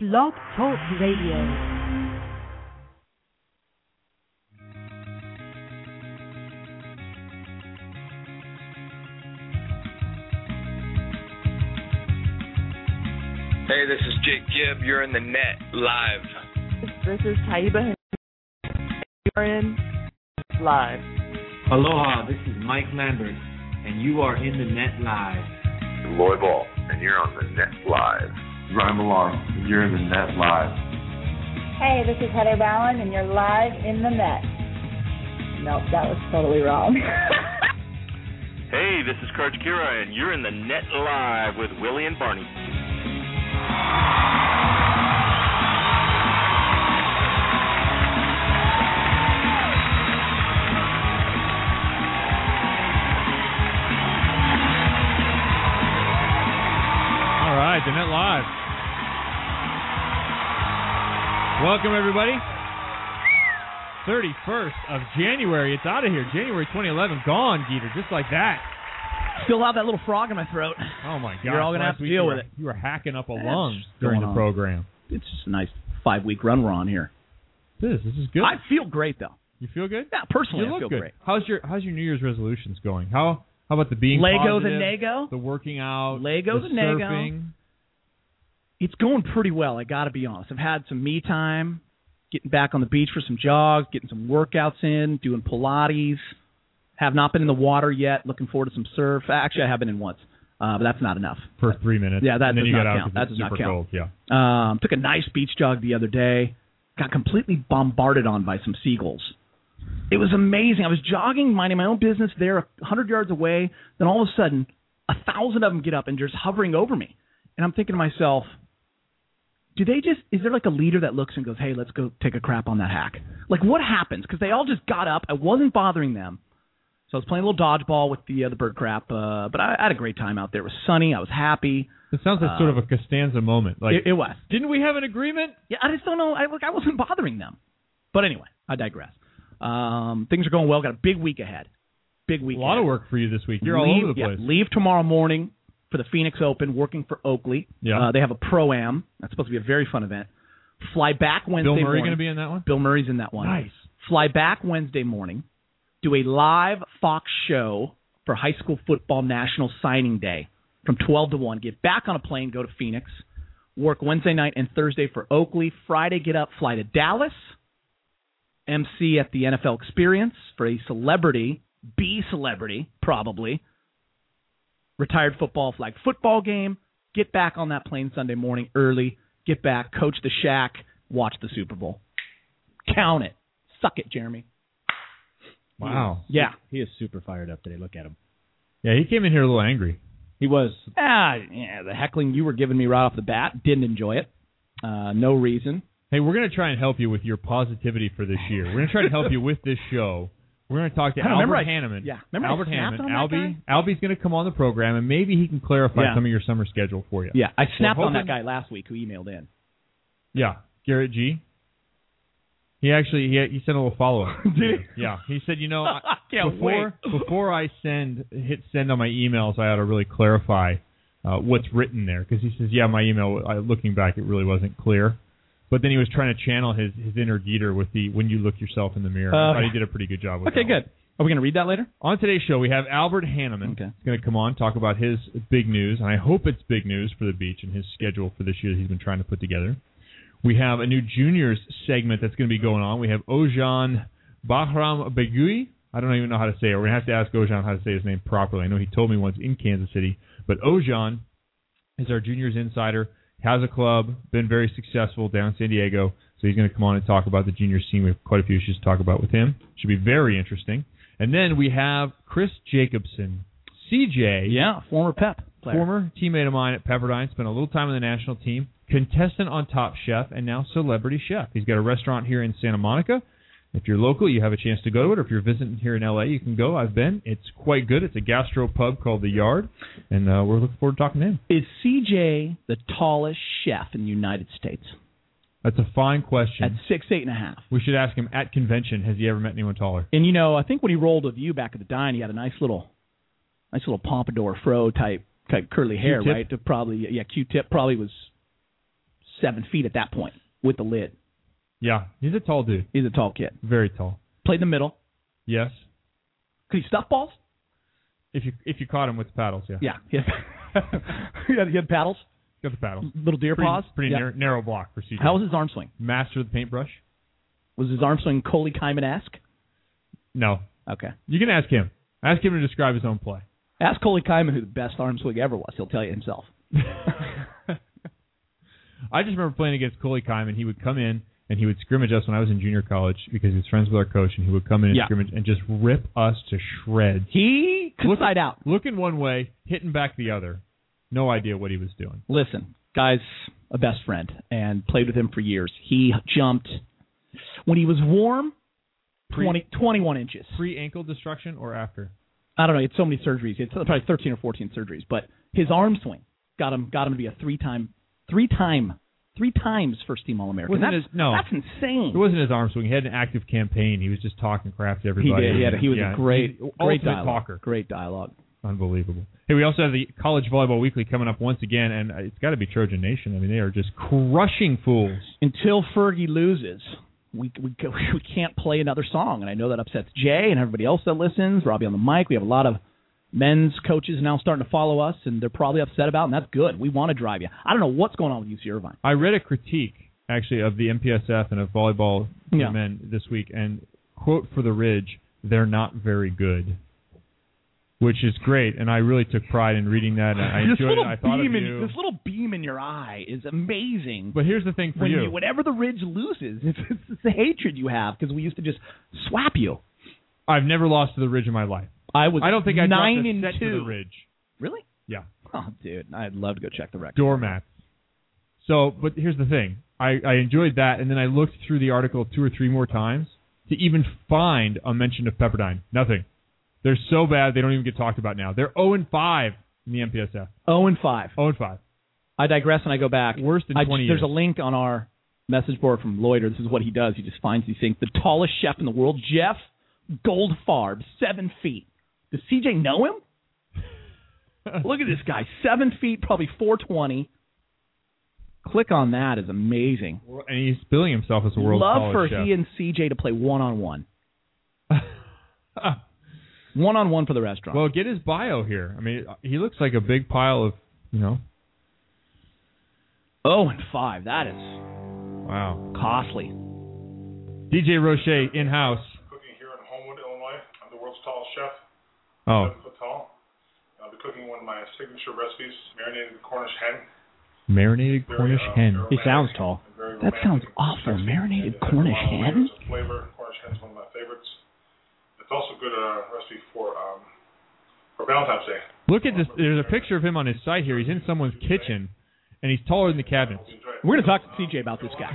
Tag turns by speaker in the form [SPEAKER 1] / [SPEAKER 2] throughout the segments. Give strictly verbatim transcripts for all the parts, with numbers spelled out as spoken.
[SPEAKER 1] Blog Talk Radio.
[SPEAKER 2] Hey, this is Jake Gibb. You're in the net live.
[SPEAKER 3] This is Taiba. You're in live.
[SPEAKER 4] Aloha, this is Mike Lambert, and you are in the net live.
[SPEAKER 5] Loy Ball, and you're on the net live.
[SPEAKER 6] Ryan Millar, and you're in the net live.
[SPEAKER 7] Hey, this is Heather Bowen, and you're live in the net. Nope, that was totally wrong.
[SPEAKER 8] Hey, this is Karch Kira, and you're in the net live with Willie and Barney.
[SPEAKER 9] All right, the net live. Welcome, everybody. thirty-first of January. It's out of here. January twenty eleven. Gone, Geeter, just like that.
[SPEAKER 10] Still have that little frog in my throat.
[SPEAKER 9] Oh, my God.
[SPEAKER 10] You're all going to have to deal with it.
[SPEAKER 9] You were hacking up a
[SPEAKER 10] That's
[SPEAKER 9] lung during the
[SPEAKER 10] on.
[SPEAKER 9] program.
[SPEAKER 10] It's just a nice five-week run we're on here.
[SPEAKER 9] This, this is good.
[SPEAKER 10] I feel great, though.
[SPEAKER 9] You feel good?
[SPEAKER 10] Yeah, personally,
[SPEAKER 9] you
[SPEAKER 10] I
[SPEAKER 9] look
[SPEAKER 10] feel
[SPEAKER 9] good.
[SPEAKER 10] great.
[SPEAKER 9] How's your How's your New Year's resolutions going? How How about the being
[SPEAKER 10] Lego
[SPEAKER 9] positive,
[SPEAKER 10] the Nego?
[SPEAKER 9] the working out,
[SPEAKER 10] Lego
[SPEAKER 9] the
[SPEAKER 10] the Nego.
[SPEAKER 9] surfing?
[SPEAKER 10] It's going pretty well, I got to be honest. I've had some me time, getting back on the beach for some jogs, getting some workouts in, doing Pilates. Have not been in the water yet. Looking forward to some surf. Actually, I have been in once, uh, but that's not enough.
[SPEAKER 9] For three minutes.
[SPEAKER 10] Yeah, that
[SPEAKER 9] and then
[SPEAKER 10] does
[SPEAKER 9] you
[SPEAKER 10] not
[SPEAKER 9] got out
[SPEAKER 10] count.
[SPEAKER 9] because
[SPEAKER 10] That
[SPEAKER 9] it's
[SPEAKER 10] does not
[SPEAKER 9] super
[SPEAKER 10] count.
[SPEAKER 9] cold. Yeah.
[SPEAKER 10] Um, took a nice beach jog the other day. Got completely bombarded on by some seagulls. It was amazing. I was jogging, minding my own business there, a hundred yards away. Then all of a sudden, a thousand of them get up and just hovering over me. And I'm thinking to myself, do they just, is there like a leader that looks and goes, hey, let's go take a crap on that hack? Like, what happens? Because they all just got up. I wasn't bothering them. So I was playing a little dodgeball with the uh, the bird crap, uh, but I, I had a great time out there. It was sunny. I was happy.
[SPEAKER 9] It sounds like uh, sort of a Costanza moment. Like
[SPEAKER 10] it, it was.
[SPEAKER 9] Didn't we have an agreement?
[SPEAKER 10] Yeah, I just don't know. I, look, I wasn't bothering them. But anyway, I digress. Um, things are going well. Got a big week ahead. Big week.
[SPEAKER 9] A lot
[SPEAKER 10] ahead.
[SPEAKER 9] of work for you this week. You're
[SPEAKER 10] leave,
[SPEAKER 9] all over the place.
[SPEAKER 10] Yeah, leave tomorrow morning for the Phoenix Open, working for Oakley.
[SPEAKER 9] Yeah.
[SPEAKER 10] Uh, they have a Pro-Am. That's supposed to be a very fun event. Fly back Wednesday morning.
[SPEAKER 9] Bill Murray going to be in that one?
[SPEAKER 10] Bill Murray's in that one.
[SPEAKER 9] Nice.
[SPEAKER 10] Fly back Wednesday morning. Do a live Fox show for high school football national signing day from twelve to one. Get back on a plane, go to Phoenix. Work Wednesday night and Thursday for Oakley. Friday, get up, fly to Dallas. M C at the N F L Experience for a celebrity, B celebrity, probably. Retired football flag football game. Get back on that plane Sunday morning early. Get back, coach the Shack, watch the Super Bowl. Count it. Suck it, Jeremy.
[SPEAKER 9] Wow.
[SPEAKER 10] Yeah.
[SPEAKER 11] He is super fired up today. Look at him.
[SPEAKER 9] Yeah, he came in here a little angry.
[SPEAKER 11] He was.
[SPEAKER 10] Ah, yeah, the heckling you were giving me right off the bat, didn't enjoy it. Uh, no reason.
[SPEAKER 9] Hey, we're going to try and help you with your positivity for this year. We're going to try to help you with this show. We're going to talk to
[SPEAKER 10] I
[SPEAKER 9] Albert
[SPEAKER 10] I,
[SPEAKER 9] Hanneman.
[SPEAKER 10] Yeah, remember
[SPEAKER 9] Albert
[SPEAKER 10] I snapped
[SPEAKER 9] Hanneman.
[SPEAKER 10] on that
[SPEAKER 9] Albie,
[SPEAKER 10] guy?
[SPEAKER 9] Albie's going to come on the program, and maybe he can clarify
[SPEAKER 10] Yeah.
[SPEAKER 9] some of your summer schedule for you.
[SPEAKER 10] Yeah, I snapped
[SPEAKER 9] We're
[SPEAKER 10] on that
[SPEAKER 9] hoping-
[SPEAKER 10] guy last week who emailed in.
[SPEAKER 9] Yeah, Garrett G. He actually he he sent a little follow up.
[SPEAKER 10] Did he?
[SPEAKER 9] Yeah, he said, you know, I,
[SPEAKER 10] Can't
[SPEAKER 9] before
[SPEAKER 10] wait.
[SPEAKER 9] before I send hit send on my emails, I ought to really clarify uh, what's written there, because he says, yeah, my email, I, looking back, it really wasn't clear. But then he was trying to channel his, his inner Geeter with the when you look yourself in the mirror.
[SPEAKER 10] Uh,
[SPEAKER 9] I thought he did a pretty good job with that.
[SPEAKER 10] Okay, good. Are we going to read that later?
[SPEAKER 9] On today's show, we have Albert Hanneman.
[SPEAKER 10] Okay.
[SPEAKER 9] He's going to come on, talk about his big news, and I hope it's big news for the beach and his schedule for this year that he's been trying to put together. We have a new juniors segment that's going to be going on. We have Ojan Bahram Begui. I don't even know how to say it. We're going to have to ask Ojan how to say his name properly. I know he told me once in Kansas City. But Ojan is our juniors insider, has a club, been very successful down in San Diego. So he's going to come on and talk about the junior scene. We have quite a few issues to talk about with him. Should be very interesting. And then we have Chris Jacobson, C J.
[SPEAKER 10] Yeah, former Pep player.
[SPEAKER 9] Former teammate of mine at Pepperdine. Spent a little time on the national team. Contestant on Top Chef, and now celebrity chef. He's got a restaurant here in Santa Monica. If you're local, you have a chance to go to it. Or if you're visiting here in L A, you can go. I've been. It's quite good. It's a gastro pub called The Yard, and uh, we're looking forward to talking to him.
[SPEAKER 10] Is C J the tallest chef in the United States?
[SPEAKER 9] That's a fine question.
[SPEAKER 10] At six, eight and a half.
[SPEAKER 9] We should ask him at convention, has he ever met anyone taller?
[SPEAKER 10] And, you know, I think when he rolled with you back at the Dine, he had a nice little nice little pompadour fro type, type curly hair,
[SPEAKER 9] Q-tip?
[SPEAKER 10] right? Probably, yeah, Q-tip probably was seven feet at that point with the lid.
[SPEAKER 9] Yeah, he's a tall dude.
[SPEAKER 10] He's a tall kid.
[SPEAKER 9] Very tall.
[SPEAKER 10] Played in the middle.
[SPEAKER 9] Yes.
[SPEAKER 10] Could he stuff balls?
[SPEAKER 9] If you if you caught him with the paddles, yeah.
[SPEAKER 10] Yeah. yeah. he, had, he had paddles?
[SPEAKER 9] Got the paddles.
[SPEAKER 10] Little deer
[SPEAKER 9] pretty,
[SPEAKER 10] paws?
[SPEAKER 9] Pretty
[SPEAKER 10] yeah.
[SPEAKER 9] narrow, narrow block for C J.
[SPEAKER 10] How was his arm swing?
[SPEAKER 9] Master of the paintbrush?
[SPEAKER 10] Was his arm swing Coley Kaiman-esque?
[SPEAKER 9] No.
[SPEAKER 10] Okay.
[SPEAKER 9] You can ask him. Ask him to describe his own play.
[SPEAKER 10] Ask Coley Kaiman who the best arm swing ever was. He'll tell you himself.
[SPEAKER 9] I just remember playing against Coley Kaiman. He would come in and he would scrimmage us when I was in junior college because he was friends with our coach, and he would come in and
[SPEAKER 10] yeah.
[SPEAKER 9] scrimmage and just rip us to shreds.
[SPEAKER 10] He could
[SPEAKER 9] Look,
[SPEAKER 10] side out.
[SPEAKER 9] Looking one way, hitting back the other. No idea what he was doing.
[SPEAKER 10] Listen, guy's a best friend and played with him for years. He jumped when he was warm,
[SPEAKER 9] Pre,
[SPEAKER 10] twenty, twenty-one inches.
[SPEAKER 9] Pre-ankle destruction or after?
[SPEAKER 10] I don't know. He had so many surgeries. He had probably thirteen or fourteen surgeries. But his arm swing got him got him to be a three-time, three-time, three times first-team All-American.
[SPEAKER 9] That's,
[SPEAKER 10] his,
[SPEAKER 9] no,
[SPEAKER 10] that's insane.
[SPEAKER 9] It wasn't his arm swing. He had an active campaign. He was just talking crap to everybody.
[SPEAKER 10] He did. He, had, he was
[SPEAKER 9] yeah,
[SPEAKER 10] a great,
[SPEAKER 9] he,
[SPEAKER 10] great dialogue.
[SPEAKER 9] talker.
[SPEAKER 10] Great dialogue.
[SPEAKER 9] Unbelievable. Hey, we also have the College Volleyball Weekly coming up once again, and it's got to be Trojan Nation. I mean, they are just crushing fools.
[SPEAKER 10] Until Fergie loses, we, we we can't play another song, and I know that upsets Jay and everybody else that listens. Robbie on the mic. We have a lot of men's coaches now starting to follow us, and they're probably upset about it, and that's good. We want to drive you. I don't know what's going on with U C Irvine.
[SPEAKER 9] I read a critique, actually, of the M P S F and of volleyball
[SPEAKER 10] yeah.
[SPEAKER 9] for men this week, and quote for the Ridge, they're not very good. Which is great, and I really took pride in reading that. And I
[SPEAKER 10] this
[SPEAKER 9] enjoyed
[SPEAKER 10] little
[SPEAKER 9] it. I thought
[SPEAKER 10] beam
[SPEAKER 9] of
[SPEAKER 10] in,
[SPEAKER 9] you.
[SPEAKER 10] This little beam in your eye is amazing.
[SPEAKER 9] But here's the thing for
[SPEAKER 10] when
[SPEAKER 9] you.
[SPEAKER 10] you. Whenever the Ridge loses, it's, it's the hatred you have because we used to just swap you.
[SPEAKER 9] I've never lost to the Ridge in my life.
[SPEAKER 10] I was
[SPEAKER 9] I don't think I
[SPEAKER 10] nine
[SPEAKER 9] dropped a
[SPEAKER 10] and
[SPEAKER 9] set
[SPEAKER 10] two.
[SPEAKER 9] to the Ridge.
[SPEAKER 10] Really?
[SPEAKER 9] Yeah.
[SPEAKER 10] Oh, dude, I'd love to go check the record.
[SPEAKER 9] Doormats. So, but here's the thing. I, I enjoyed that, and then I looked through the article two or three more times to even find a mention of Pepperdine. Nothing. They're so bad they don't even get talked about now. They're oh and five in the M P S F.
[SPEAKER 10] oh and five.
[SPEAKER 9] oh and five.
[SPEAKER 10] I digress and I go back.
[SPEAKER 9] Worse than
[SPEAKER 10] I,
[SPEAKER 9] twenty
[SPEAKER 10] there's
[SPEAKER 9] years.
[SPEAKER 10] There's a link on our message board from Loiter. This is what he does. He just finds these things. The tallest chef in the world, Jeff Goldfarb, seven feet. Does C J know him? Look at this guy. Seven feet, probably four twenty. Click on that is amazing.
[SPEAKER 9] And he's billing himself as a world's
[SPEAKER 10] Love
[SPEAKER 9] tallest
[SPEAKER 10] for
[SPEAKER 9] chef.
[SPEAKER 10] he and C J to play one-on-one. One-on-one for the restaurant.
[SPEAKER 9] Well, get his bio here. I mean, he looks like a big pile of, you know.
[SPEAKER 10] Oh and five. That is
[SPEAKER 9] wow
[SPEAKER 10] costly.
[SPEAKER 9] D J Roche in-house.
[SPEAKER 1] Cooking here in Homewood, Illinois. I'm the world's tallest chef.
[SPEAKER 9] Oh.
[SPEAKER 1] Seven foot tall. I'll be cooking one of my signature recipes, marinated Cornish hen.
[SPEAKER 9] Marinated
[SPEAKER 1] Very,
[SPEAKER 9] Cornish
[SPEAKER 1] uh,
[SPEAKER 9] hen.
[SPEAKER 11] He sounds tall.
[SPEAKER 10] That sounds awful. Marinated Cornish hen?
[SPEAKER 1] Flavor. Cornish hen is one of my favorites. It's also a good uh, recipe for um, for Valentine's Day.
[SPEAKER 9] Look at this. There's a picture of him on his site here. He's in someone's kitchen, and he's taller than the cabinets.
[SPEAKER 10] We're going to talk to C J about this guy.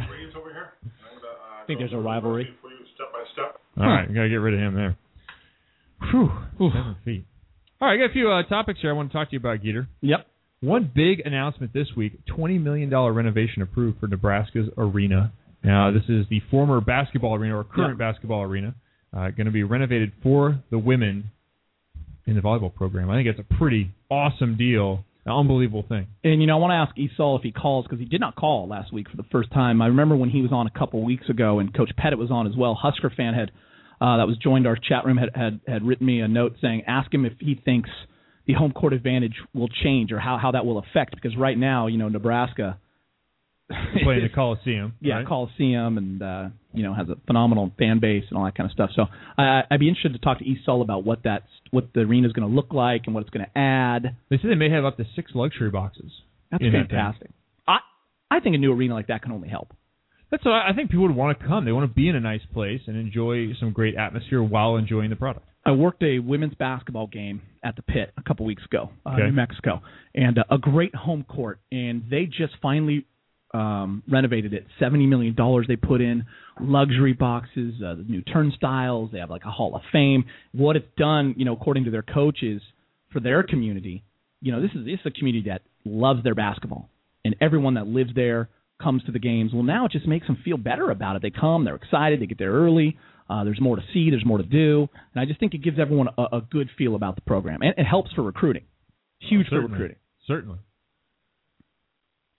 [SPEAKER 11] I think there's a rivalry.
[SPEAKER 1] Step by step.
[SPEAKER 9] All right, we got to get rid of him there. Whew. Seven feet. All right, I got a few uh, topics here I want to talk to you about, Geeter.
[SPEAKER 10] Yep.
[SPEAKER 9] One big announcement this week, twenty million dollars renovation approved for Nebraska's arena. Now, this is the former basketball arena or current yep. basketball arena. Uh, going to be renovated for the women in the volleyball program. I think it's a pretty awesome deal, an unbelievable thing.
[SPEAKER 10] And, you know, I want to ask Esau if he calls, because he did not call last week for the first time. I remember when he was on a couple weeks ago, and Coach Pettit was on as well. Husker fan had uh, that was joined our chat room had, had, had written me a note saying, ask him if he thinks the home court advantage will change or how, how that will affect, because right now, you know, Nebraska
[SPEAKER 9] playing the Coliseum.
[SPEAKER 10] Yeah,
[SPEAKER 9] right?
[SPEAKER 10] Coliseum, and uh, you know, has a phenomenal fan base and all that kind of stuff. So I, I'd be interested to talk to Esau about what that what the arena is going to look like and what it's going to add.
[SPEAKER 9] They say they may have up to six luxury boxes.
[SPEAKER 10] That's fantastic. That I I think a new arena like that can only help.
[SPEAKER 9] That's what I, I think people would want to come. They want to be in a nice place and enjoy some great atmosphere while enjoying the product.
[SPEAKER 10] I worked a women's basketball game at the Pit a couple weeks ago, uh,
[SPEAKER 9] okay.
[SPEAKER 10] New Mexico, and uh, a great home court. And they just finally um, renovated it. seventy million dollars they put in, luxury boxes, uh, the new turnstiles. They have like a Hall of Fame. What it's done, you know, according to their coaches, for their community, you know, this is this is a community that loves their basketball, and everyone that lives there comes to the games. Well, now it just makes them feel better about it. They come, they're excited, they get there early. Uh, there's more to see, there's more to do, and I just think it gives everyone a, a good feel about the program, and it helps for recruiting. Huge
[SPEAKER 9] oh,
[SPEAKER 10] for recruiting.
[SPEAKER 9] Certainly.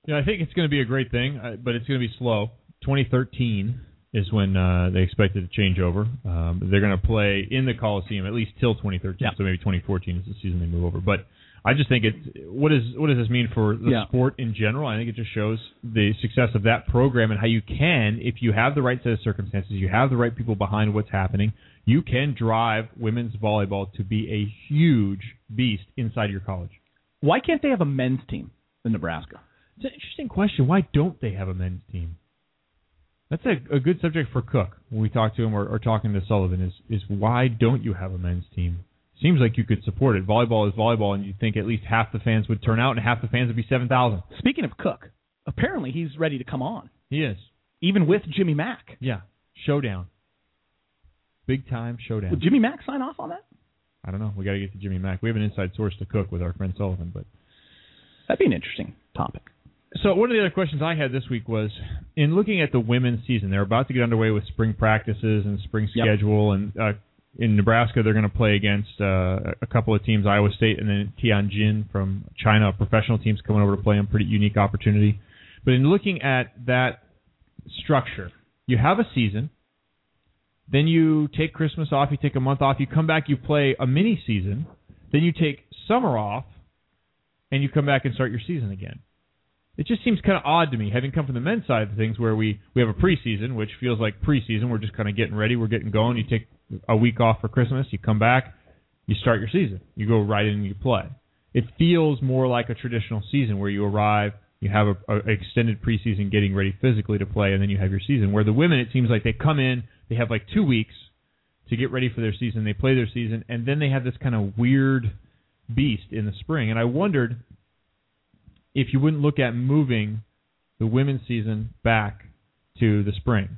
[SPEAKER 9] Yeah, I think it's going to be a great thing, uh, but it's going to be slow. twenty thirteen is when uh, they expect it to change over. Um, they're going to play in the Coliseum at least till twenty thirteen, yeah. So maybe twenty fourteen is the season they move over. But I just think it's what is what does this mean for the
[SPEAKER 10] yeah.
[SPEAKER 9] sport in general? I think it just shows the success of that program and how you can, if you have the right set of circumstances, you have the right people behind what's happening, you can drive women's volleyball to be a huge beast inside your college.
[SPEAKER 10] Why can't they have a men's team in Nebraska?
[SPEAKER 9] It's an interesting question. Why don't they have a men's team? That's a, a good subject for Cook when we talk to him or, or talking to Sullivan is, is why don't you have a men's team? Seems like you could support it. Volleyball is volleyball, and you'd think at least half the fans would turn out, and half the fans would be seven thousand.
[SPEAKER 10] Speaking of Cook, apparently he's ready to come on.
[SPEAKER 9] He is.
[SPEAKER 10] Even with Jimmy Mack.
[SPEAKER 9] Yeah. Showdown. Big time showdown.
[SPEAKER 10] Would Jimmy Mack sign off on that?
[SPEAKER 9] I don't know. We got to get to Jimmy Mack. We have an inside source to Cook with our friend Sullivan, but
[SPEAKER 10] that'd be an interesting topic.
[SPEAKER 9] So one of the other questions I had this week was, in looking at the women's season, they're about to get underway with spring practices and spring schedule, yep. and uh, in Nebraska they're going to play against uh, a couple of teams, Iowa State and then Tianjin from China, professional teams coming over to play them, pretty unique opportunity. But in looking at that structure, you have a season, then you take Christmas off, you take a month off, you come back, you play a mini season, then you take summer off, and you come back and start your season again. It just seems kind of odd to me, having come from the men's side of things where we, we have a preseason, which feels like preseason. We're just kind of getting ready. We're getting going. You take a week off for Christmas. You come back. You start your season. You go right in and you play. It feels more like a traditional season where you arrive, you have a, a extended preseason getting ready physically to play, and then you have your season. Where the women, it seems like they come in, they have like two weeks to get ready for their season. They play their season, and then they have this kind of weird beast in the spring. And I wondered if you wouldn't look at moving the women's season back to the spring,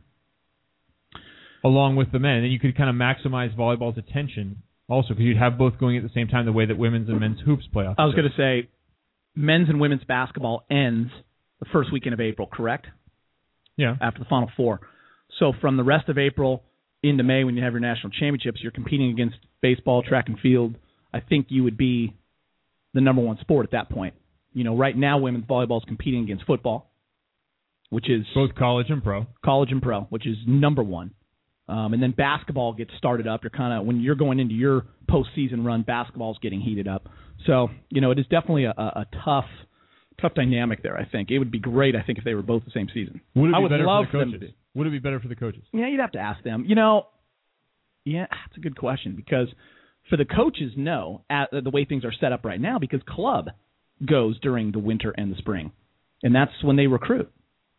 [SPEAKER 9] along with the men. And then you could kind of maximize volleyball's attention also, because you'd have both going at the same time the way that women's and men's hoops play off.
[SPEAKER 10] I was going to say, men's and women's basketball ends the first weekend of April, correct?
[SPEAKER 9] Yeah.
[SPEAKER 10] After the Final Four. So from the rest of April into May, when you have your national championships, you're competing against baseball, track and field. I think you would be the number one sport at that point. You know, right now women's volleyball is competing against football, which is
[SPEAKER 9] both college and pro.
[SPEAKER 10] College and pro, which is number one. Um, and then basketball gets started up. You're kind of when you're going into your postseason run, basketball's getting heated up. So you know, it is definitely a, a tough, tough dynamic there. I think it would be great. I think if they were both the same season.
[SPEAKER 9] Would it be
[SPEAKER 10] I would
[SPEAKER 9] better
[SPEAKER 10] love
[SPEAKER 9] for the
[SPEAKER 10] them
[SPEAKER 9] coaches?
[SPEAKER 10] to be.
[SPEAKER 9] Would it be better for the coaches?
[SPEAKER 10] Yeah, you'd have to ask them. You know, yeah, that's a good question because for the coaches, no, at the way things are set up right now, because club goes during the winter and the spring, and that's when they recruit.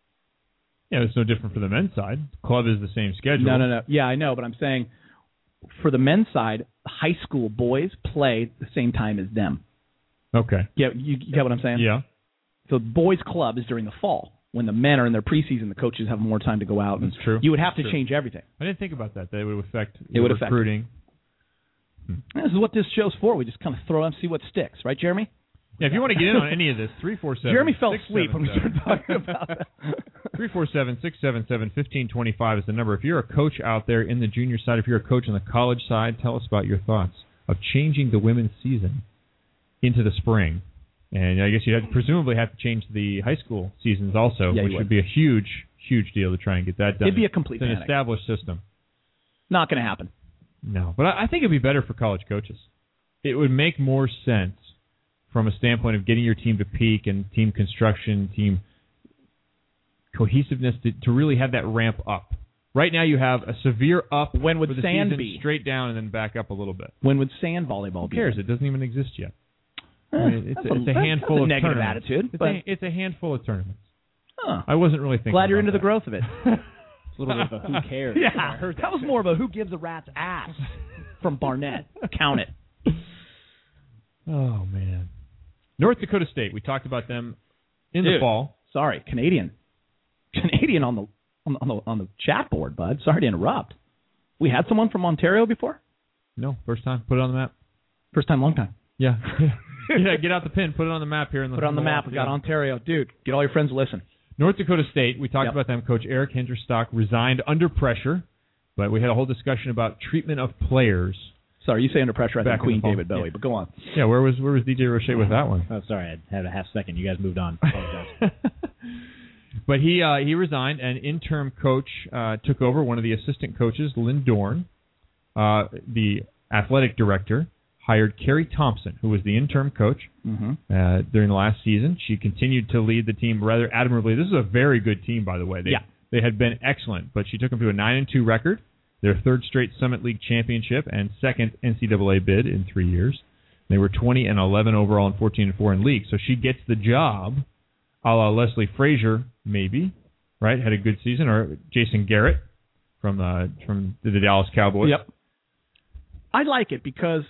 [SPEAKER 9] Yeah, it's no different for the men's side. Club is the same schedule.
[SPEAKER 10] No, no, no. Yeah, I know, but I'm saying for the men's side, high school boys play the same time as them.
[SPEAKER 9] Okay.
[SPEAKER 10] Yeah, you, you get what I'm saying?
[SPEAKER 9] Yeah.
[SPEAKER 10] So boys' club is during the fall. When the men are in their preseason, the coaches have more time to go out.
[SPEAKER 9] That's true.
[SPEAKER 10] You would have
[SPEAKER 9] That's
[SPEAKER 10] to
[SPEAKER 9] true.
[SPEAKER 10] change everything.
[SPEAKER 9] I didn't think about that. That it would affect
[SPEAKER 10] it would
[SPEAKER 9] recruiting.
[SPEAKER 10] Affect hmm. This is what this show's for. We just kind of throw out and see what sticks. Right, Jeremy?
[SPEAKER 9] Yeah, if you want to get in on any of this, three four seven.
[SPEAKER 10] Jeremy fell asleep when we started talking about that.
[SPEAKER 9] three four seven, six seven seven, one five two five is the number. If you're a coach out there in the junior side, if you're a coach on the college side, tell us about your thoughts of changing the women's season into the spring. And I guess you'd have to presumably have to change the high school seasons also,
[SPEAKER 10] yeah,
[SPEAKER 9] which
[SPEAKER 10] would.
[SPEAKER 9] would be a huge, huge deal to try and get that done.
[SPEAKER 10] It'd be a complete
[SPEAKER 9] It's an
[SPEAKER 10] panic.
[SPEAKER 9] established system.
[SPEAKER 10] Not going to happen.
[SPEAKER 9] No, but I, I think it'd be better for college coaches. It would make more sense from a standpoint of getting your team to peak and team construction, team cohesiveness to, to really have that ramp up. Right now you have a severe up
[SPEAKER 10] when would
[SPEAKER 9] for the
[SPEAKER 10] sand
[SPEAKER 9] season,
[SPEAKER 10] be?
[SPEAKER 9] Straight down and then back up a little bit.
[SPEAKER 10] When would sand volleyball be?
[SPEAKER 9] Who cares? It doesn't even exist yet.
[SPEAKER 10] Eh,
[SPEAKER 9] I mean, it's,
[SPEAKER 10] that's
[SPEAKER 9] a, it's a
[SPEAKER 10] that's
[SPEAKER 9] handful
[SPEAKER 10] a
[SPEAKER 9] of
[SPEAKER 10] negative
[SPEAKER 9] tournaments.
[SPEAKER 10] attitude.
[SPEAKER 9] It's,
[SPEAKER 10] but
[SPEAKER 9] a, it's a handful of tournaments.
[SPEAKER 10] Huh.
[SPEAKER 9] I wasn't really thinking
[SPEAKER 10] Glad you're
[SPEAKER 9] about
[SPEAKER 10] into
[SPEAKER 9] that.
[SPEAKER 10] the growth of it.
[SPEAKER 11] It's a little bit of a who cares.
[SPEAKER 10] Yeah,
[SPEAKER 11] I heard
[SPEAKER 10] that,
[SPEAKER 11] that
[SPEAKER 10] was
[SPEAKER 11] too.
[SPEAKER 10] more of a who gives a rat's ass from Barnett. Count it.
[SPEAKER 9] Oh, man. North Dakota State. We talked about them in
[SPEAKER 10] Dude,
[SPEAKER 9] the fall.
[SPEAKER 10] Sorry, Canadian. Canadian on the, on the on the on the chat board, bud. Sorry to interrupt. We had someone from Ontario before?
[SPEAKER 9] No, first time. Put it on the map.
[SPEAKER 10] First time, long time.
[SPEAKER 9] Yeah. yeah, get out the pin. Put it on the map here. In the,
[SPEAKER 10] Put it on the map.
[SPEAKER 9] wall.
[SPEAKER 10] We got
[SPEAKER 9] Yeah.
[SPEAKER 10] Ontario. Dude, get all your friends to listen.
[SPEAKER 9] North Dakota State, we talked
[SPEAKER 10] Yep.
[SPEAKER 9] about them. Coach Eric Hinterstock resigned under pressure, but we had a whole discussion about treatment of players.
[SPEAKER 10] Sorry, you say under pressure, I
[SPEAKER 9] Back
[SPEAKER 10] think Queen
[SPEAKER 9] in the fall.
[SPEAKER 10] David Bowie,
[SPEAKER 9] Yeah.
[SPEAKER 10] but go on.
[SPEAKER 9] Yeah, where was where was D J Roche with that one?
[SPEAKER 11] Oh, sorry, I had a half second. You guys moved on. Apologize.
[SPEAKER 9] But he uh, he resigned, and interim coach uh, took over. One of the assistant coaches, Lynn Dorn, uh, the athletic director, hired Carrie Thompson, who was the interim coach
[SPEAKER 10] mm-hmm.
[SPEAKER 9] uh, during the last season. She continued to lead the team rather admirably. This is a very good team, by the way. They,
[SPEAKER 10] yeah.
[SPEAKER 9] they had been excellent, but she took them to a nine and two record, their third straight Summit League championship, and second N C double A bid in three years. They were twenty and eleven overall and fourteen and four in league. So she gets the job, a la Leslie Frazier, maybe, right? Had a good season, or Jason Garrett from uh, from the Dallas Cowboys.
[SPEAKER 10] Yep. I like it because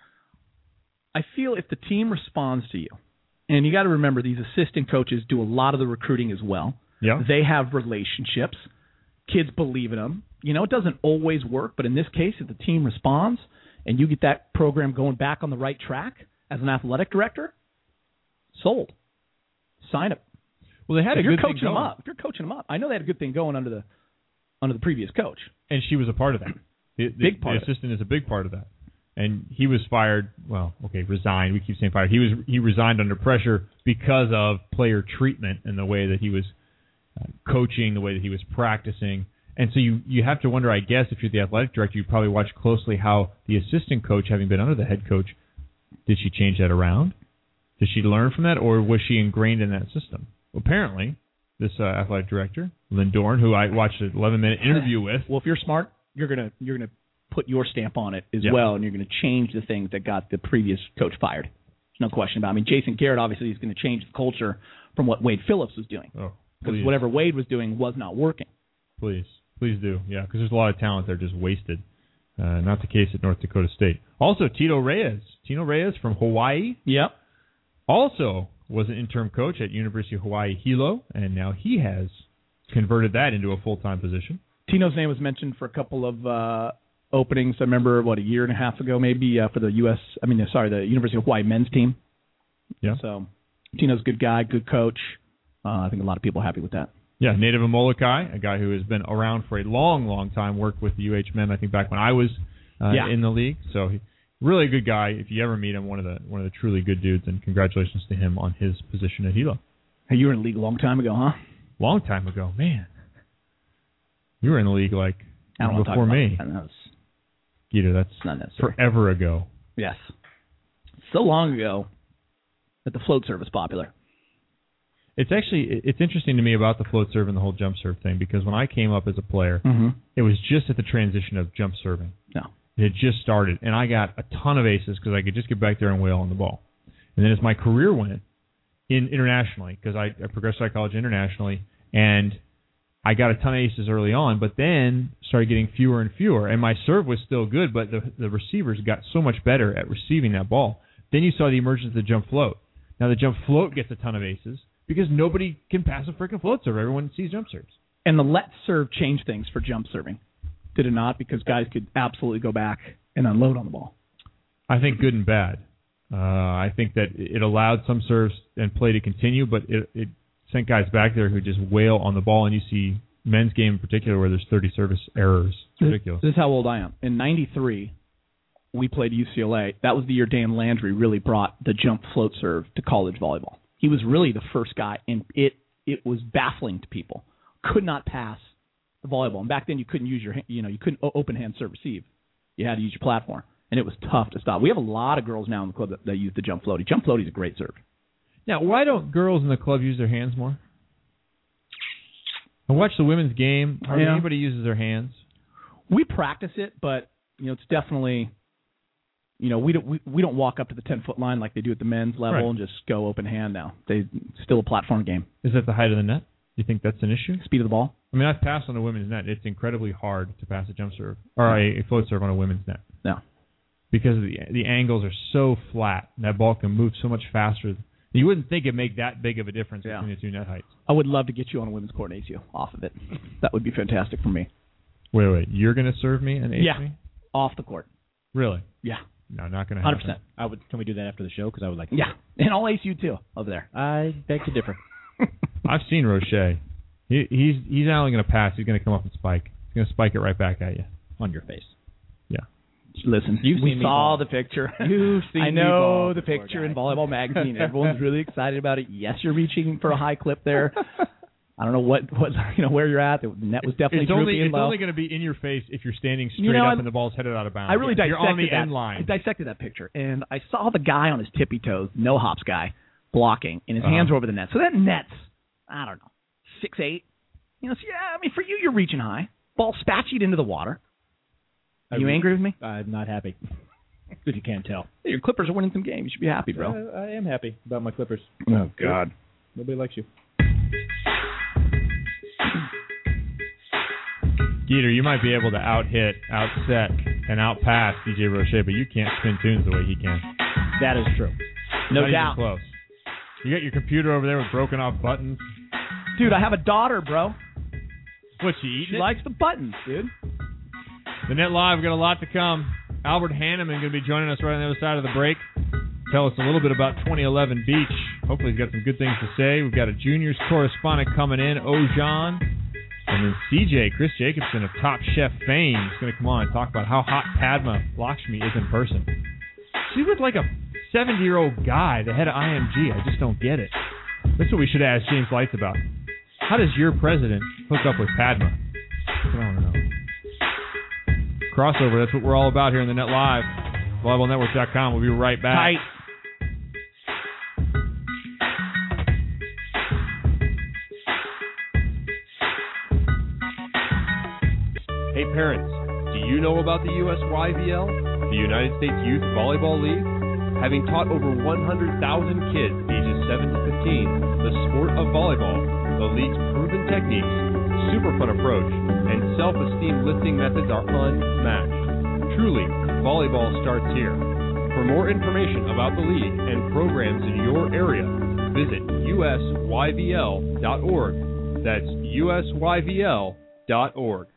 [SPEAKER 10] I feel if the team responds to you, and you got to remember these assistant coaches do a lot of the recruiting as well.
[SPEAKER 9] Yeah.
[SPEAKER 10] They have relationships. Kids believe in them. You know, it doesn't always work, but in this case, if the team responds and you get that program going back on the right track as an athletic director, sold. Sign it.
[SPEAKER 9] Well, they had
[SPEAKER 10] if
[SPEAKER 9] a
[SPEAKER 10] you're
[SPEAKER 9] good
[SPEAKER 10] coaching
[SPEAKER 9] thing going.
[SPEAKER 10] them up. If you're coaching them up, I know they had a good thing going under the under the previous coach,
[SPEAKER 9] and she was a part of that. The, the,
[SPEAKER 10] big part.
[SPEAKER 9] The assistant is a big part of that. And he was fired. Well, okay, resigned. We keep saying fired. He was he resigned under pressure because of player treatment and the way that he was uh, coaching, the way that he was practicing. And so you, you have to wonder, I guess, if you're the athletic director, you probably watch closely how the assistant coach, having been under the head coach, did she change that around? Did she learn from that, or was she ingrained in that system? Well, apparently, this uh, athletic director, Lynn Dorn, who I watched an eleven-minute interview with.
[SPEAKER 10] Well, if you're smart, you're gonna you're gonna put your stamp on it as
[SPEAKER 9] yeah.
[SPEAKER 10] well, and you're gonna change the things that got the previous coach fired. There's no question about it. I mean, Jason Garrett obviously is going to change the culture from what Wade Phillips was doing.
[SPEAKER 9] Oh,
[SPEAKER 10] because whatever Wade was doing was not working.
[SPEAKER 9] Please. Please do, yeah, because there's a lot of talent there just wasted. Uh, not the case at North Dakota State. Also, Tito Reyes. Tito Reyes from Hawaii.
[SPEAKER 10] Yep.
[SPEAKER 9] Also was an interim coach at University of Hawaii Hilo, and now he has converted that into a full-time position.
[SPEAKER 10] Tino's name was mentioned for a couple of uh, openings. I remember, what, a year and a half ago maybe uh, for the U S, I mean, sorry, the University of Hawaii men's team.
[SPEAKER 9] Yeah.
[SPEAKER 10] So Tino's a good guy, good coach. Uh, I think a lot of people are happy with that.
[SPEAKER 9] Yeah, native of Molokai, a guy who has been around for a long, long time, worked with the U H men, I think, back when I was uh,
[SPEAKER 10] yeah.
[SPEAKER 9] in the league. So he, really a good guy. If you ever meet him, one of the one of the truly good dudes, and congratulations to him on his position at Hilo.
[SPEAKER 10] Hey, you were in the league a long time ago, huh?
[SPEAKER 9] Long time ago, man. You were in the league like
[SPEAKER 10] I don't
[SPEAKER 9] before me.
[SPEAKER 10] That. That was,
[SPEAKER 9] Gita, that's
[SPEAKER 10] not necessary.
[SPEAKER 9] Forever ago.
[SPEAKER 10] Yes. So long ago that the float serve was popular.
[SPEAKER 9] It's actually it's interesting to me about the float serve and the whole jump serve thing, because when I came up as a player,
[SPEAKER 10] mm-hmm.
[SPEAKER 9] it was just at the transition of jump serving.
[SPEAKER 10] No.
[SPEAKER 9] It had just started, and I got a ton of aces because I could just get back there and wail on the ball. And then as my career went, in internationally, because I, I progressed psychology internationally, and I got a ton of aces early on, but then started getting fewer and fewer. And my serve was still good, but the the receivers got so much better at receiving that ball. Then you saw the emergence of the jump float. Now the jump float gets a ton of aces because nobody can pass a freaking float serve. Everyone sees jump serves.
[SPEAKER 10] And the let serve changed things for jump serving, did it not? Because guys could absolutely go back and unload on the ball.
[SPEAKER 9] I think good and bad. Uh, I think that it allowed some serves and play to continue, but it, it sent guys back there who just wail on the ball, and you see men's game in particular where there's thirty service errors. It's ridiculous.
[SPEAKER 10] This is how old I am. In ninety-three, we played U C L A. That was the year Dan Landry really brought the jump float serve to college volleyball. He was really the first guy, and it it was baffling to people. Could not pass the volleyball. And back then you couldn't use your, you know, you couldn't open hand serve receive. You had to use your platform, and it was tough to stop. We have a lot of girls now in the club that, that use the jump floaty. Jump floaty is a great serve.
[SPEAKER 9] Now, why don't girls in the club use their hands more? I watch the women's game. Hardly
[SPEAKER 10] yeah.
[SPEAKER 9] anybody uses their hands.
[SPEAKER 10] We practice it, but you know, it's definitely, you know, we don't we, we don't walk up to the ten foot line like they do at the men's level
[SPEAKER 9] right.
[SPEAKER 10] and just go open hand now. They it's still a platform game.
[SPEAKER 9] Is that the height of the net? Do you think that's an issue?
[SPEAKER 10] Speed of the ball.
[SPEAKER 9] I mean, I've passed on a women's net. It's incredibly hard to pass a jump serve or a, a float serve on a women's net.
[SPEAKER 10] No,
[SPEAKER 9] because the the angles are so flat. And that ball can move so much faster. You wouldn't think it'd make that big of a difference
[SPEAKER 10] yeah.
[SPEAKER 9] between the two net heights.
[SPEAKER 10] I would love to get you on a women's court and ace you off of it. That would be fantastic for me.
[SPEAKER 9] Wait, wait. You're going to serve me and ace
[SPEAKER 10] yeah.
[SPEAKER 9] me?
[SPEAKER 10] Off the court.
[SPEAKER 9] Really?
[SPEAKER 10] Yeah.
[SPEAKER 9] No, not going to happen.
[SPEAKER 10] one hundred percent.
[SPEAKER 11] I would. Can we do that after the show? Because I would like to.
[SPEAKER 10] Yeah. And I'll ace you, too, over there.
[SPEAKER 11] I beg to differ.
[SPEAKER 9] I've seen Roche. He, he's he's not only going to pass, he's going to come up and spike. He's going to spike it right back at you.
[SPEAKER 11] On your face.
[SPEAKER 9] Yeah.
[SPEAKER 10] Listen,
[SPEAKER 11] You've
[SPEAKER 10] we
[SPEAKER 11] seen me
[SPEAKER 10] saw
[SPEAKER 11] ball.
[SPEAKER 10] the picture.
[SPEAKER 11] You've seen
[SPEAKER 10] I
[SPEAKER 11] me
[SPEAKER 10] know
[SPEAKER 11] ball
[SPEAKER 10] the
[SPEAKER 11] before,
[SPEAKER 10] picture
[SPEAKER 11] guys.
[SPEAKER 10] in Volleyball Magazine. Everyone's really excited about it. Yes, you're reaching for a high clip there. I don't know what, what you know where you're at. The net was definitely
[SPEAKER 9] it's only,
[SPEAKER 10] droopy and
[SPEAKER 9] It's
[SPEAKER 10] low.
[SPEAKER 9] only going to be in your face if you're standing straight
[SPEAKER 10] You know,
[SPEAKER 9] up
[SPEAKER 10] I-
[SPEAKER 9] and the ball's headed out of bounds.
[SPEAKER 10] I really
[SPEAKER 9] Yeah,
[SPEAKER 10] dissected
[SPEAKER 9] You're on the
[SPEAKER 10] that.
[SPEAKER 9] end line.
[SPEAKER 10] I dissected that picture, and I saw the guy on his tippy toes, no hops guy, blocking, and his
[SPEAKER 9] Uh-huh.
[SPEAKER 10] hands were over the net. So that net's, I don't know, six eight. You know, so yeah, I mean, for you, you're reaching high. Ball spatchied into the water. Are you
[SPEAKER 11] I-
[SPEAKER 10] angry with me?
[SPEAKER 11] I'm not happy. If you can't tell.
[SPEAKER 10] Hey, your Clippers are winning some games. You should be happy, bro.
[SPEAKER 11] I, I am happy about my Clippers.
[SPEAKER 10] Oh, God.
[SPEAKER 11] Nobody likes you.
[SPEAKER 9] Geeter, you might be able to out-hit, out-set, and out-pass D J Roche, but you can't spin tunes the way he can.
[SPEAKER 11] That is true.
[SPEAKER 10] No
[SPEAKER 9] Not
[SPEAKER 10] doubt.
[SPEAKER 9] even close. You got your computer over there with broken off buttons.
[SPEAKER 10] Dude, I have a daughter, bro.
[SPEAKER 9] What, she eating
[SPEAKER 10] She
[SPEAKER 9] it?
[SPEAKER 10] likes the buttons, dude.
[SPEAKER 9] The Net Live, got a lot to come. Albert Hanneman going to be joining us right on the other side of the break. Tell us a little bit about twenty eleven Beach. Hopefully he's got some good things to say. We've got a juniors correspondent coming in, Ojan. And then C J, Chris Jacobson of Top Chef fame, is going to come on and talk about how hot Padma Lakshmi is in person. She looked like a seventy-year-old guy, the head of I M G. I just don't get it. That's what we should ask James Lights about. How does your president hook up with Padma? I don't know. Crossover, that's what we're all about here in the Net Live. volleyball network dot com. We'll be right back.
[SPEAKER 10] Tight.
[SPEAKER 12] Hey parents, do you know about the U S Y V L, the United States Youth Volleyball League? Having taught over one hundred thousand kids ages seven to fifteen the sport of volleyball, the league's proven techniques, super fun approach, and self-esteem lifting methods are unmatched. Truly, volleyball starts here. For more information about the league and programs in your area, visit U S Y V L dot org. That's U S Y V L dot org.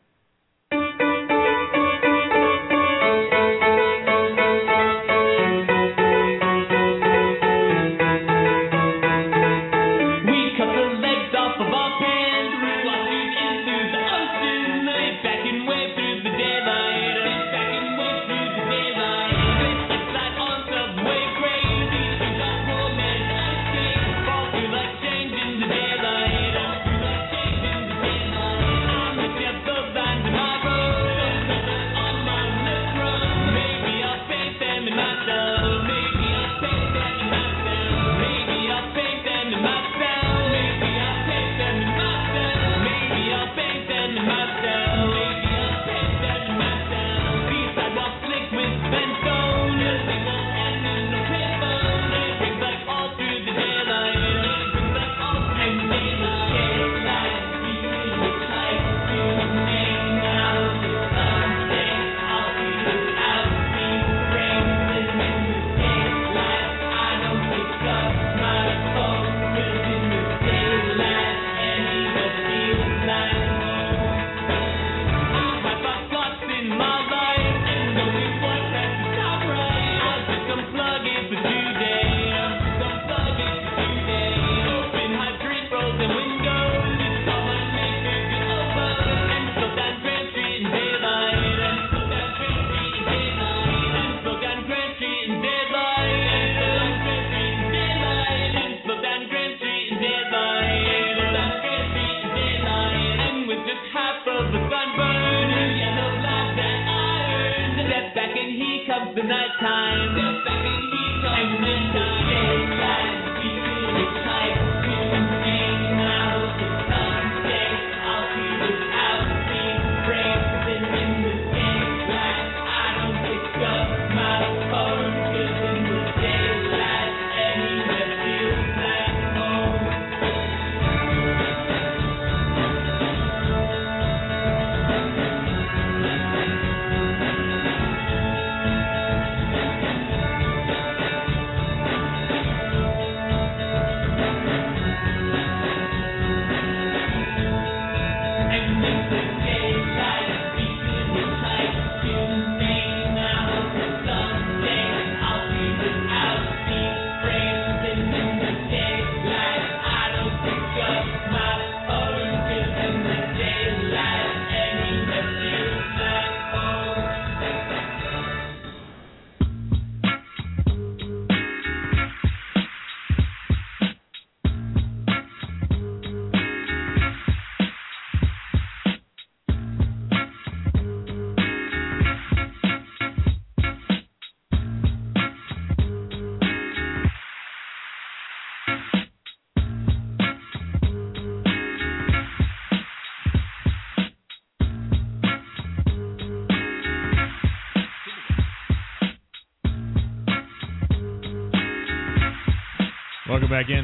[SPEAKER 9] Welcome back in.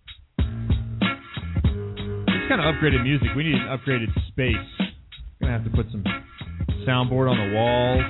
[SPEAKER 9] It's kind of upgraded music. We need an upgraded space. Gonna have to put some soundboard on the walls.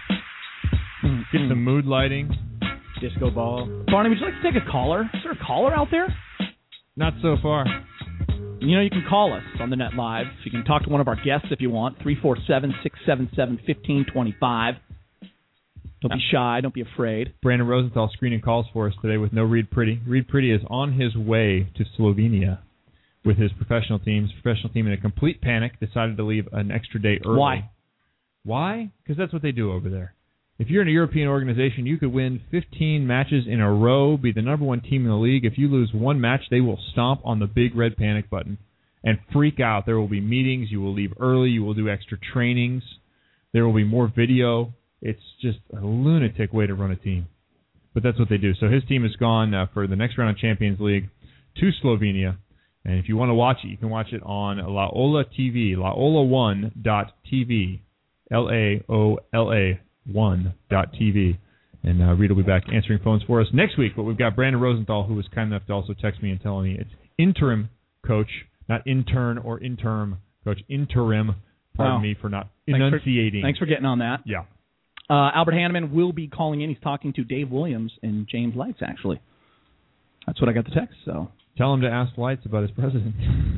[SPEAKER 9] Get some mood lighting.
[SPEAKER 11] Disco ball.
[SPEAKER 10] Barney, would you like to take a caller? Is there a caller out there?
[SPEAKER 9] Not so far.
[SPEAKER 10] You know, you can call us on the Net Live. You can talk to one of our guests if you want. three four seven, six seven seven, one five two five. Don't be shy. Don't be afraid.
[SPEAKER 9] Brandon Rosenthal screening calls for us today with no Reed Pretty. Reed Pretty is on his way to Slovenia with his professional team. His professional team, in a complete panic, decided to leave an extra day early.
[SPEAKER 10] Why?
[SPEAKER 9] Why? Because that's what they do over there. If you're in a European organization, you could win fifteen matches in a row, be the number one team in the league. If you lose one match, they will stomp on the big red panic button and freak out. There will be meetings. You will leave early. You will do extra trainings. There will be more video. It's just a lunatic way to run a team. But that's what they do. So his team has gone uh, for the next round of Champions League to Slovenia. And if you want to watch it, you can watch it on La Ola T V, laola one dot t v, L A O L A one dot t v. And uh, Reed will be back answering phones for us next week. But we've got Brandon Rosenthal, who was kind enough to also text me and tell me it's interim coach, not intern or interim coach, interim. Pardon
[SPEAKER 10] Wow.
[SPEAKER 9] me for not
[SPEAKER 10] Thanks for-
[SPEAKER 9] enunciating.
[SPEAKER 10] Thanks for getting on that.
[SPEAKER 9] Yeah.
[SPEAKER 10] Uh, Albert Hanneman will be calling in. He's talking to Dave Williams and James Lights, actually. That's what I got the text, so.
[SPEAKER 9] Tell him to ask Lights about his president.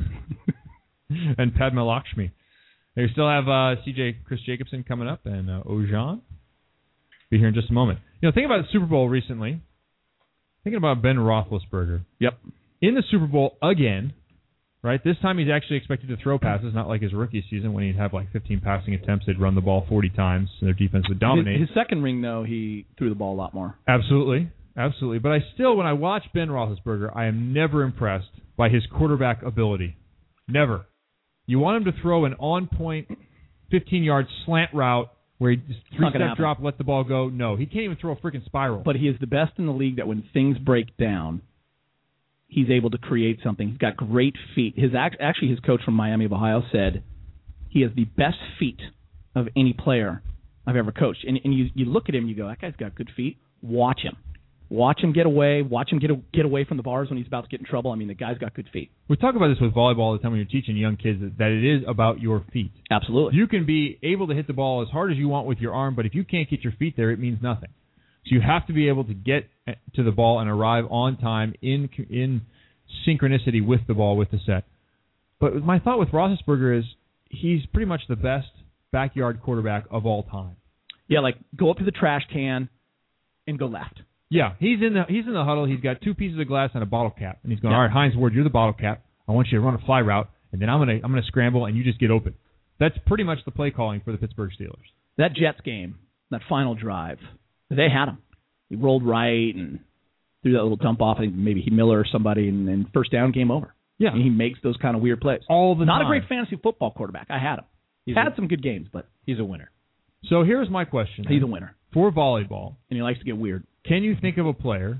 [SPEAKER 9] And Padma Lakshmi. They still have uh, C J Chris Jacobson coming up and uh, Ojan. Be here in just a moment. You know, think about the Super Bowl recently. Thinking about Ben Roethlisberger.
[SPEAKER 10] Yep.
[SPEAKER 9] In the Super Bowl again, right? This time he's actually expected to throw passes, not like his rookie season when he'd have like fifteen passing attempts. They'd run the ball forty times, and their defense would dominate.
[SPEAKER 10] His, his second ring, though, he threw the ball a lot more.
[SPEAKER 9] Absolutely. Absolutely. But I still, when I watch Ben Roethlisberger, I am never impressed by his quarterback ability. Never. You want him to throw an on-point fifteen-yard slant route where he just three-step drop, let the ball go. No, he can't even throw a freaking spiral.
[SPEAKER 10] But he is the best in the league that when things break down, he's able to create something. He's got great feet. His Actually, his coach from Miami of Ohio said he has the best feet of any player I've ever coached. And, and you, you look at him and you go, that guy's got good feet. Watch him. Watch him get away. Watch him get a, get away from the bars when he's about to get in trouble. I mean, the guy's got good feet.
[SPEAKER 9] We talk about this with volleyball all the time when you're teaching young kids that, that it is about your feet.
[SPEAKER 10] Absolutely.
[SPEAKER 9] You can be able to hit the ball as hard as you want with your arm, but if you can't get your feet there, it means nothing. So you have to be able to get to the ball and arrive on time in in synchronicity with the ball, with the set. But my thought with Roethlisberger is he's pretty much the best backyard quarterback of all time.
[SPEAKER 10] Yeah, like go up to the trash can and go left.
[SPEAKER 9] Yeah, he's in the he's in the huddle. He's got two pieces of glass and a bottle cap, and he's going,
[SPEAKER 10] Yeah.
[SPEAKER 9] all right, Hines Ward, you're the bottle cap. I want you to run a fly route, and then I'm gonna I'm gonna scramble, and you just get open. That's pretty much the play calling for the Pittsburgh Steelers.
[SPEAKER 10] That Jets game, that final drive, they had him. He rolled right and threw that little dump off. I think maybe he Miller or somebody, and then first down, game over.
[SPEAKER 9] Yeah,
[SPEAKER 10] and he makes those kind of weird plays
[SPEAKER 9] all the
[SPEAKER 10] Not
[SPEAKER 9] time.
[SPEAKER 10] a great fantasy football quarterback. I had him. He's had a, some good games, but
[SPEAKER 11] he's a winner.
[SPEAKER 9] So here's my question.
[SPEAKER 10] He's a winner
[SPEAKER 9] for volleyball,
[SPEAKER 10] and he likes to get weird.
[SPEAKER 9] Can you think of a player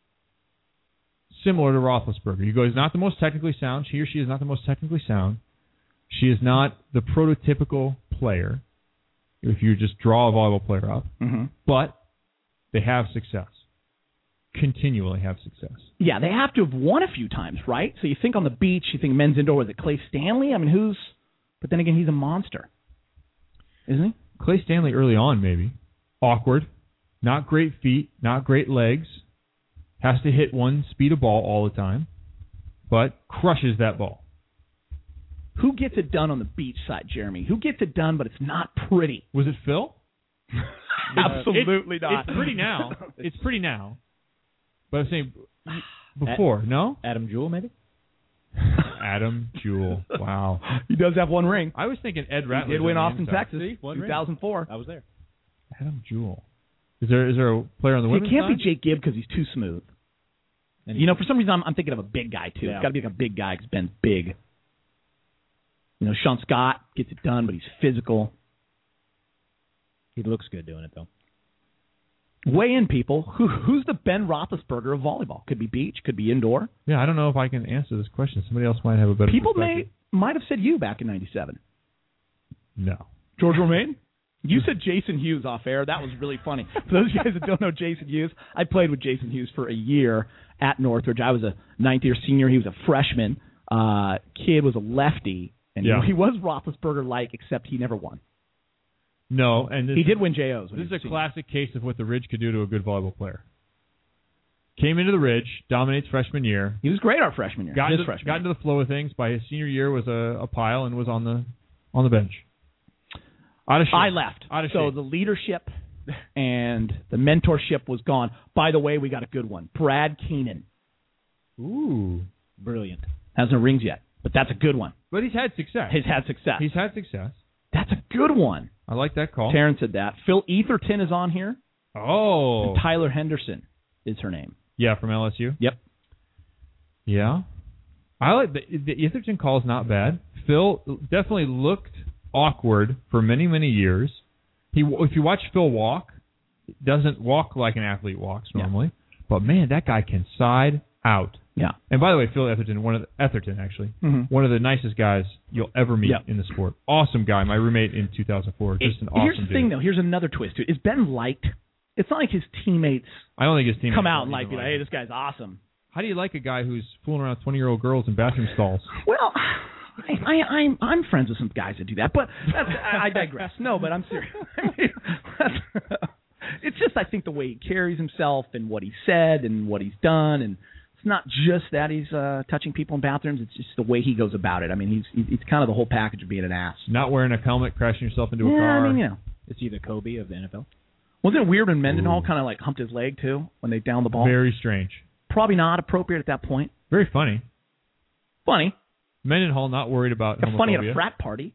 [SPEAKER 9] similar to Roethlisberger? You go, he's not the most technically sound. He or she is not the most technically sound. She is not the prototypical player, if you just draw a volleyball player up.
[SPEAKER 10] Mm-hmm.
[SPEAKER 9] But they have success. Continually have success.
[SPEAKER 10] Yeah, they have to have won a few times, right? So you think on the beach, you think men's indoor, was it Clay Stanley? I mean, who's... But then again, he's a monster. Isn't he?
[SPEAKER 9] Clay Stanley early on, maybe. Awkward. Not great feet, not great legs. Has to hit one speed of ball all the time, but crushes that ball.
[SPEAKER 10] Who gets it done on the beach side, Jeremy? Who gets it done, but it's not pretty?
[SPEAKER 9] Was it Phil?
[SPEAKER 10] Absolutely
[SPEAKER 9] it,
[SPEAKER 10] not.
[SPEAKER 9] It's pretty now. It's pretty now. But I'm saying before,
[SPEAKER 11] Ad,
[SPEAKER 9] no?
[SPEAKER 11] Adam Jewell, maybe?
[SPEAKER 9] Adam Jewell. Wow.
[SPEAKER 10] He does have one ring.
[SPEAKER 9] I was thinking Ed Rattler.
[SPEAKER 10] He did win Austin,
[SPEAKER 9] inside.
[SPEAKER 10] Texas,
[SPEAKER 11] See,
[SPEAKER 10] two thousand four.
[SPEAKER 11] I was there.
[SPEAKER 9] Adam Jewell. Is there is there a player on the
[SPEAKER 10] it
[SPEAKER 9] women's
[SPEAKER 10] can't
[SPEAKER 9] side?
[SPEAKER 10] be Jake Gibb because he's too smooth. And you know, for some reason, I'm, I'm thinking of a big guy, too.
[SPEAKER 11] Yeah.
[SPEAKER 10] It's got to be like a big guy because Ben's big. You know, Sean Scott gets it done, but he's physical.
[SPEAKER 11] He looks good doing it, though.
[SPEAKER 10] Weigh in, people. Who, who's the Ben Roethlisberger of volleyball? Could be beach, could be indoor.
[SPEAKER 9] Yeah, I don't know if I can answer this question. Somebody else might have a better
[SPEAKER 10] People
[SPEAKER 9] perspective.
[SPEAKER 10] may might have said you back in ninety-seven.
[SPEAKER 9] No.
[SPEAKER 10] George Romaine? You said Jason Hughes off air. That was really funny. For those of you guys that don't know Jason Hughes, I played with Jason Hughes for a year at Northridge. I was a ninth year senior. He was a freshman. Uh, kid was a lefty, and
[SPEAKER 9] Yeah.
[SPEAKER 10] he, he was Roethlisberger-like, except he never won.
[SPEAKER 9] No, and this
[SPEAKER 10] He
[SPEAKER 9] is,
[SPEAKER 10] did win J Os. when
[SPEAKER 9] This
[SPEAKER 10] he
[SPEAKER 9] is
[SPEAKER 10] was
[SPEAKER 9] a
[SPEAKER 10] senior.
[SPEAKER 9] classic case of what the Ridge could do to a good volleyball player. Came into the Ridge, dominates freshman year.
[SPEAKER 10] He was great our freshman year.
[SPEAKER 9] Got,
[SPEAKER 10] His
[SPEAKER 9] into,
[SPEAKER 10] freshman
[SPEAKER 9] got
[SPEAKER 10] year.
[SPEAKER 9] into the flow of things. By his senior year, was a, a pile and was on the on the bench. Out of shape.
[SPEAKER 10] I left.
[SPEAKER 9] Out of
[SPEAKER 10] so
[SPEAKER 9] shape.
[SPEAKER 10] the leadership and the mentorship was gone. By the way, we got a good one. Brad Keenan.
[SPEAKER 9] Ooh.
[SPEAKER 11] Brilliant.
[SPEAKER 10] Has no rings yet, but that's a good one.
[SPEAKER 9] But he's had success.
[SPEAKER 10] He's had success.
[SPEAKER 9] He's had success.
[SPEAKER 10] That's a good one.
[SPEAKER 9] I like that call.
[SPEAKER 10] Taryn said that. Phil Etherton is on here.
[SPEAKER 9] Oh.
[SPEAKER 10] And Tyler Henderson is her name.
[SPEAKER 9] Yeah, from L S U?
[SPEAKER 10] Yep.
[SPEAKER 9] Yeah. I like the, the Etherton call is not bad. Phil definitely looked awkward for many, many years. He, if you watch Phil walk, he doesn't walk like an athlete walks normally. Yeah. But man, that guy can side out.
[SPEAKER 10] Yeah.
[SPEAKER 9] And by the way, Phil Etherton, one of the, Etherton actually,
[SPEAKER 10] mm-hmm.
[SPEAKER 9] one of the nicest guys you'll ever meet
[SPEAKER 10] yep.
[SPEAKER 9] in the sport. Awesome guy. My roommate in two thousand four. Just
[SPEAKER 10] it,
[SPEAKER 9] an awesome
[SPEAKER 10] Here's the
[SPEAKER 9] dude.
[SPEAKER 10] thing, though. Here's another twist to it. Is Ben liked? It's not like his teammates.
[SPEAKER 9] I don't think his teammates
[SPEAKER 10] come out and like,
[SPEAKER 9] like,
[SPEAKER 10] like, hey, this guy's awesome.
[SPEAKER 9] How do you like a guy who's fooling around twenty-year-old girls in bathroom stalls?
[SPEAKER 10] Well, I, I, I'm I'm friends with some guys that do that, but that's, I digress. No, but I'm serious. I mean, that's, it's just I think the way he carries himself and what he said and what he's done, and it's not just that he's uh, touching people in bathrooms. It's just the way he goes about it. I mean, he's he's kind of the whole package of being an ass.
[SPEAKER 9] Not wearing a helmet, crashing yourself into a
[SPEAKER 10] yeah,
[SPEAKER 9] car.
[SPEAKER 10] I mean, you know,
[SPEAKER 11] Is he the Kobe of the N F L?
[SPEAKER 10] wasn't it weird when Mendenhall kind of like humped his leg too when they downed the ball?
[SPEAKER 9] Very strange.
[SPEAKER 10] Probably not appropriate at that point.
[SPEAKER 9] Very funny.
[SPEAKER 10] Funny.
[SPEAKER 9] Mendenhall not worried about
[SPEAKER 10] yeah,
[SPEAKER 9] homophobia.
[SPEAKER 10] Funny at a frat party.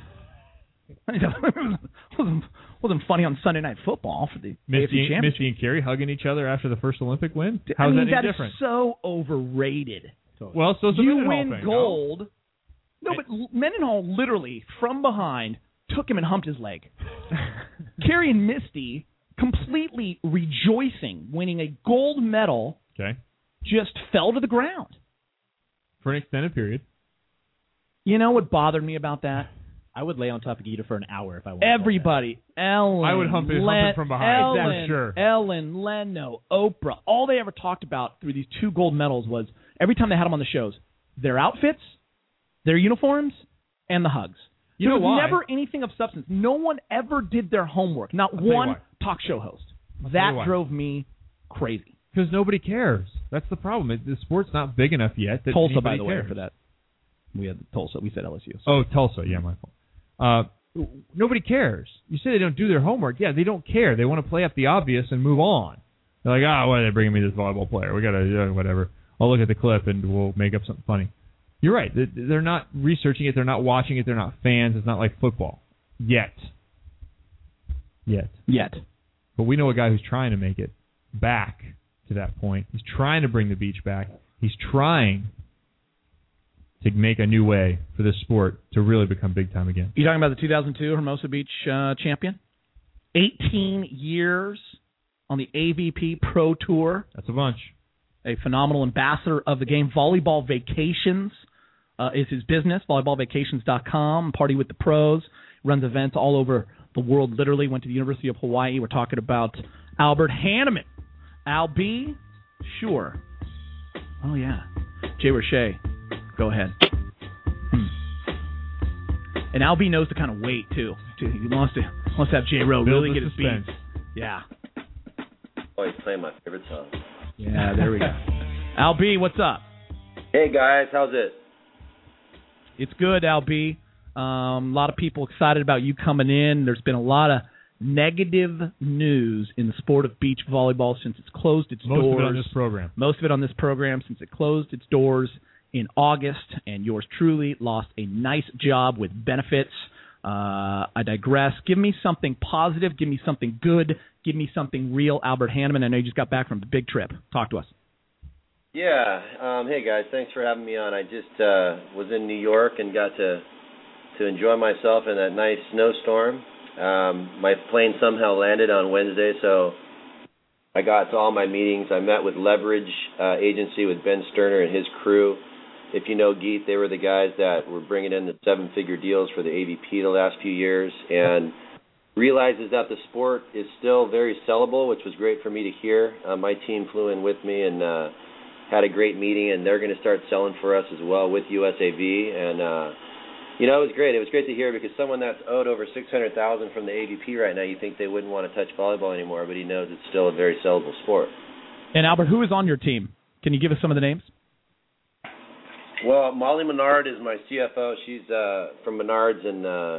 [SPEAKER 10] wasn't, wasn't funny on Sunday Night Football for the A F C
[SPEAKER 9] Misty,
[SPEAKER 10] Championship.
[SPEAKER 9] Misty and Carey hugging each other after the first Olympic win? How's
[SPEAKER 10] I mean,
[SPEAKER 9] that any
[SPEAKER 10] that
[SPEAKER 9] different?
[SPEAKER 10] is so overrated.
[SPEAKER 9] Well, so is the
[SPEAKER 10] you
[SPEAKER 9] Mendenhall
[SPEAKER 10] win
[SPEAKER 9] thing,
[SPEAKER 10] gold. No, but Mendenhall literally, from behind, took him and humped his leg. Carey and Misty, completely rejoicing, winning a gold medal,
[SPEAKER 9] okay,
[SPEAKER 10] just fell to the ground.
[SPEAKER 9] For an extended period.
[SPEAKER 10] You know what bothered me about that?
[SPEAKER 11] I would lay on top of Gita for an hour if I wanted.
[SPEAKER 10] Everybody, Ellen,
[SPEAKER 9] I would hump it,
[SPEAKER 10] Len,
[SPEAKER 9] hump it from behind,
[SPEAKER 10] Ellen,
[SPEAKER 9] for sure.
[SPEAKER 10] Ellen, Leno, Oprah, all they ever talked about through these two gold medals was every time they had them on the shows, their outfits, their uniforms, and the hugs.
[SPEAKER 9] You
[SPEAKER 10] there
[SPEAKER 9] know
[SPEAKER 10] was
[SPEAKER 9] why?
[SPEAKER 10] never anything of substance. No one ever did their homework. Not
[SPEAKER 9] I'll tell you
[SPEAKER 10] one
[SPEAKER 9] why.
[SPEAKER 10] talk show host.
[SPEAKER 9] I'll tell you
[SPEAKER 10] That
[SPEAKER 9] why.
[SPEAKER 10] drove me crazy.
[SPEAKER 9] Because nobody cares. That's the problem. It, the sport's not big enough yet. That
[SPEAKER 10] Tulsa,
[SPEAKER 9] anybody
[SPEAKER 10] by the way,
[SPEAKER 9] cares.
[SPEAKER 10] for that. We had Tulsa. We said L S U. So.
[SPEAKER 9] Oh, Tulsa. Yeah, my fault. Uh, nobody cares. You say they don't do their homework. Yeah, they don't care. They want to play up the obvious and move on. They're like, ah, oh, why are they bringing me this volleyball player? We got to, uh, whatever. I'll look at the clip and we'll make up something funny. You're right. They're not researching it. They're not watching it. They're not fans. It's not like football. Yet. Yet.
[SPEAKER 10] Yet.
[SPEAKER 9] But we know a guy who's trying to make it back to that point. He's trying to bring the beach back. He's trying to make a new way for this sport to really become big time again.
[SPEAKER 10] You talking about the two thousand two Hermosa Beach uh, champion? eighteen years on the A V P Pro Tour.
[SPEAKER 9] That's a bunch.
[SPEAKER 10] A phenomenal ambassador of the game. Volleyball Vacations uh, is his business, volleyball vacations dot com. Party with the pros. Runs events all over the world, literally. Went to the University of Hawaii. We're talking about Albert Hanneman. Al B? Sure. Oh, yeah. Jay Roche. Go ahead. Hmm. And Al B knows to kind of wait, too. He wants to, wants to have J. Rowe
[SPEAKER 9] Build
[SPEAKER 10] really
[SPEAKER 9] the
[SPEAKER 10] get his
[SPEAKER 9] suspense.
[SPEAKER 10] beat. Yeah.
[SPEAKER 13] Oh, he's playing my favorite song.
[SPEAKER 10] Yeah, there we go. Al B, what's up?
[SPEAKER 13] Hey, guys. How's it?
[SPEAKER 10] It's good, Al B. Um, a lot of people excited about you coming in. There's been a lot of negative news in the sport of beach volleyball since it's closed its
[SPEAKER 9] Most
[SPEAKER 10] doors.
[SPEAKER 9] of it on this program.
[SPEAKER 10] Most of it on this program since it closed its doors in August, and yours truly lost a nice job with benefits. Uh, I digress. Give me something positive. Give me something good. Give me something real. Albert Hanneman, I know you just got back from the big trip. Talk to us.
[SPEAKER 13] Yeah. Um, hey, guys. Thanks for having me on. I just uh, was in New York and got to to enjoy myself in that nice snowstorm. Um, my plane somehow landed on Wednesday, so I got to all my meetings. I met with Leverage uh, Agency with Ben Sterner and his crew. If you know Geet, they were the guys that were bringing in the seven-figure deals for the A V P the last few years. And realizes that the sport is still very sellable, which was great for me to hear. Uh, my team flew in with me and uh, had a great meeting, and they're going to start selling for us as well with U S A V. And uh, you know, it was great. It was great to hear, because someone that's owed over six hundred thousand dollars from the A V P right now, you think they wouldn't want to touch volleyball anymore, but he knows it's still a very sellable sport.
[SPEAKER 10] And Albert, who is on your team? Can you give us some of the names?
[SPEAKER 13] Well, Molly Menard is my C F O. She's uh, from Menards in uh,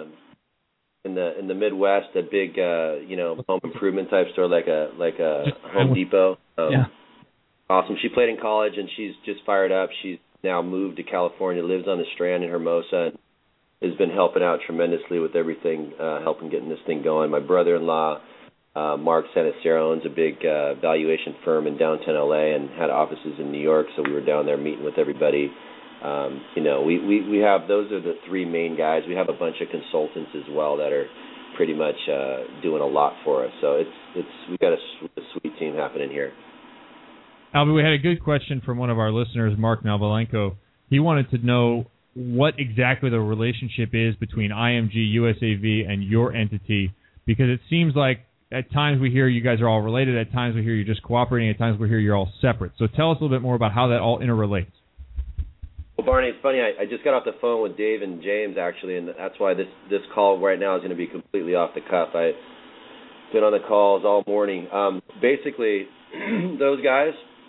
[SPEAKER 13] in the in the Midwest, a big uh, you know home improvement type store like a like a Home Depot. Um,
[SPEAKER 10] yeah.
[SPEAKER 13] Awesome. She played in college and she's just fired up. She's now moved to California, lives on the Strand in Hermosa, and has been helping out tremendously with everything, uh, helping getting this thing going. My brother-in-law, uh, Mark Sanacero, owns a big uh, valuation firm in downtown L A and had offices in New York, so we were down there meeting with everybody. Um, you know, we, we, we have, those are the three main guys. We have a bunch of consultants as well that are pretty much uh, doing a lot for us. So it's, it's we've got a, a sweet team happening here.
[SPEAKER 9] Albert, we had a good question from one of our listeners, Mark Malvalenko. He wanted to know what exactly the relationship is between I M G, U S A V, and your entity, because it seems like at times we hear you guys are all related, at times we hear you're just cooperating, at times we hear you're all separate. So tell us a little bit more about how that all interrelates.
[SPEAKER 13] Well, Barney, it's funny. I, I just got off the phone with Dave and James, actually, and that's why this, this call right now is going to be completely off the cuff. I've been on the calls all morning. Um, basically, those guys,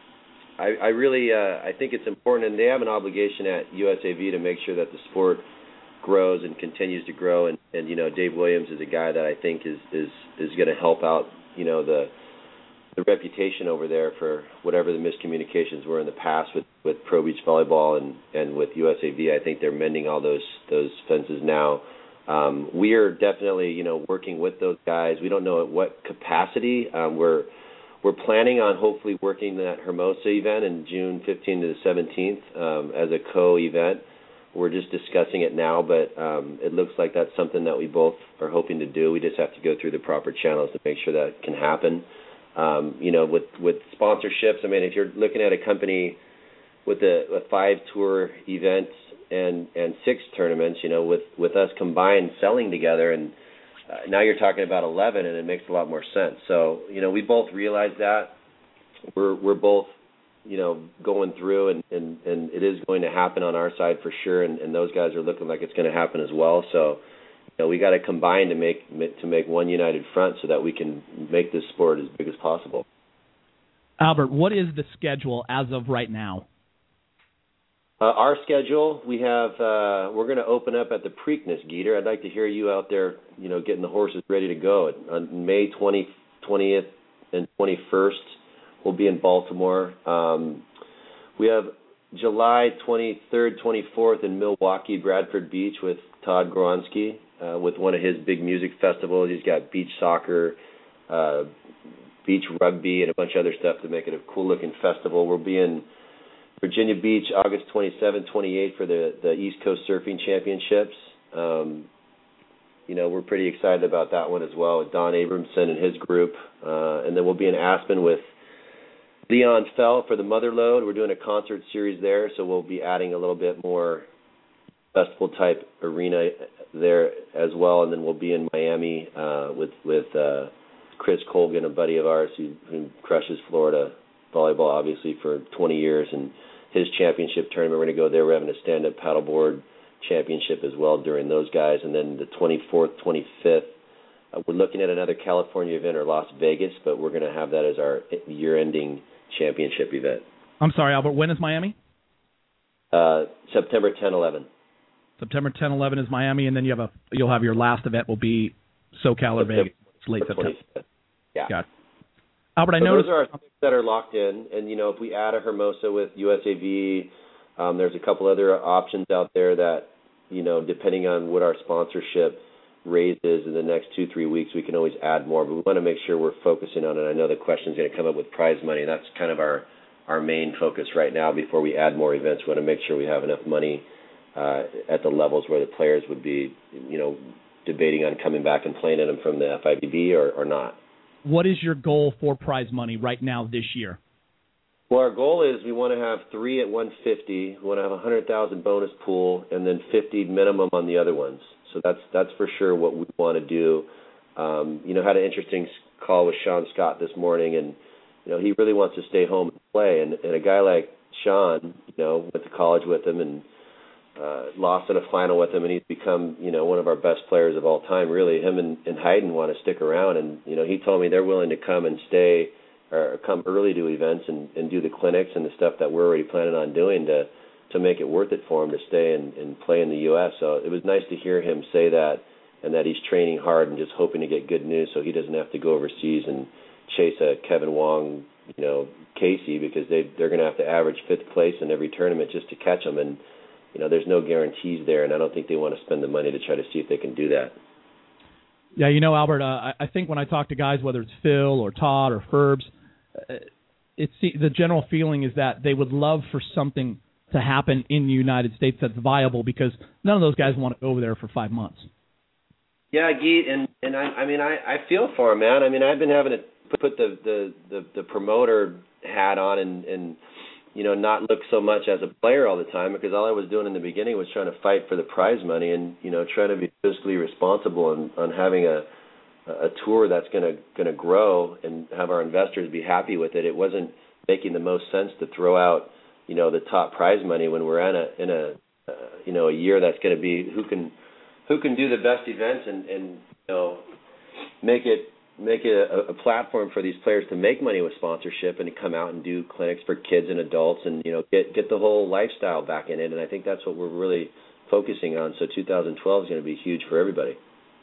[SPEAKER 13] I, I really uh, I think it's important, and they have an obligation at U S A V to make sure that the sport grows and continues to grow. And, and you know, Dave Williams is a guy that I think is is, is going to help out, you know, the the reputation over there for whatever the miscommunications were in the past with, with Pro Beach Volleyball and, and with U S A V. I think they're mending all those those fences now. Um, we are definitely, you know, working with those guys. We don't know at what capacity. Um, we're We're planning on hopefully working that Hermosa event in June fifteenth to the seventeenth um, as a co-event. We're just discussing it now, but um, it looks like that's something that we both are hoping to do. We just have to go through the proper channels to make sure that can happen. Um, you know, with, with sponsorships, I mean, if you're looking at a company with a, a five tour events and, and six tournaments, you know, with, with us combined selling together, and Uh, now you're talking about eleven, and it makes a lot more sense. So, you know, we both realize that. We're we're both, you know, going through, and, and, and it is going to happen on our side for sure, and, and those guys are looking like it's going to happen as well. So, you know, we got to combine to make to make one united front so that we can make this sport as big as possible.
[SPEAKER 10] Albert, what is the schedule as of right now?
[SPEAKER 13] Uh, our schedule, we have, uh, we're going to open up at the Preakness, Geeter. I'd like to hear you out there, you know, getting the horses ready to go. On May twentieth, twentieth and twenty-first, we'll be in Baltimore. Um, we have July twenty-third, twenty-fourth in Milwaukee, Bradford Beach with Todd Gronski, uh, with one of his big music festivals. He's got beach soccer, uh, beach rugby, and a bunch of other stuff to make it a cool-looking festival. We'll be in Virginia Beach, August twenty-seventh, twenty-eighth for the, the East Coast Surfing Championships. Um, you know, we're pretty excited about that one as well with Don Abramson and his group. Uh, and then we'll be in Aspen with Leon Fell for the Mother Load. We're doing a concert series there, so we'll be adding a little bit more festival-type arena there as well. And then we'll be in Miami uh, with, with uh, Chris Colgan, a buddy of ours who, who crushes Florida volleyball, obviously, for twenty years, and his championship tournament. We're going to go there. We're having a stand-up paddleboard championship as well during those guys. And then the twenty-fourth, twenty-fifth, uh, we're looking at another California event or Las Vegas, but we're going to have that as our year-ending championship event.
[SPEAKER 10] I'm sorry, Albert, when is Miami?
[SPEAKER 13] Uh, September tenth, eleventh.
[SPEAKER 10] September tenth, eleventh is Miami, and then you have a you'll have your last event will be SoCal or Vegas. It's late September.
[SPEAKER 13] Yeah.
[SPEAKER 10] Got it. Albert, I
[SPEAKER 13] so
[SPEAKER 10] noticed
[SPEAKER 13] those are our things that are locked in, and you know, if we add a Hermosa with U S A V, um, there's a couple other options out there that, you know, depending on what our sponsorship raise is in the next two, three weeks, we can always add more. But we want to make sure we're focusing on it. I know the question's going to come up with prize money. That's kind of our our main focus right now. Before we add more events, we want to make sure we have enough money uh, at the levels where the players would be, you know, debating on coming back and playing in them from the F I V B or, or not.
[SPEAKER 10] What is your goal for prize money right now this year?
[SPEAKER 13] Well, our goal is we want to have three at one hundred fifty. We want to have a one hundred thousand bonus pool, and then fifty minimum on the other ones. So that's that's for sure what we want to do. Um, you know, had an interesting call with Sean Scott this morning, and you know, he really wants to stay home and play. And, and a guy like Sean, you know, went to college with him and uh, lost in a final with him, and he's become, you know, one of our best players of all time. Really, him and, and Hayden want to stick around, and you know, he told me they're willing to come and stay or come early to events and, and do the clinics and the stuff that we're already planning on doing to to make it worth it for him to stay and, and play in the U S. So it was nice to hear him say that, and that he's training hard and just hoping to get good news so he doesn't have to go overseas and chase a Kevin Wong, you know, Casey, because they they're going to have to average fifth place in every tournament just to catch them, and you know, there's no guarantees there, and I don't think they want to spend the money to try to see if they can do that.
[SPEAKER 10] Yeah, you know, Albert, uh, I think when I talk to guys, whether it's Phil or Todd or Ferbs, uh, it's the general feeling is that they would love for something to happen in the United States that's viable, because none of those guys want to go over there for five months.
[SPEAKER 13] Yeah, Geet, and and I, I mean, I, I feel for him, man. I mean, I've been having to put the the, the, the promoter hat on and, and you know, not look so much as a player all the time, because all I was doing in the beginning was trying to fight for the prize money and, you know, trying to be fiscally responsible on, on having a a tour that's going to going to grow and have our investors be happy with it. It wasn't making the most sense to throw out, you know, the top prize money when we're in a in a uh, you know, a year that's going to be who can who can do the best events and, and you know, make it make it a, a platform for these players to make money with sponsorship and to come out and do clinics for kids and adults and, you know, get get the whole lifestyle back in it. And I think that's what we're really focusing on. So two thousand twelve is going to be huge for everybody.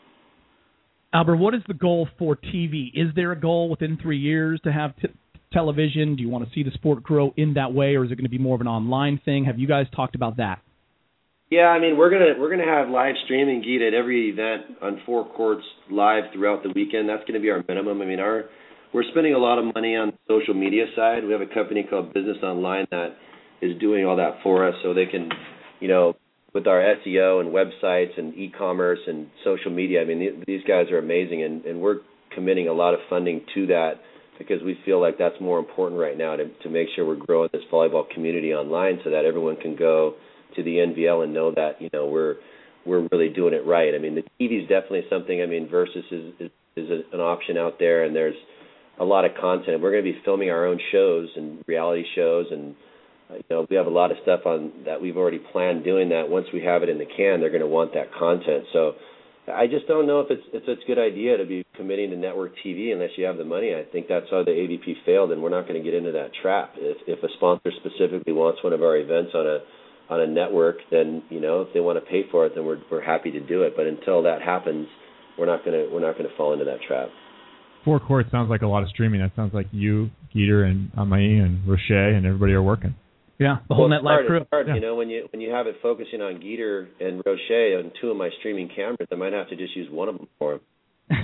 [SPEAKER 10] Albert, what is the goal for T V? Is there a goal within three years to have t- television? Do you want to see the sport grow in that way, or is it going to be more of an online thing? Have you guys talked about that?
[SPEAKER 13] Yeah, I mean, we're gonna we're gonna have live streaming, Geet, at every event on four courts live throughout the weekend. That's going to be our minimum. I mean, our we're spending a lot of money on the social media side. We have a company called Business Online that is doing all that for us, so they can, you know, with our S E O and websites and e-commerce and social media. I mean, these guys are amazing, and, and we're committing a lot of funding to that because we feel like that's more important right now to to make sure we're growing this volleyball community online so that everyone can go to the N V L and know that, you know, we're we're really doing it right. I mean, the T V is definitely something. I mean, Versus is is, is a, an option out there, and there's a lot of content. We're going to be filming our own shows and reality shows, and uh, you know, we have a lot of stuff on that we've already planned doing that. Once we have it in the can, they're going to want that content. So I just don't know if it's if it's a good idea to be committing to network T V unless you have the money. I think that's how the A V P failed, and we're not going to get into that trap. If if a sponsor specifically wants one of our events on a on a network, then, you know, if they want to pay for it, then we're we're happy to do it. But until that happens, we're not gonna we're not gonna fall into that trap.
[SPEAKER 9] Four courts sounds like a lot of streaming. That sounds like you, Geeter, and Amai and Roche and everybody are working.
[SPEAKER 10] Yeah, the whole
[SPEAKER 13] well,
[SPEAKER 10] Net Live crew.
[SPEAKER 13] It's hard,
[SPEAKER 10] yeah.
[SPEAKER 13] You know, when you when you have it focusing on Geeter and Roche on two of my streaming cameras, I might have to just use one of them for them.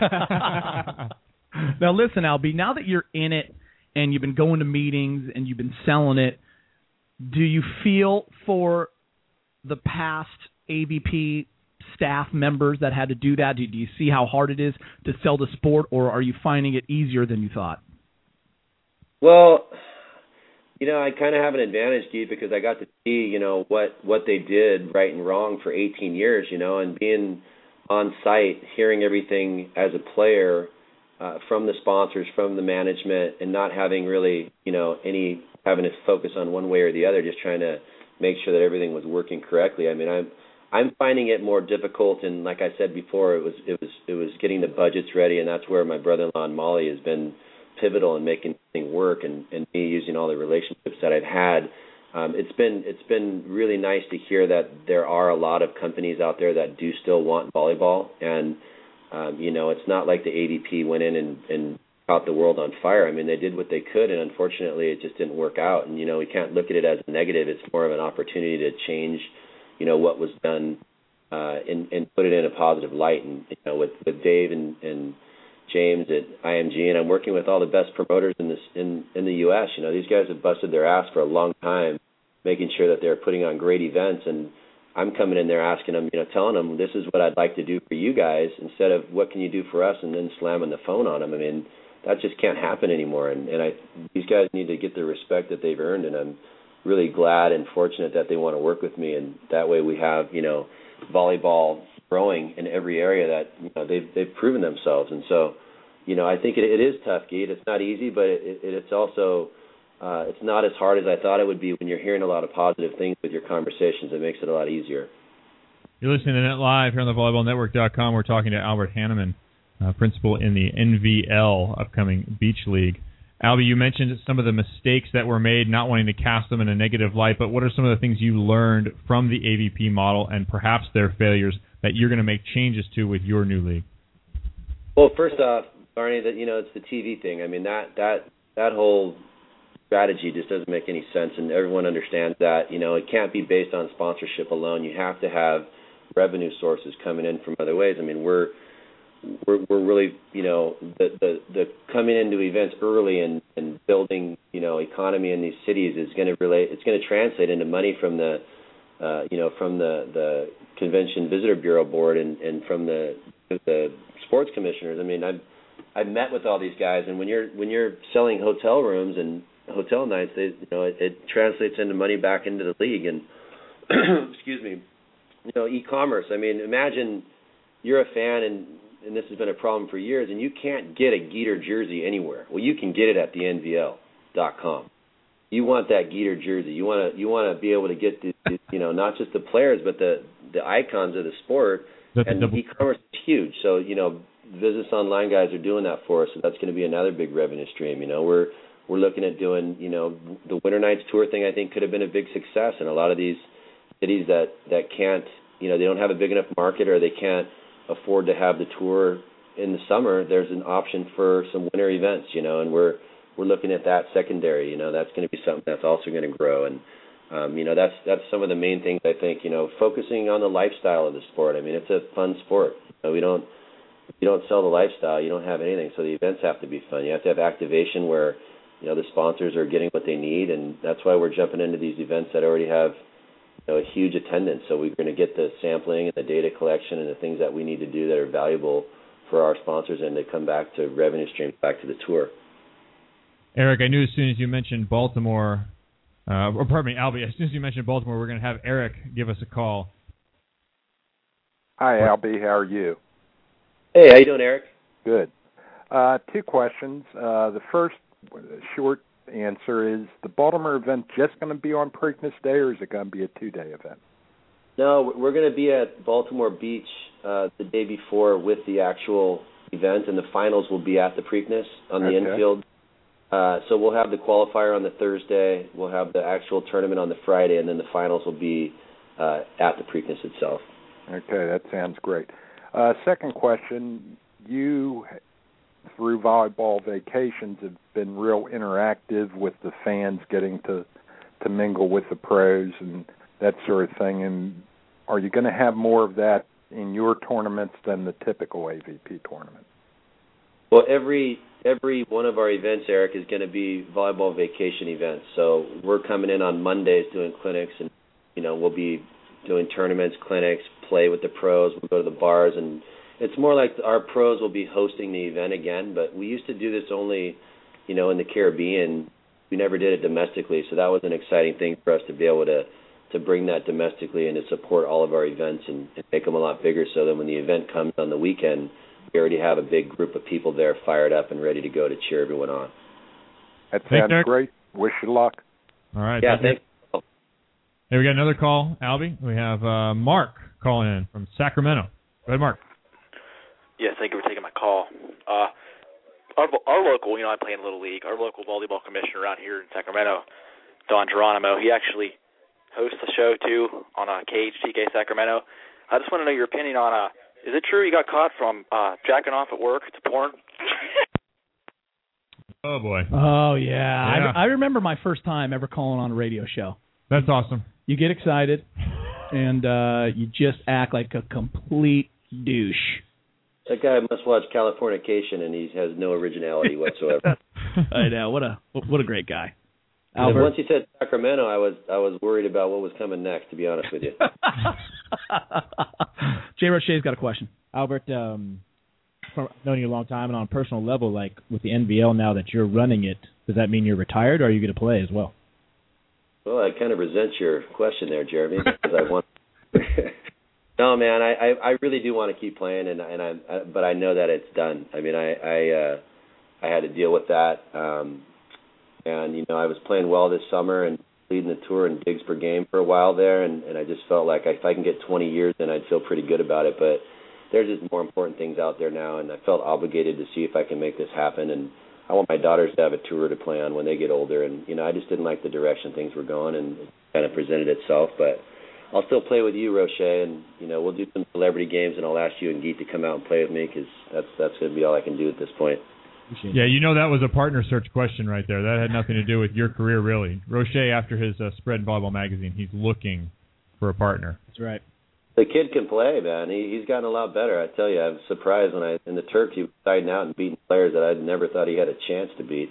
[SPEAKER 10] Now listen, Albie, now that you're in it and you've been going to meetings and you've been selling it, do you feel for the past A V P staff members that had to do that? Do, do you see how hard it is to sell the sport, or are you finding it easier than you thought?
[SPEAKER 13] Well, you know, I kind of have an advantage, Steve, because I got to see, you know, what, what they did right and wrong for eighteen years, you know, and being on site, hearing everything as a player uh, from the sponsors, from the management, and not having really, you know, any having to focus on one way or the other, just trying to make sure that everything was working correctly. I mean, I'm I'm finding it more difficult, and like I said before, it was it was it was getting the budgets ready, and that's where my brother-in-law and Molly has been pivotal in making things work, and, and me using all the relationships that I've had. Um, it's been it's been really nice to hear that there are a lot of companies out there that do still want volleyball, and um, you know, it's not like the A V P went in and, and caught the world on fire. I mean, they did what they could, and unfortunately, it just didn't work out. And you know, we can't look at it as a negative. It's more of an opportunity to change, you know, what was done uh, and, and put it in a positive light. And you know, with with Dave and, and James at I M G, and I'm working with all the best promoters in this in, in the U S. You know, these guys have busted their ass for a long time, making sure that they're putting on great events, and I'm coming in there asking them, you know, telling them this is what I'd like to do for you guys, instead of what can you do for us, and then slamming the phone on them. I mean, that just can't happen anymore, and, and I these guys need to get the respect that they've earned, and I'm really glad and fortunate that they want to work with me, and that way we have, you know, volleyball growing in every area that you know they've they've proven themselves. And so, you know, I think it, it is tough, Geet. It's not easy, but it, it, it's also uh, it's not as hard as I thought it would be when you're hearing a lot of positive things with your conversations. It makes it a lot easier.
[SPEAKER 9] You're listening to Net Live here on the volleyball network dot com. We're talking to Albert Hanneman, uh, principal in the N V L upcoming Beach League. Albie, you mentioned some of the mistakes that were made, not wanting to cast them in a negative light, but what are some of the things you learned from the A V P model and perhaps their failures that you're going to make changes to with your new league?
[SPEAKER 13] Well, first off, Barney, that you know it's the T V thing. I mean that that that whole strategy just doesn't make any sense, and everyone understands that. You know, it can't be based on sponsorship alone. You have to have revenue sources coming in from other ways. I mean, we're we're, we're really, you know, the, the the coming into events early and, and building, you know, economy in these cities is going to relate. It's going to translate into money from the, uh, you know, from the, the Convention Visitor Bureau Board and, and from the the sports commissioners. I mean, I've I've met with all these guys, and when you're when you're selling hotel rooms and hotel nights, they, you know, it, it translates into money back into the league. And excuse me. You know, e-commerce. I mean, imagine you're a fan, and, and this has been a problem for years, and you can't get a Geeter jersey anywhere. Well, you can get it at the N V L dot com. You want that Geeter jersey. You want to you want to be able to get the, the you know not just the players but the the icons of the sport. That's and double- e-commerce is huge. So you know, Business Online guys are doing that for us, so that's going to be another big revenue stream. You know, we're we're looking at doing you know the Winter Nights tour thing. I think could have been a big success, and a lot of these cities that, that can't, you know, they don't have a big enough market or they can't afford to have the tour in the summer, there's an option for some winter events, you know, and we're we're looking at that secondary, you know, that's going to be something that's also going to grow. And, um, you know, that's that's some of the main things I think, you know, focusing on the lifestyle of the sport. I mean, it's a fun sport. You know, we don't, if you don't sell the lifestyle, you don't have anything. So the events have to be fun. You have to have activation where, you know, the sponsors are getting what they need, and that's why we're jumping into these events that already have, you know, a huge attendance. So we're going to get the sampling and the data collection and the things that we need to do that are valuable for our sponsors, and they come back to revenue streams, back to the tour.
[SPEAKER 9] Eric, I knew as soon as you mentioned Baltimore, uh, or pardon me, Albie, as soon as you mentioned Baltimore, we're going to have Eric give us a call.
[SPEAKER 14] Hi, Albie. How are you?
[SPEAKER 13] Hey, how you doing, Eric?
[SPEAKER 14] Good. Uh, two questions. Uh, the first short answer is, the Baltimore event just going to be on Preakness Day, or is it going to be a two-day event?
[SPEAKER 13] No, we're going to be at Baltimore Beach uh, the day before with the actual event, and the finals will be at the Preakness on the
[SPEAKER 14] Okay.
[SPEAKER 13] infield. Uh, so we'll have the qualifier on the Thursday, we'll have the actual tournament on the Friday, and then the finals will be uh, at the Preakness itself.
[SPEAKER 14] Okay, that sounds great. Uh, second question, you, through Volleyball Vacations, have been real interactive with the fans, getting to, to mingle with the pros and that sort of thing. And are you going to have more of that in your tournaments than the typical A V P tournament?
[SPEAKER 13] Well, every every one of our events, Eric, is going to be volleyball vacation events. So we're coming in on Mondays doing clinics, and you know we'll be doing tournaments, clinics, play with the pros. We'll go to the bars, and it's more like our pros will be hosting the event again. But we used to do this only, you know, in the Caribbean. We never did it domestically, so that was an exciting thing for us to be able to to bring that domestically and to support all of our events and, and make them a lot bigger, so that when the event comes on the weekend, we already have a big group of people there fired up and ready to go to cheer everyone on.
[SPEAKER 14] That sounds
[SPEAKER 9] Eric.
[SPEAKER 14] great. Wish you luck.
[SPEAKER 9] All right.
[SPEAKER 13] Yeah,
[SPEAKER 9] thank
[SPEAKER 13] thanks.
[SPEAKER 9] Hey, we got another call, Albie. We have uh, Mark calling in from Sacramento. Go ahead, Mark.
[SPEAKER 15] Yeah, thank you for taking my call. Uh, our, our local, you know, I play in Little League. Our local volleyball commissioner around here in Sacramento, Don Geronimo, he actually hosts a show, too, on uh, K H T K Sacramento. I just want to know your opinion on, uh, is it true you got caught from uh, jacking off at work to porn?
[SPEAKER 9] Oh, boy.
[SPEAKER 10] Oh, yeah.
[SPEAKER 9] Yeah.
[SPEAKER 10] I, I remember my first time ever calling on a radio show.
[SPEAKER 9] That's awesome.
[SPEAKER 10] You get excited, and uh, you just act like a complete douche.
[SPEAKER 13] That guy must watch Californication, and he has no originality whatsoever.
[SPEAKER 10] I know. What a what a great guy.
[SPEAKER 13] And
[SPEAKER 10] Albert.
[SPEAKER 13] once you said Sacramento, I was I was worried about what was coming next, to be honest with you.
[SPEAKER 10] Jay Roche's got a question.
[SPEAKER 11] Albert, um, from knowing you a long time and on a personal level, like with the N V L now that you're running it, does that mean you're retired, or are you going to play as well?
[SPEAKER 13] Well, I kind of resent your question there, Jeremy, because I want No, man, I, I, I really do want to keep playing, and and I, I but I know that it's done. I mean, I I, uh, I had to deal with that, um, and you know, I was playing well this summer and leading the tour in digs per game for a while there, and, and I just felt like if I can get twenty years, then I'd feel pretty good about it. But there's just more important things out there now, and I felt obligated to see if I can make this happen. And I want my daughters to have a tour to play on when they get older, and you know, I just didn't like the direction things were going, and it kind of presented itself, but. I'll still play with you, Roche, and you know we'll do some celebrity games, and I'll ask you and Geet to come out and play with me because that's that's going to be all I can do at this point.
[SPEAKER 9] Yeah, you know that was a partner search question right there. That had nothing to do with your career, really. Roche, after his uh, spread in Volleyball Magazine, he's looking for a partner.
[SPEAKER 11] That's right.
[SPEAKER 13] The kid can play, man. He, he's gotten a lot better. I tell you, I was surprised when I in the Turks he was siding out and beating players that I never thought he had a chance to beat.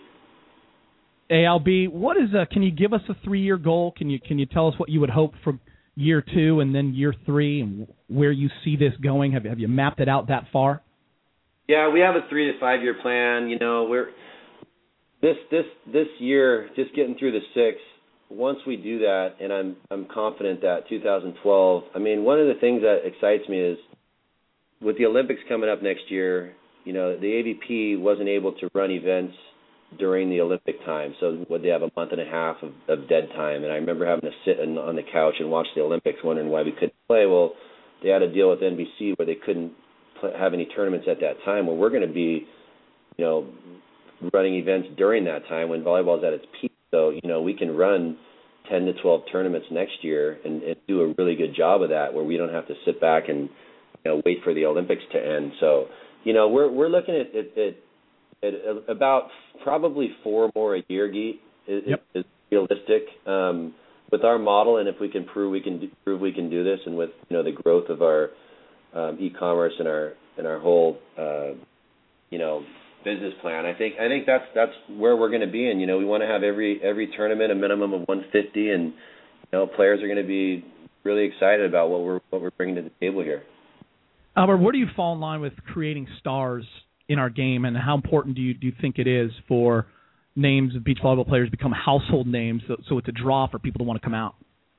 [SPEAKER 10] Hey, L B, what is a? Can you give us a three-year goal? Can you can you tell us what you would hope for year two and then year three, and where you see this going? Have you, have you mapped it out that far?
[SPEAKER 13] Yeah, we have a three to five year plan. You know, we're this this this year just getting through the six. Once we do that, and I'm I'm confident that two thousand twelve. I mean, one of the things that excites me is with the Olympics coming up next year. You know, the A V P wasn't able to run events during the Olympic time, so would they have a month and a half of, of dead time? And I remember having to sit in, on the couch and watch the Olympics, wondering why we couldn't play. Well, they had a deal with N B C where they couldn't play, have any tournaments at that time. Well, we're going to be, you know, running events during that time when volleyball is at its peak. So, you know, we can run ten to twelve tournaments next year and, and do a really good job of that, where we don't have to sit back and, you know, wait for the Olympics to end. So, you know, we're we're looking at, at, at At about probably four more a year, Geet, is, yep. is realistic um, with our model, and if we can prove we can do, prove we can do this, and with you know the growth of our um, e-commerce and our and our whole uh, you know business plan, I think I think that's that's where we're going to be. And you know we want to have every every tournament a minimum of one fifty, and you know players are going to be really excited about what we're what we're bringing to the table here.
[SPEAKER 10] Albert, where do you fall in line with creating stars in our game, and how important do you do you think it is for names of beach volleyball players to become household names, so, so it's a draw for people to want to come out?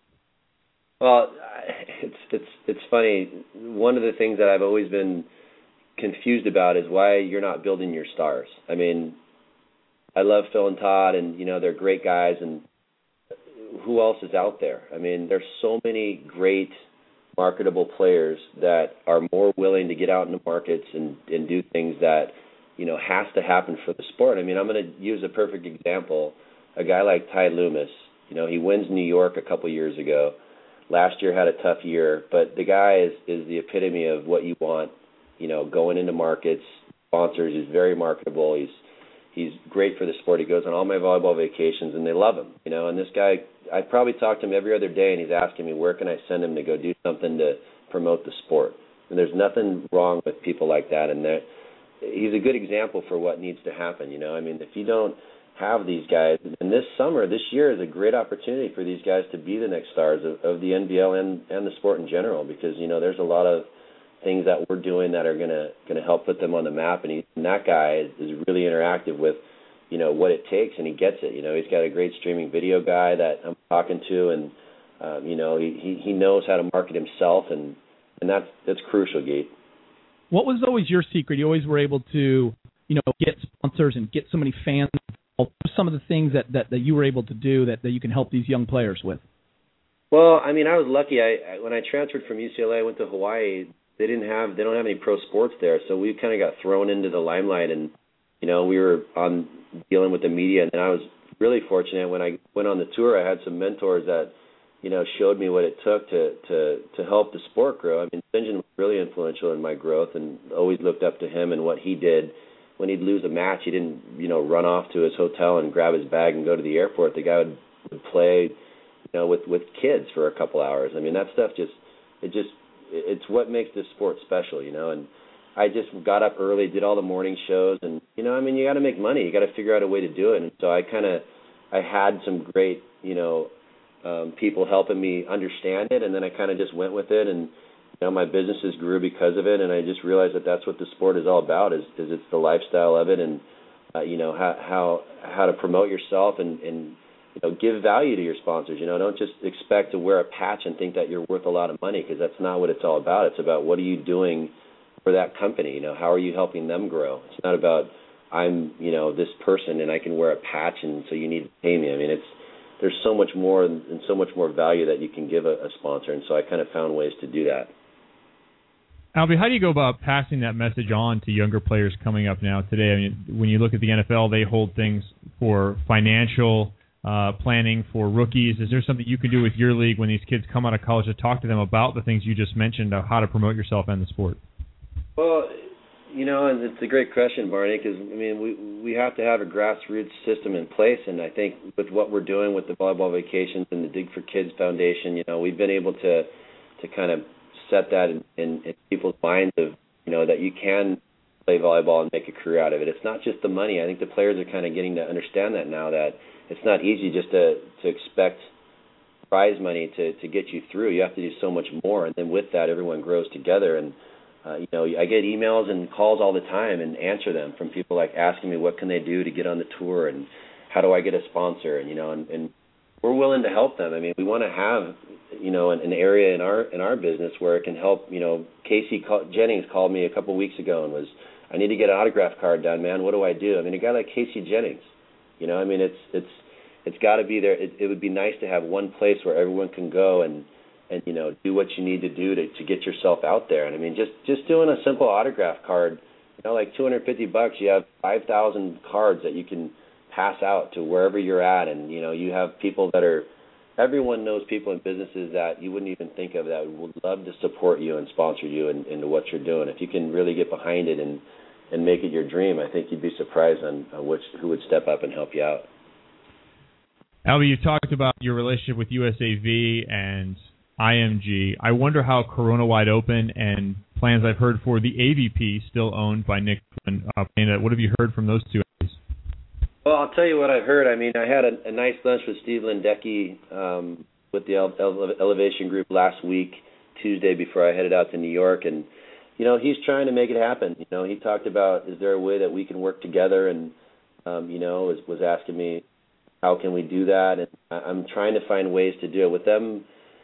[SPEAKER 13] Well, it's it's it's funny. One of the things that I've always been confused about is why you're not building your stars. I mean, I love Phil and Todd, and you know they're great guys, and who else is out there? I mean, there's so many great marketable players that are more willing to get out into markets and, and do things that, you know, has to happen for the sport. I mean, I'm going to use a perfect example. A guy like Ty Loomis, you know, he wins New York a couple years ago. Last year had a tough year, but the guy is, is the epitome of what you want, you know, going into markets, sponsors. He's very marketable. He's he's great for the sport. He goes on all my volleyball vacations, and they love him, you know, and this guy, I probably talk to him every other day, and he's asking me where can I send him to go do something to promote the sport. And there's nothing wrong with people like that, and he's a good example for what needs to happen. You know, I mean, if you don't have these guys, and this summer, this year is a great opportunity for these guys to be the next stars of, of the N B L and, and the sport in general, because you know there's a lot of things that we're doing that are gonna gonna help put them on the map, and, he, and that guy is, is really interactive with. You know, what it takes, and he gets it. You know, he's got a great streaming video guy that I'm talking to, and, um, you know, he, he, he knows how to market himself, and, and that's that's crucial, Geet.
[SPEAKER 10] What was always your secret? You always were able to, you know, get sponsors and get so many fans. What were some of the things that, that, that you were able to do that, that you can help these young players with?
[SPEAKER 13] Well, I mean, I was lucky. I, I when I transferred from U C L A, I went to Hawaii. They didn't have, they don't have any pro sports there, so we kind of got thrown into the limelight, and you know, we were on dealing with the media, and I was really fortunate when I went on the tour. I had some mentors that, you know, showed me what it took to to to help the sport grow. I mean, St. John was really influential in my growth, and always looked up to him and what he did. When he'd lose a match, he didn't, you know, run off to his hotel and grab his bag and go to the airport. The guy would, would play, you know, with with kids for a couple hours. I mean, that stuff just, it just, it's what makes this sport special, you know, and I just got up early, did all the morning shows, and, you know, I mean, you got to make money. You got to figure out a way to do it. And so I kind of, I had some great, you know, um, people helping me understand it, and then I kind of just went with it, and, you know, my businesses grew because of it, and I just realized that that's what the sport is all about, is, is it's the lifestyle of it, and, uh, you know, how, how how to promote yourself, and, and you know, give value to your sponsors. You know, don't just expect to wear a patch and think that you're worth a lot of money, because that's not what it's all about. It's about what are you doing for that company. You know, how are you helping them grow? It's not about I'm, you know, this person and I can wear a patch and so you need to pay me. I mean, it's there's so much more and so much more value that you can give a, a sponsor, and so I kind of found ways to do that.
[SPEAKER 9] Albie, how do you go about passing that message on to younger players coming up now today? I mean, when you look at the N F L, they hold things for financial uh, planning for rookies. Is there something you can do with your league when these kids come out of college to talk to them about the things you just mentioned of how to promote yourself and the sport?
[SPEAKER 13] Well, you know, and it's a great question, Barney, because, I mean, we we have to have a grassroots system in place, and I think with what we're doing with the Volleyball Vacations and the Dig for Kids Foundation, you know, we've been able to to kind of set that in, in, in people's minds of, you know, that you can play volleyball and make a career out of it. It's not just the money. I think the players are kind of getting to understand that now, that it's not easy just to, to expect prize money to, to get you through. You have to do so much more, and then with that, everyone grows together. And, uh, you know, I get emails and calls all the time and answer them from people like asking me what can they do to get on the tour and how do I get a sponsor, and, you know, and, and we're willing to help them. I mean, we want to have, you know, an, an area in our in our business where it can help. You know, Casey call, Jennings called me a couple of weeks ago and was, I need to get an autograph card done, man. What do I do? I mean, a guy like Casey Jennings, you know, I mean, it's it's it's got to be there. It, it would be nice to have one place where everyone can go and and you know do what you need to do to to get yourself out there. And I mean, just just doing a simple autograph card, you know, like two hundred fifty bucks, you have five thousand cards that you can pass out to wherever you're at, and you know you have people that are, everyone knows people in businesses that you wouldn't even think of that would love to support you and sponsor you in, into what you're doing. If you can really get behind it and and make it your dream, I think you'd be surprised on, on which who would step up and help you out.
[SPEAKER 9] Albie, you talked about your relationship with U S A V and I M G. I wonder how Corona Wide Open and plans I've heard for the A V P, still owned by Nick, uh, what have you heard from those two?
[SPEAKER 13] Well, I'll tell you what I've heard. I mean, I had a, a nice lunch with Steve Lindecki um, with the Ele- Ele- Elevation Group last week, Tuesday, before I headed out to New York. And, you know, he's trying to make it happen. You know, he talked about, is there a way that we can work together? And, um, you know, was, was asking me, how can we do that? And I'm trying to find ways to do it. With them,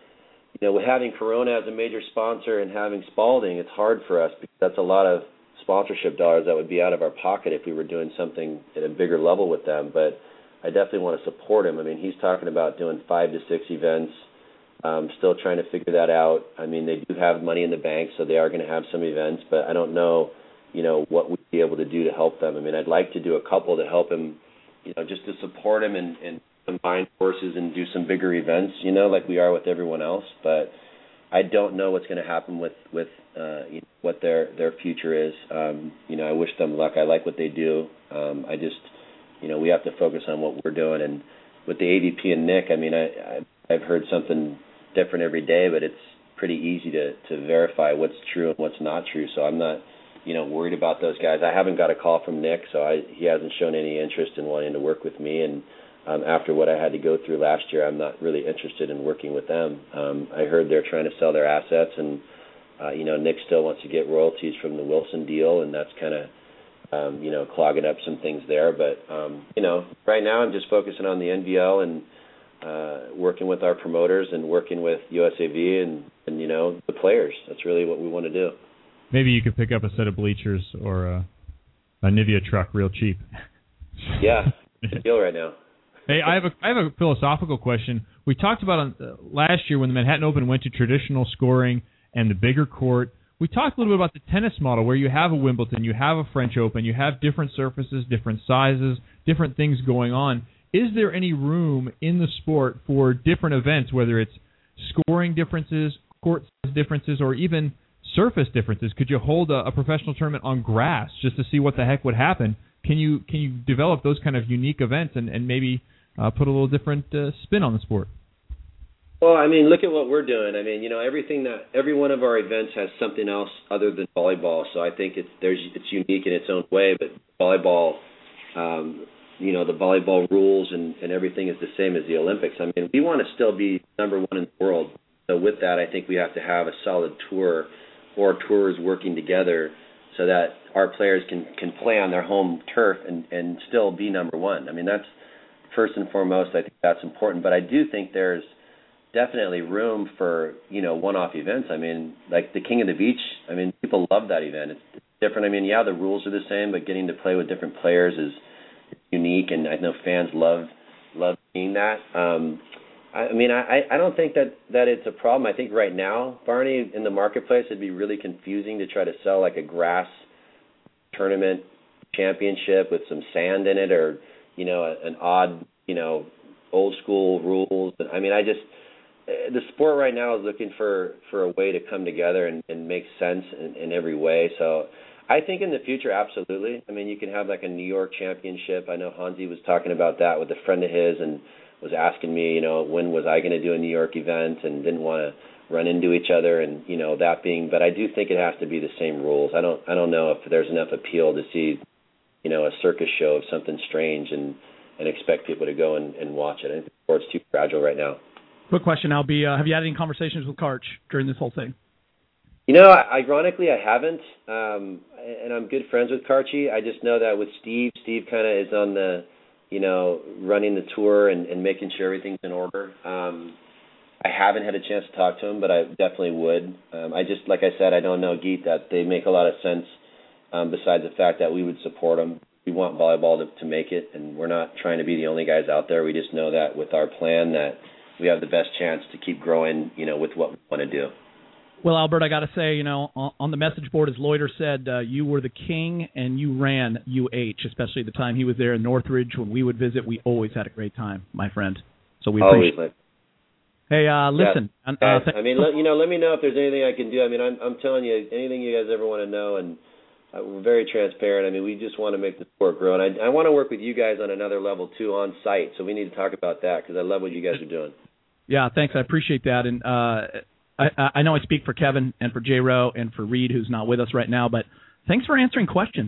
[SPEAKER 13] you know, with having Corona as a major sponsor and having Spalding, it's hard for us because that's a lot of sponsorship dollars that would be out of our pocket if we were doing something at a bigger level with them. But I definitely want to support him. I mean, he's talking about doing five to six events. Um, still trying to figure that out. I mean, they do have money in the bank, so they are going to have some events, but I don't know, you know, what we'd be able to do to help them. I mean, I'd like to do a couple to help him, you know, just to support him and, and combine forces and do some bigger events, you know, like we are with everyone else. But I don't know what's going to happen with with uh, you know, what their their future is. Um, you know, I wish them luck. I like what they do. Um, I just, you know, we have to focus on what we're doing. And with the A V P and Nick, I mean, I, I I've heard something different every day, but it's pretty easy to to verify what's true and what's not true. So I'm not, you know, worried about those guys. I haven't got a call from Nick, so I he hasn't shown any interest in wanting to work with me. And Um, after what I had to go through last year, I'm not really interested in working with them. Um, I heard they're trying to sell their assets, and uh, you know, Nick still wants to get royalties from the Wilson deal, and that's kind of um, you know clogging up some things there. But um, you know, right now I'm just focusing on the N V L and uh, working with our promoters and working with U S A V and, and you know the players. That's really what we want to do.
[SPEAKER 9] Maybe you could pick up a set of bleachers or a, a Nivea truck real cheap.
[SPEAKER 13] Yeah, it's a deal right now.
[SPEAKER 9] Hey, I have a I have a philosophical question. We talked about on, uh, last year when the Manhattan Open went to traditional scoring and the bigger court. We talked a little bit about the tennis model where you have a Wimbledon, you have a French Open, you have different surfaces, different sizes, different things going on. Is there any room in the sport for different events, whether it's scoring differences, court size differences, or even surface differences? Could you hold a, a professional tournament on grass just to see what the heck would happen? Can you can you develop those kind of unique events and, and maybe Uh, put a little different uh, spin on the sport?
[SPEAKER 13] Well, I mean, look at what we're doing. I mean, you know, everything that every one of our events has something else other than volleyball. So I think it's there's it's unique in its own way. But volleyball, um, you know, the volleyball rules and, and everything is the same as the Olympics. I mean, we want to still be number one in the world. So with that, I think we have to have a solid tour or tours working together so that our players can, can play on their home turf and, and still be number one. I mean, that's first and foremost, I think that's important. But I do think there's definitely room for, you know, one-off events. I mean, like the King of the Beach, I mean, people love that event. It's different. I mean, yeah, the rules are the same, but getting to play with different players is unique, and I know fans love love seeing that. Um, I, I mean, I, I don't think that, that it's a problem. I think right now, Barney, in the marketplace, it'd be really confusing to try to sell like a grass tournament championship with some sand in it, or, you know, a, an odd, you know, old school rules. I mean, I just, the sport right now is looking for, for a way to come together and, and make sense in, in every way. So I think in the future, absolutely. I mean, you can have like a New York championship. I know Hansi was talking about that with a friend of his and was asking me, you know, when was I going to do a New York event, and didn't want to run into each other, and, you know, that being, but I do think it has to be the same rules. I don't, I don't know if there's enough appeal to see, you know, a circus show of something strange and, and expect people to go and, and watch it. I think the sport's too fragile right now.
[SPEAKER 10] Quick question, Albie. Uh, have you had any conversations with Karch during this whole thing?
[SPEAKER 13] You know, ironically, I haven't, um, and I'm good friends with Karchi. I just know that with Steve, Steve kind of is on the, you know, running the tour and, and making sure everything's in order. Um, I haven't had a chance to talk to him, but I definitely would. Um, I just, like I said, I don't know, Geet, that they make a lot of sense, um, besides the fact that we would support them. We want volleyball to, to make it, and we're not trying to be the only guys out there. We just know that with our plan that we have the best chance to keep growing, you know, with what we want to do.
[SPEAKER 10] Well, Albert, I got to say, you know, on the message board, as Loiter said, uh, you were the king and you ran U H, especially the time he was there in Northridge. When we would visit, we always had a great time, my friend. So we appreciate
[SPEAKER 13] always.
[SPEAKER 10] it. Hey, uh, listen.
[SPEAKER 13] Yeah.
[SPEAKER 10] Uh,
[SPEAKER 13] I mean, let, you know, let me know if there's anything I can do. I mean, I'm, I'm telling you, anything you guys ever want to know, and uh, we're very transparent. I mean, we just want to make the sport grow. And I, I want to work with you guys on another level, too, on site. So we need to talk about that because I love what you guys are doing.
[SPEAKER 10] Yeah, thanks. I appreciate that. And uh, I, I know I speak for Kevin and for J. Rowe and for Reed, who's not with us right now, but thanks for answering questions.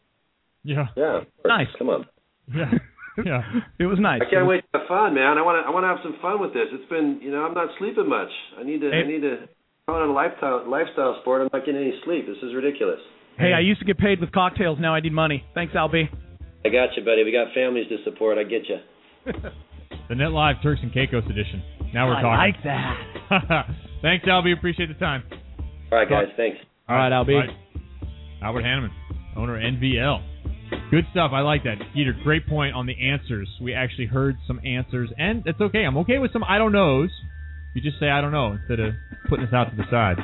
[SPEAKER 9] Yeah.
[SPEAKER 13] Yeah.
[SPEAKER 10] Nice.
[SPEAKER 13] Come on.
[SPEAKER 9] Yeah. Yeah.
[SPEAKER 10] It was nice.
[SPEAKER 13] I can't wait to have fun, man. I want to. I want to have some fun with this. It's been, you know, I'm not sleeping much. I need to.
[SPEAKER 10] Hey.
[SPEAKER 13] I need to. On a lifestyle lifestyle sport, I'm not getting any sleep. This is ridiculous.
[SPEAKER 10] Hey, I used to get paid with cocktails. Now I need money. Thanks, Albie.
[SPEAKER 13] I got you, buddy. We got families to support. I get you.
[SPEAKER 9] The Net Live Turks and Caicos edition. Now we're
[SPEAKER 10] I
[SPEAKER 9] talking.
[SPEAKER 10] like that.
[SPEAKER 9] Thanks, Albie. Appreciate the time.
[SPEAKER 13] All right, guys. Thanks.
[SPEAKER 10] All right, Albie.
[SPEAKER 9] All right. Albert Hanneman, owner of N V L. Good stuff. I like that. Peter, great point on the answers. We actually heard some answers, and it's okay. I'm okay with some I don't knows. You just say I don't know instead of putting us out to the side.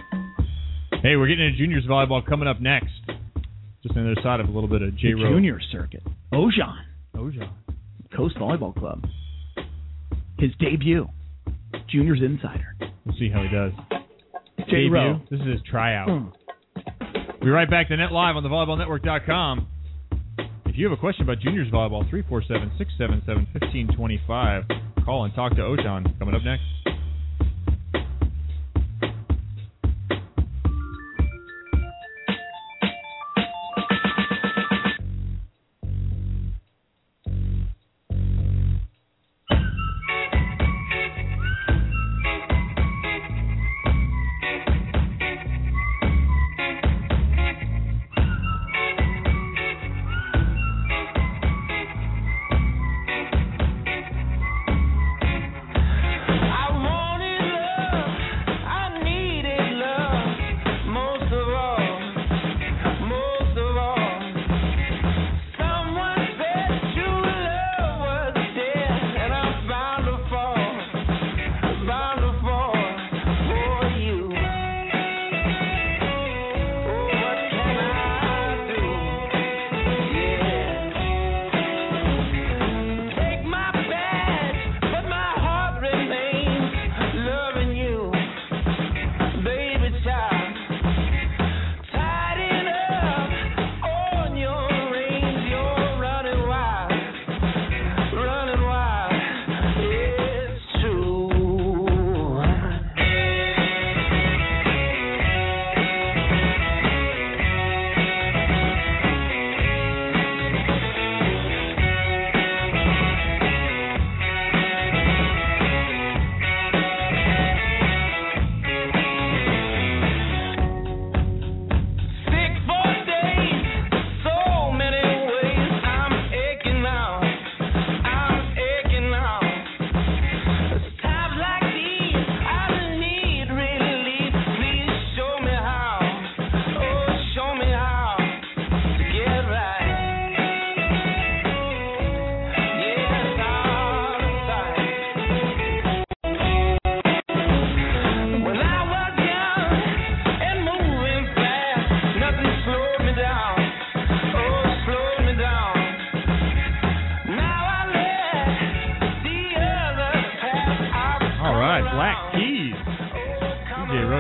[SPEAKER 9] Hey, we're getting into juniors volleyball coming up next. Just on the other side of a little bit of J. Rowe.
[SPEAKER 10] Junior circuit. Ojan.
[SPEAKER 9] Ojan.
[SPEAKER 10] Coast Volleyball Club. His debut. Juniors Insider.
[SPEAKER 9] We'll see how he does.
[SPEAKER 10] J.
[SPEAKER 9] Debut.
[SPEAKER 10] Rowe.
[SPEAKER 9] This is his tryout.
[SPEAKER 10] Mm.
[SPEAKER 9] We'll be right back to Net Live on the volleyball network dot com. If you have a question about juniors volleyball, three four seven, six seven seven, one five two five. Call and talk to Ojan. Coming up next.
[SPEAKER 16] I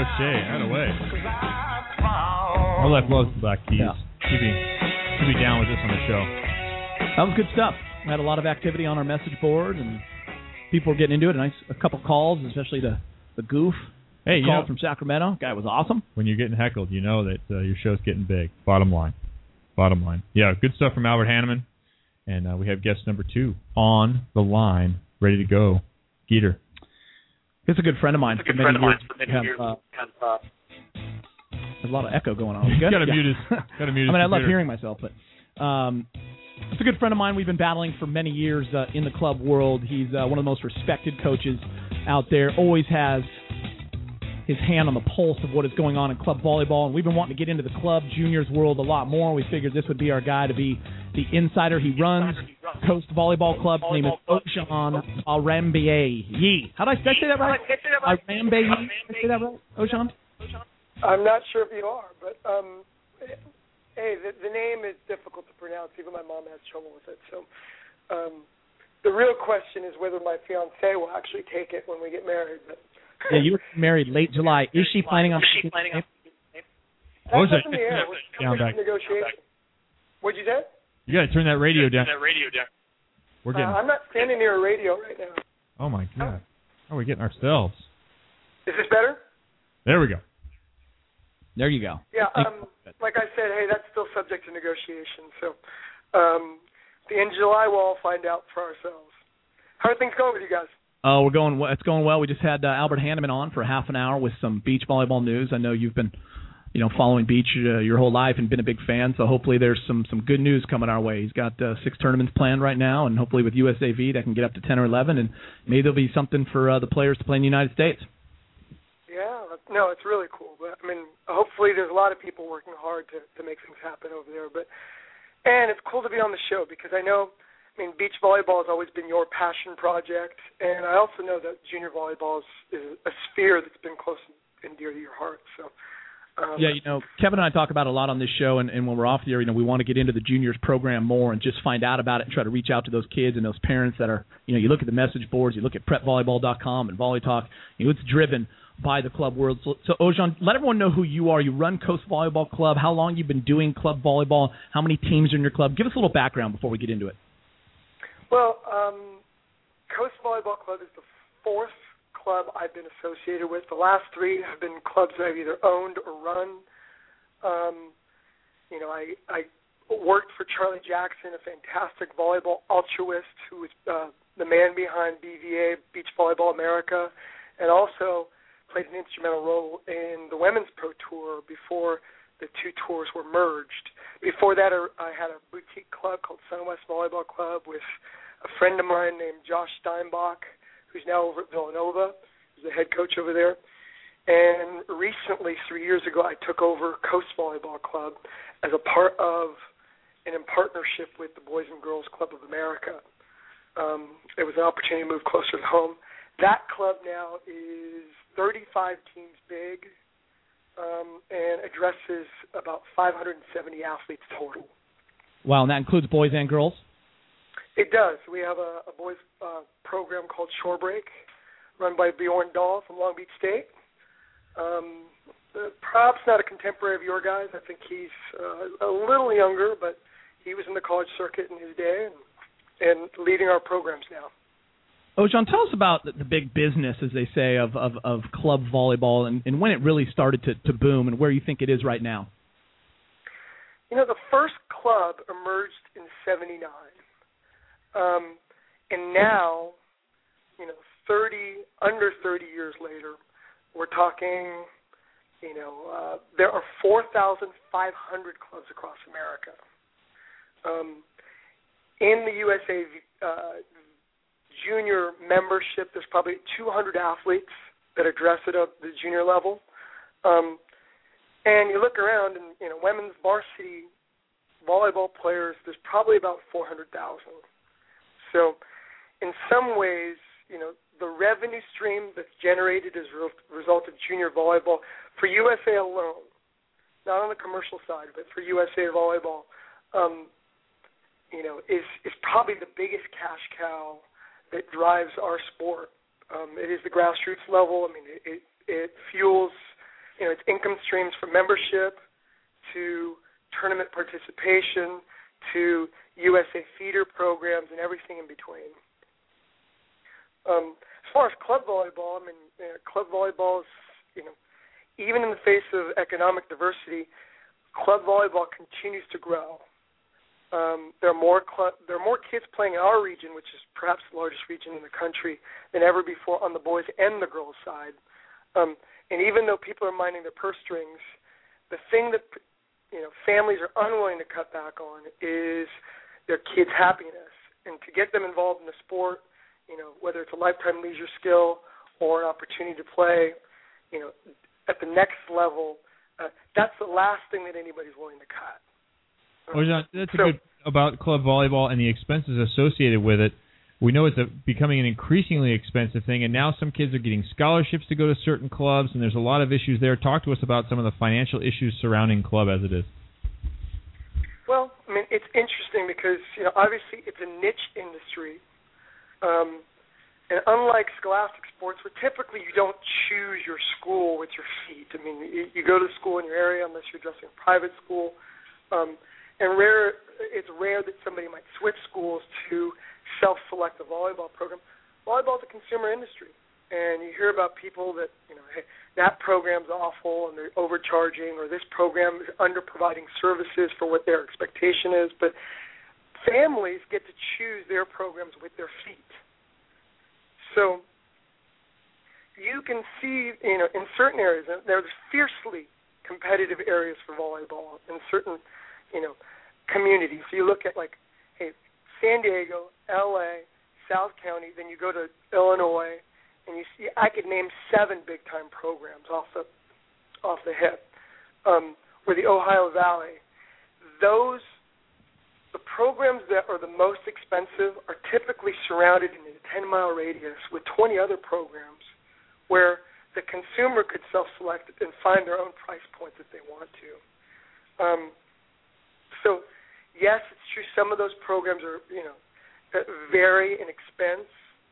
[SPEAKER 9] Shea, right away. Our Life loves the Black Keys.
[SPEAKER 10] Yeah.
[SPEAKER 9] She'd be, she'd be down with this on the show.
[SPEAKER 10] That was good stuff. We had a lot of activity on our message board, and people were getting into it. A nice, a couple calls, especially the the Goof
[SPEAKER 9] hey,
[SPEAKER 10] call
[SPEAKER 9] know,
[SPEAKER 10] from Sacramento. Guy was awesome.
[SPEAKER 9] When you're getting heckled, you know that uh, your show's getting big. Bottom line. Bottom line. Yeah, good stuff from Albert Hanneman. And uh, we have guest number two on the line, ready to go. Geeter.
[SPEAKER 10] He's a good friend of mine.
[SPEAKER 16] It's a good friend of mine for many
[SPEAKER 10] have,
[SPEAKER 16] years.
[SPEAKER 10] Uh,
[SPEAKER 16] Have, uh,
[SPEAKER 10] there's a lot of echo going on. Good?
[SPEAKER 9] Got to
[SPEAKER 10] yeah.
[SPEAKER 9] mute his. Got to mute his
[SPEAKER 10] I mean, I love
[SPEAKER 9] computer.
[SPEAKER 10] hearing myself, but um, it's a good friend of mine. We've been battling for many years uh, in the club world. He's uh, one of the most respected coaches out there. Always has his hand on the pulse of what is going on in club volleyball, and we've been wanting to get into the club juniors world a lot more. We figured this would be our guy to be the insider. He runs Coast Volleyball Club. His name is Ojan Arambier. Yee. How did I say that right? Arambier Yee. Did I say that right, Ojan?
[SPEAKER 17] I'm not sure if you are, but um, hey, the, the name is difficult to pronounce. Even my mom has trouble with it. So um, the real question is whether my fiancée will actually take it when we get married. But
[SPEAKER 10] yeah, you were married late July. Is she planning on?
[SPEAKER 17] Is she planning on?
[SPEAKER 9] What was
[SPEAKER 17] That's
[SPEAKER 9] that?
[SPEAKER 17] up in the air. We're still
[SPEAKER 9] Down back.
[SPEAKER 17] in negotiation. What'd you say?
[SPEAKER 9] You got to turn that radio down.
[SPEAKER 16] That radio down.
[SPEAKER 9] We're getting.
[SPEAKER 17] Uh, I'm not standing near a radio right now.
[SPEAKER 9] Oh my God! How are we getting ourselves?
[SPEAKER 17] Is this better?
[SPEAKER 9] There we go.
[SPEAKER 10] There you go.
[SPEAKER 17] Yeah. Um, like I said, hey, that's still subject to negotiation. So, um, at the end of July, we'll all find out for ourselves. How are things going with you guys?
[SPEAKER 10] Oh, we're going. It's going well. We just had uh, Albert Hanneman on for half an hour with some beach volleyball news. I know you've been, you know, following beach uh, your whole life and been a big fan. So hopefully there's some some good news coming our way. He's got uh, six tournaments planned right now, and hopefully with U S A V that can get up to ten or eleven, and maybe there'll be something for uh, the players to play in the United States.
[SPEAKER 17] Yeah. No, it's really cool. But I mean, hopefully there's a lot of people working hard to to make things happen over there. But and it's cool to be on the show because I know. I mean, beach volleyball has always been your passion project, and I also know that junior volleyball is, is a sphere that's been close and dear to your heart. So, um,
[SPEAKER 10] yeah, you know, Kevin and I talk about it a lot on this show, and, and when we're off the air, you know, we want to get into the juniors program more and just find out about it and try to reach out to those kids and those parents that are, you know, you look at the message boards, you look at prep volleyball dot com and Volley Talk, you know, it's driven by the club world. So, so Ojan, let everyone know who you are. You run Coast Volleyball Club, how long you've been doing club volleyball, how many teams are in your club. Give us a little background before we get into it.
[SPEAKER 17] Well, um, Coast Volleyball Club is the fourth club I've been associated with. The last three have been clubs that I've either owned or run. Um, you know, I, I worked for Charlie Jackson, a fantastic volleyball altruist who was uh, the man behind B V A, Beach Volleyball America, and also played an instrumental role in the Women's Pro Tour before the two tours were merged. Before that, I had a boutique club called SunWest Volleyball Club with a friend of mine named Josh Steinbach, who's now over at Villanova, who's the head coach over there. And recently, three years ago, I took over Coast Volleyball Club as a part of and in partnership with the Boys and Girls Club of America. Um, it was an opportunity to move closer to home. That club now is thirty-five teams big. Um, and addresses about five hundred seventy athletes total.
[SPEAKER 10] Wow, and that includes boys and girls?
[SPEAKER 17] It does. We have a, a boys uh, program called Shore Break, run by Bjorn Dahl from Long Beach State. Um, uh, perhaps not a contemporary of your guys. I think he's uh, a little younger, but he was in the college circuit in his day and, and leading our programs now.
[SPEAKER 10] Ojan, tell us about the, the big business, as they say, of, of, of club volleyball and, and when it really started to, to boom and where you think it is right now.
[SPEAKER 17] You know, the first club emerged in seventy-nine. Um, and now, you know, thirty, under thirty years later, we're talking, you know, uh, there are four thousand five hundred clubs across America. Um, in the U S A uh, junior membership, there's probably two hundred athletes that address it at the junior level. Um, and you look around, and, you know, women's varsity volleyball players, there's probably about four hundred thousand. So in some ways, you know, the revenue stream that's generated as a result of junior volleyball for U S A alone, not on the commercial side, but for U S A volleyball, um, you know, is, is probably the biggest cash cow that drives our sport. Um, it is the grassroots level. I mean, it, it, it fuels you know, it's income streams from membership to tournament participation to U S A feeder programs and everything in between. Um, as far as club volleyball, I mean, uh, club volleyball is, you know, even in the face of economic diversity, club volleyball continues to grow. Um, there are more club, there are more kids playing in our region, which is perhaps the largest region in the country, than ever before on the boys and the girls side. Um, and even though people are minding their purse strings, the thing that, you know, families are unwilling to cut back on is their kids' happiness. And to get them involved in the sport, you know, whether it's a lifetime leisure skill or an opportunity to play, you know, at the next level, uh, that's the last thing that anybody's willing to cut.
[SPEAKER 9] Well, John, that's
[SPEAKER 17] so,
[SPEAKER 9] a good about club volleyball and the expenses associated with it. We know it's a, becoming an increasingly expensive thing, and now some kids are getting scholarships to go to certain clubs, and there's a lot of issues there. Talk to us about some of the financial issues surrounding club as it is.
[SPEAKER 17] Well, I mean, it's interesting because, you know, obviously it's a niche industry. Um, and unlike scholastic sports, where typically you don't choose your school with your feet. I mean, you, you go to school in your area unless you're addressing a private school. Um, and rare, it's rare that somebody might switch schools to self-select a volleyball program. Volleyball is a consumer industry. And you hear about people that, you know, hey, that program's awful and they're overcharging, or this program is under-providing services for what their expectation is. But families get to choose their programs with their feet. So you can see, you know, in certain areas, there's fiercely competitive areas for volleyball in certain, you know, communities. So you look at, like, hey, San Diego, L A, South County, then you go to Illinois, and you see, I could name seven big-time programs off the off the hip. Um, or the Ohio Valley, those, the programs that are the most expensive are typically surrounded in a ten-mile radius with twenty other programs where the consumer could self-select and find their own price points if they want to. Um, so, yes, it's true, some of those programs are, you know, vary in expense.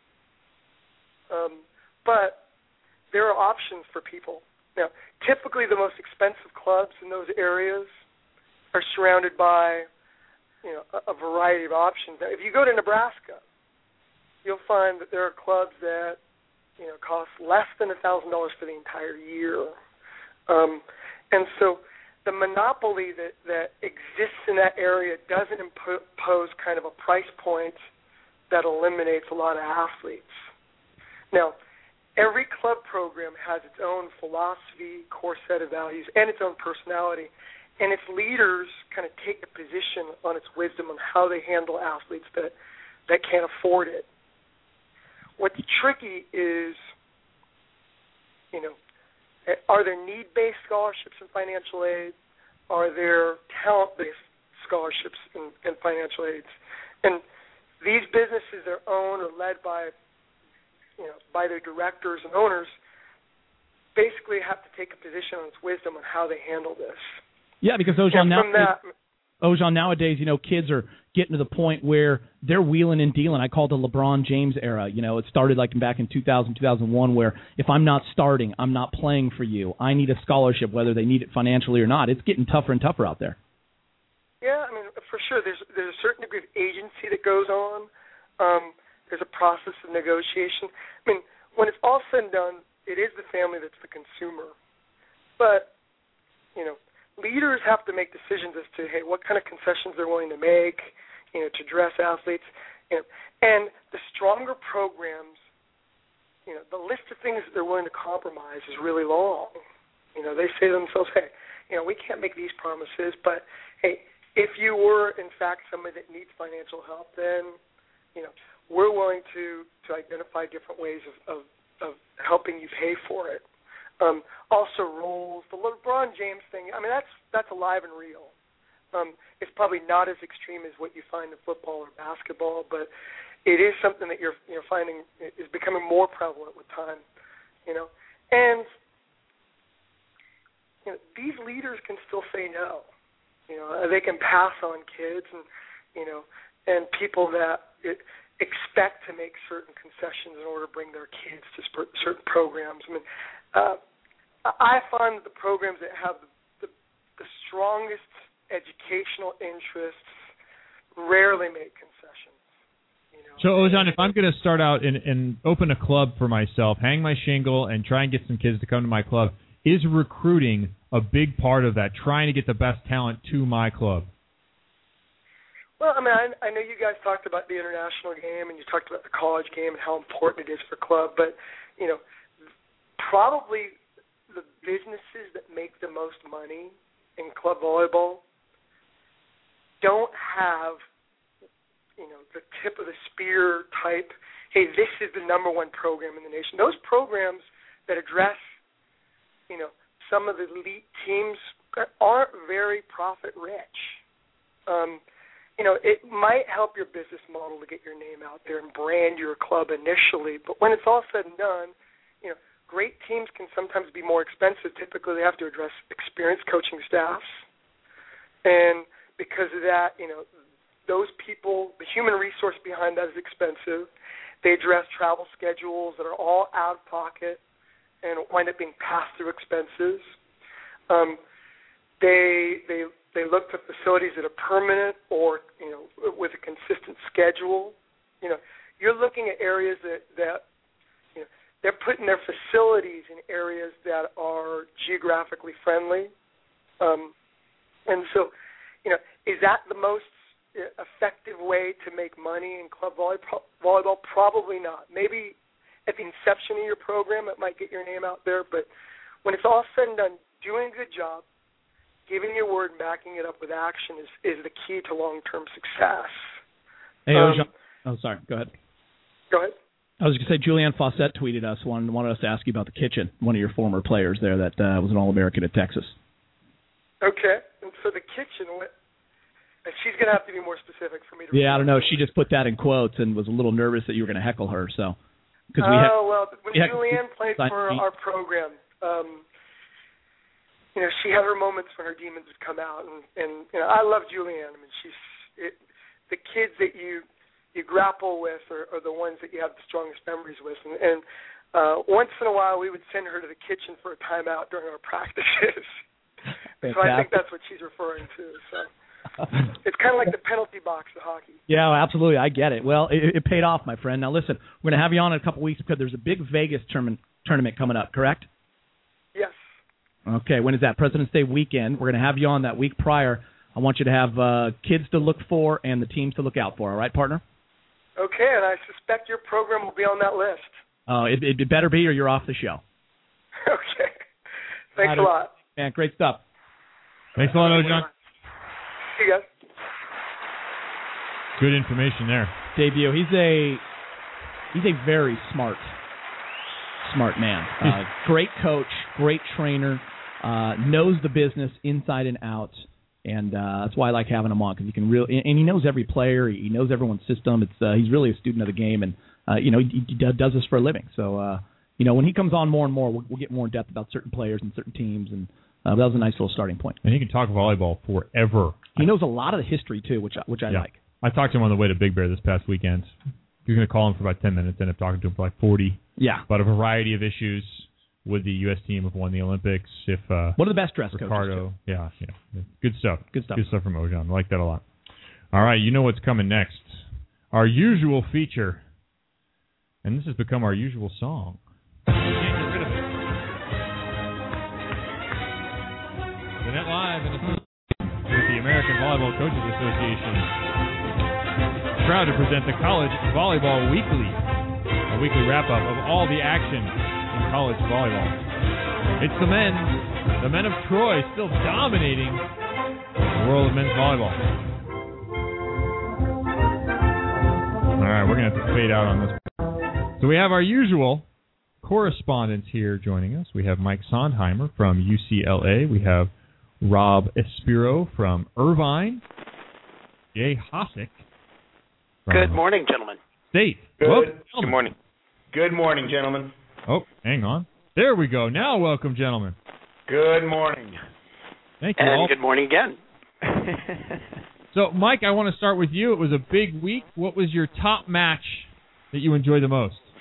[SPEAKER 17] Um, but there are options for people. Now, typically the most expensive clubs in those areas are surrounded by, you know, a, a variety of options. Now, if you go to Nebraska, you'll find that there are clubs that, you know, cost less than one thousand dollars for the entire year. Um, and so the monopoly that, that exists in that area doesn't impose kind of a price point that eliminates a lot of athletes. Now, every club program has its own philosophy, core set of values, and its own personality, and its leaders kind of take a position on its wisdom on how they handle athletes that, that can't afford it. What's tricky is, you know, are there need-based scholarships and financial aid? Are there talent-based scholarships and, and financial aids? And these businesses are owned or led by, you know, by their directors and owners, basically have to take a position on its wisdom on how they handle this.
[SPEAKER 10] Yeah, because Ojan, now,
[SPEAKER 17] that,
[SPEAKER 10] Ojan, nowadays, you know, kids are getting to the point where they're wheeling and dealing. I call it the LeBron James era. You know, it started like back in two thousand, two thousand one, where if I'm not starting, I'm not playing for you. I need a scholarship, whether they need it financially or not. It's getting tougher and tougher out there.
[SPEAKER 17] Yeah, I mean, for sure. There's there's a certain degree of agency that goes on. Um, there's a process of negotiation. I mean, when it's all said and done, it is the family that's the consumer. But, you know, leaders have to make decisions as to, hey, what kind of concessions they're willing to make, you know, to dress athletes. You know, and the stronger programs, you know, the list of things that they're willing to compromise is really long. You know, they say to themselves, hey, you know, we can't make these promises, but, hey, if you were, in fact, somebody that needs financial help, then, you know, we're willing to, to identify different ways of, of, of helping you pay for it. Um, also rules, the LeBron James thing, I mean, that's that's alive and real. Um, it's probably not as extreme as what you find in football or basketball, but it is something that you're you're finding is becoming more prevalent with time, you know. And you know, these leaders can still say no. You know, they can pass on kids and, you know, and people that it, expect to make certain concessions in order to bring their kids to sp- certain programs. I mean, uh, I find that the programs that have the, the, the strongest educational interests rarely make concessions. You know?
[SPEAKER 9] So, Ojan, if I'm going to start out and, and open a club for myself, hang my shingle, and try and get some kids to come to my club, is recruiting a big part of that, trying to get the best talent to my club?
[SPEAKER 17] Well, I mean, I, I know you guys talked about the international game and you talked about the college game and how important it is for club, but, you know, probably the businesses that make the most money in club volleyball don't have, you know, the tip of the spear type, hey, this is the number one program in the nation. Those programs that address, you know, some of the elite teams aren't very profit rich. Um, you know, it might help your business model to get your name out there and brand your club initially, but when it's all said and done, you know, great teams can sometimes be more expensive. Typically, they have to address experienced coaching staffs, and because of that, you know, those people, the human resource behind that is expensive. They address travel schedules that are all out of pocket and wind up being pass-through expenses. Um, they they they look for facilities that are permanent or, you know, with a consistent schedule. You know, you're looking at areas that, that you know, they're putting their facilities in areas that are geographically friendly. Um, and so, you know, is that the most effective way to make money in club volleyball? Probably not. Maybe at the inception of your program it might get your name out there, but when it's all said and done, doing a good job, giving your word and backing it up with action is, is the key to long-term success.
[SPEAKER 10] Hey,
[SPEAKER 17] um,
[SPEAKER 10] Ojan. Oh, sorry. Go ahead.
[SPEAKER 17] Go ahead.
[SPEAKER 10] I was going to say, Julianne Fawcett tweeted us, wanted, wanted us to ask you about the kitchen, one of your former players there that uh, was an All-American at Texas.
[SPEAKER 17] Okay. And so the kitchen, what, she's going to have to be more specific for me to
[SPEAKER 10] Yeah, I don't know. She just put that in quotes and was a little nervous that you were going to heckle her. So,
[SPEAKER 17] Oh,
[SPEAKER 10] we had,
[SPEAKER 17] well, when
[SPEAKER 10] we had,
[SPEAKER 17] Julianne played for our program, um, you know, she had her moments when her demons would come out, and, and you know, I love Julianne. I mean, she's it, the kids that you you grapple with are, are the ones that you have the strongest memories with, and, and uh, once in a while we would send her to the kitchen for a timeout during our practices. So I think that's what she's referring to. So it's kind of like the penalty box of hockey.
[SPEAKER 10] Yeah, absolutely. I get it. Well, it, it paid off, my friend. Now, listen, we're going to have you on in a couple weeks because there's a big Vegas tournament tournament coming up, correct?
[SPEAKER 17] Yes.
[SPEAKER 10] Okay, when is that? President's Day weekend. We're going to have you on that week prior. I want you to have uh, kids to look for and the teams to look out for. All right, partner?
[SPEAKER 17] Okay, and I suspect your program will be on that list.
[SPEAKER 10] Uh, it, it better be or you're off the show.
[SPEAKER 17] Okay. Thanks
[SPEAKER 10] right,
[SPEAKER 17] a lot.
[SPEAKER 10] Man, great stuff.
[SPEAKER 9] Thanks a lot, Ojan.
[SPEAKER 17] See you guys.
[SPEAKER 9] Good information there.
[SPEAKER 10] Debut. He's a he's a very smart, smart man. Uh, great coach, great trainer, uh, knows the business inside and out, and uh, that's why I like having him on because he can really and he knows every player. He knows everyone's system. It's uh, he's really a student of the game, and uh, you know he, he does this for a living. So uh, you know when he comes on more and more, we'll, we'll get more in depth about certain players and certain teams, and uh, that was a nice little starting point.
[SPEAKER 9] And he can talk volleyball forever.
[SPEAKER 10] He knows a lot of the history too, which which I
[SPEAKER 9] yeah.
[SPEAKER 10] like.
[SPEAKER 9] I talked to him on the way to Big Bear this past weekend. He was going to call him for about ten minutes, ended up talking to him for like forty.
[SPEAKER 10] Yeah.
[SPEAKER 9] About a variety of issues. Would the U S team have won the Olympics? If uh,
[SPEAKER 10] One of the best dress
[SPEAKER 9] Ricardo,
[SPEAKER 10] coaches,
[SPEAKER 9] too. Yeah, yeah. Good stuff.
[SPEAKER 10] Good stuff.
[SPEAKER 9] Good stuff from Ojan. I like that a lot. All right, you know what's coming next. Our usual feature. And this has become our usual song. We can't get rid of it. The Net Live and association with the American Volleyball Coaches Association. Proud to present the College Volleyball Weekly, a weekly wrap-up of all the action in college volleyball. It's the men, the men of Troy, still dominating the world of men's volleyball. All right, we're going to have to fade out on this. So we have our usual correspondents here joining us. We have Mike Sondheimer from U C L A. We have Rob Espiro from Irvine. Jay Hosick.
[SPEAKER 16] Good morning, gentlemen.
[SPEAKER 9] State.
[SPEAKER 16] Good.
[SPEAKER 9] Welcome,
[SPEAKER 16] Good morning. Good morning, gentlemen.
[SPEAKER 9] Oh, hang on. There we go. Now, welcome, gentlemen.
[SPEAKER 16] Good morning.
[SPEAKER 9] Thank you
[SPEAKER 16] and
[SPEAKER 9] all.
[SPEAKER 16] good morning again.
[SPEAKER 9] So, Mike, I want to start with you. It was a big week. What was your top match that you enjoyed the most?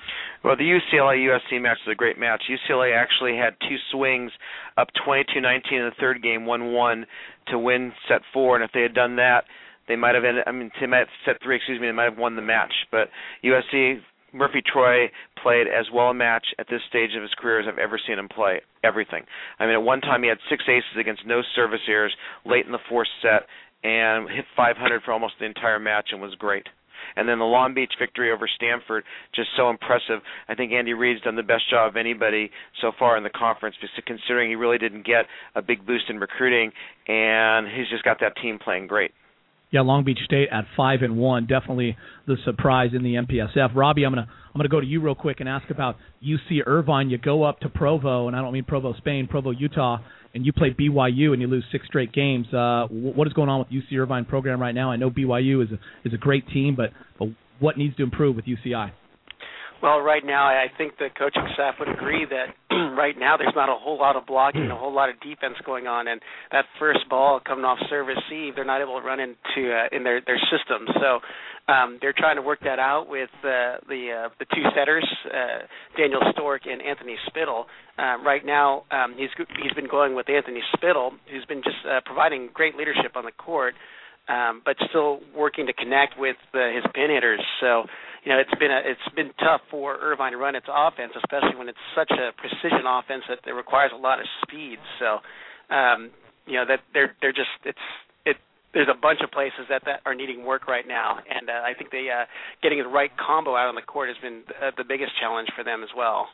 [SPEAKER 18] Well, the U C L A-U S C match is a great match. U C L A actually had two swings up twenty-two nineteen in the third game, one one to win set four, and if they had done that, they might have ended, I mean, they might have set three, excuse me, they might have won the match. But U S C, Murphy Troy played as well a match at this stage of his career as I've ever seen him play everything. I mean, at one time he had six aces against no service errors late in the fourth set and hit five hundred for almost the entire match and was great. And then the Long Beach victory over Stanford, just so impressive. I think Andy Reid's done the best job of anybody so far in the conference, considering he really didn't get a big boost in recruiting, and he's just got that team playing great.
[SPEAKER 10] Yeah, Long Beach State at five and one, definitely the surprise in the M P S F. Robbie, I'm gonna I'm gonna go to you real quick and ask about U C Irvine. You go up to Provo, and I don't mean Provo, Spain, Provo, Utah, and you play B Y U and you lose six straight games. Uh, what is going on with U C Irvine program right now? I know B Y U is a is a great team, but, but what needs to improve with U C I?
[SPEAKER 16] Well, right now, I think the coaching staff would agree that right now there's not a whole lot of blocking, a whole lot of defense going on, and that first ball coming off service Eve, they're not able to run into uh, in their their system. So um, they're trying to work that out with uh, the uh, the two setters, uh, Daniel Stork and Anthony Spittle. Uh, right now, um, he's he's been going with Anthony Spittle, who's been just uh, providing great leadership on the court, um, but still working to connect with uh, his pin hitters. So. You know, it's been a, it's been tough for Irvine to run its offense, especially when it's such a precision offense that it requires a lot of speed. So, um, you know, that they're they're just it's it. There's a bunch of places that, that are needing work right now, and uh, I think they uh, getting the right combo out on the court has been uh, the biggest challenge for them as well.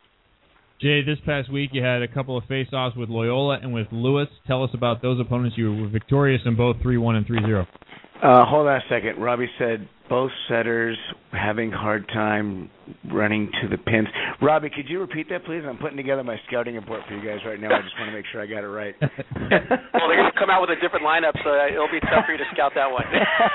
[SPEAKER 9] Jay, this past week you had a couple of face-offs with Loyola and with Lewis. Tell us about those opponents. You were victorious in both three one and three zero.
[SPEAKER 19] Uh, hold on a second. Robbie said both setters having hard time running to the pins. Robbie, could you repeat that, please? I'm putting together my scouting report for you guys right now. I just want to make sure I got it right.
[SPEAKER 16] Well, they're going to come out with a different lineup, so it'll be tough for you to scout that one.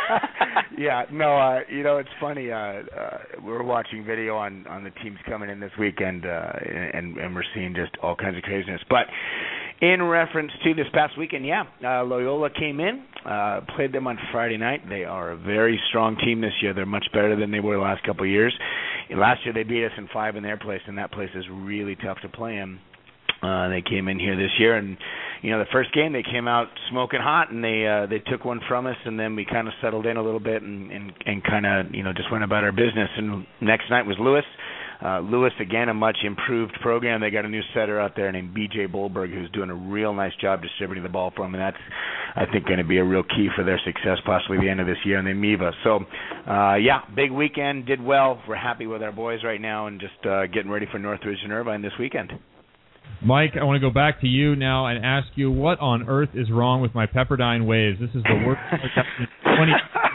[SPEAKER 19] Yeah, no, uh, you know, it's funny. Uh, uh, we're watching video on, on the teams coming in this weekend, uh, and, and we're seeing just all kinds of craziness. But in reference to this past weekend, yeah, uh, Loyola came in, uh, played them on Friday night. They are a very strong team this year. They're much better than they were the last couple of years. Last year they beat us in five in their place, and that place is really tough to play in. Uh, they came in here this year, and you know the first game they came out smoking hot, and they uh, they took one from us, and then we kind of settled in a little bit and and, and kind of you know just went about our business. And next night was Lewis. Uh, Lewis, again, a much improved program. They got a new setter out there named B J Bolberg, who's doing a real nice job distributing the ball for them, and that's, I think, going to be a real key for their success possibly the end of this year in the Miva. So, uh, yeah, big weekend, did well. We're happy with our boys right now and just uh, getting ready for Northridge and Irvine this weekend.
[SPEAKER 9] Mike, I want to go back to you now and ask you, what on earth is wrong with my Pepperdine Waves? This is the worst twenty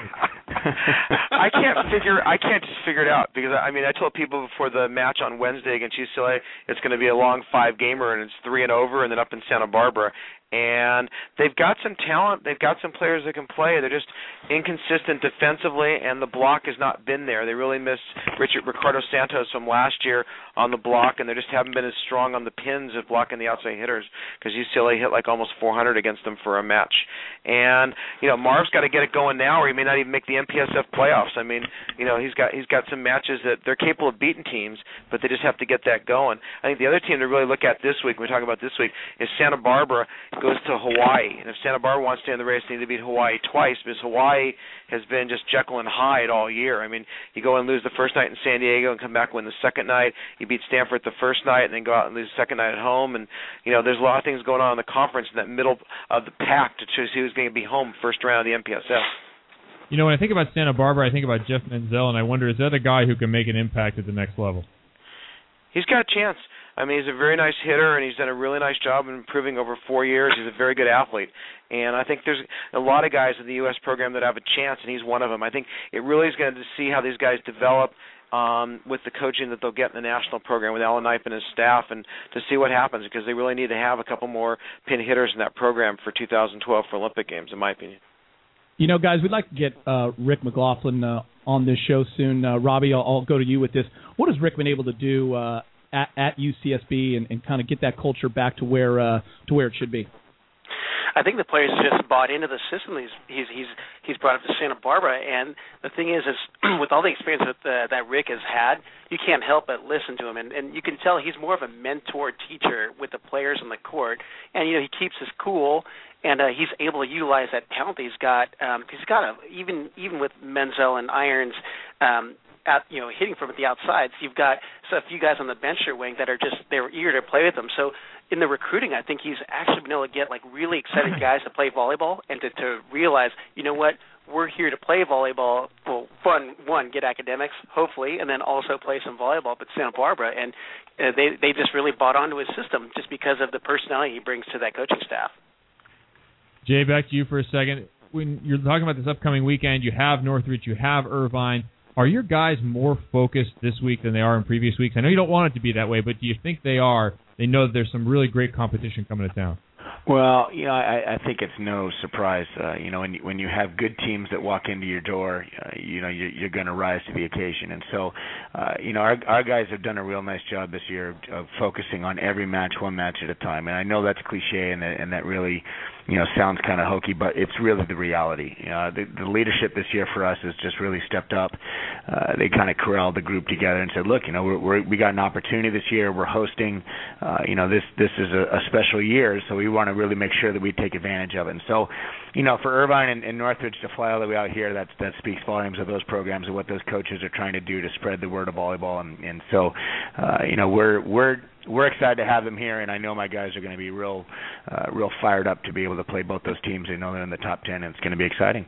[SPEAKER 18] I can't figure. I can't just figure it out because I mean I told people before the match on Wednesday against U C L A it's going to be a long five gamer and it's three and over and then up in Santa Barbara. And they've got some talent. They've got some players that can play. They're just inconsistent defensively, and the block has not been there. They really missed Richard Ricardo Santos from last year on the block, and they just haven't been as strong on the pins of blocking the outside hitters because U C L A hit like almost four hundred against them for a match. And you know Marv's got to get it going now, or he may not even make the M P S F playoffs. I mean, you know he's got he's got some matches that they're capable of beating teams, but they just have to get that going. I think the other team to really look at this week, when we talk about this week, is Santa Barbara. Goes to Hawaii, and if Santa Barbara wants to stay in the race, they need to beat Hawaii twice because Hawaii has been just Jekyll and Hyde all year. I mean, you go and lose the first night in San Diego and come back and win the second night. You beat Stanford the first night and then go out and lose the second night at home. And you know, there's a lot of things going on in the conference in that middle of the pack to choose who's going to be home first round of the M P S F.
[SPEAKER 9] You know, when I think about Santa Barbara, I think about Jeff Menzel, and I wonder, is that a guy who can make an impact at the next level?
[SPEAKER 18] He's got a chance. I mean, he's a very nice hitter, and he's done a really nice job in improving over four years. He's a very good athlete. And I think there's a lot of guys in the U S program that have a chance, and he's one of them. I think it really is going to see how these guys develop um, with the coaching that they'll get in the national program with Alan Knipe and his staff, and to see what happens, because they really need to have a couple more pin hitters in that program for two thousand twelve for Olympic Games, in my opinion.
[SPEAKER 10] You know, guys, we'd like to get uh, Rick McLaughlin uh, on this show soon. Uh, Robbie, I'll, I'll go to you with this. What has Rick been able to do uh, At, at U C S B and, and kind of get that culture back to where uh, to where it should be?
[SPEAKER 16] I think the players just bought into the system he's he's he's he's brought up to Santa Barbara. And the thing is, is with all the experience that uh, that Rick has had, you can't help but listen to him, and and you can tell he's more of a mentor teacher with the players on the court. And you know, he keeps his cool, and uh, he's able to utilize that talent that he's got. Um, he's got a even even with Menzel and Irons. Um, At, you know, hitting from the outside. So you've got so a few guys on the bench or wing that are just they're eager to play with them. So in the recruiting, I think he's actually been able to get like really excited guys to play volleyball and to, to realize, you know what, we're here to play volleyball. Well, fun one, get academics, hopefully, and then also play some volleyball at Santa Barbara. And uh, they they just really bought onto his system just because of the personality he brings to that coaching staff.
[SPEAKER 9] Jay, back to you for a second. When you're talking about this upcoming weekend, you have Northridge, you have Irvine. Are your guys more focused this week than they are in previous weeks? I know you don't want it to be that way, but do you think they are? They know that there's some really great competition coming to town.
[SPEAKER 19] Well, you know, I, I think it's no surprise. Uh, you know, when you, when you have good teams that walk into your door, uh, you know, you're, you're going to rise to the occasion. And so, uh, you know, our, our guys have done a real nice job this year of focusing on every match, one match at a time. And I know that's cliche, and that, and that really, you know, sounds kind of hokey, but it's really the reality. You know, the, the leadership this year for us has just really stepped up. Uh, they kind of corralled the group together and said, look, you know, we're, we're, we got an opportunity this year. We're hosting. Uh, you know, this this is a, a special year, so we want to really make sure that we take advantage of it. And so, you know, for Irvine and, and Northridge to fly all the way out here, that's, that speaks volumes of those programs and what those coaches are trying to do to spread the word of volleyball. And, and so, uh, you know, we're we're we're excited to have them here, and I know my guys are going to be real uh, real fired up to be able to play both those teams. They know they're in the top ten, and it's going to be exciting.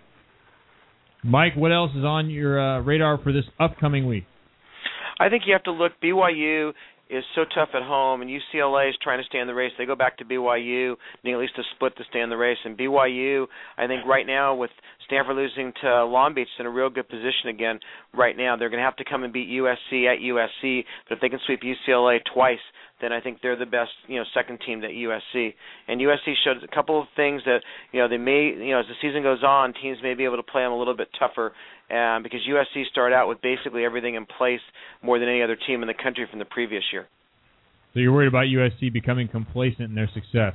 [SPEAKER 9] Mike, what else is on your uh, radar for this upcoming week?
[SPEAKER 18] I think you have to look. B Y U is so tough at home, and U C L A is trying to stay in the race. They go back to B Y U, needing at least a split to stay in the race. And B Y U, I think right now with Stanford losing to Long Beach, is in a real good position again right now. They're going to have to come and beat U S C at U S C, but if they can sweep U C L A twice, then I think they're the best, you know, second team at U S C. And U S C showed a couple of things that, you know, they may, you know, as the season goes on, teams may be able to play them a little bit tougher um, because U S C started out with basically everything in place more than any other team in the country from the previous year.
[SPEAKER 9] So you're worried about U S C becoming complacent in their success?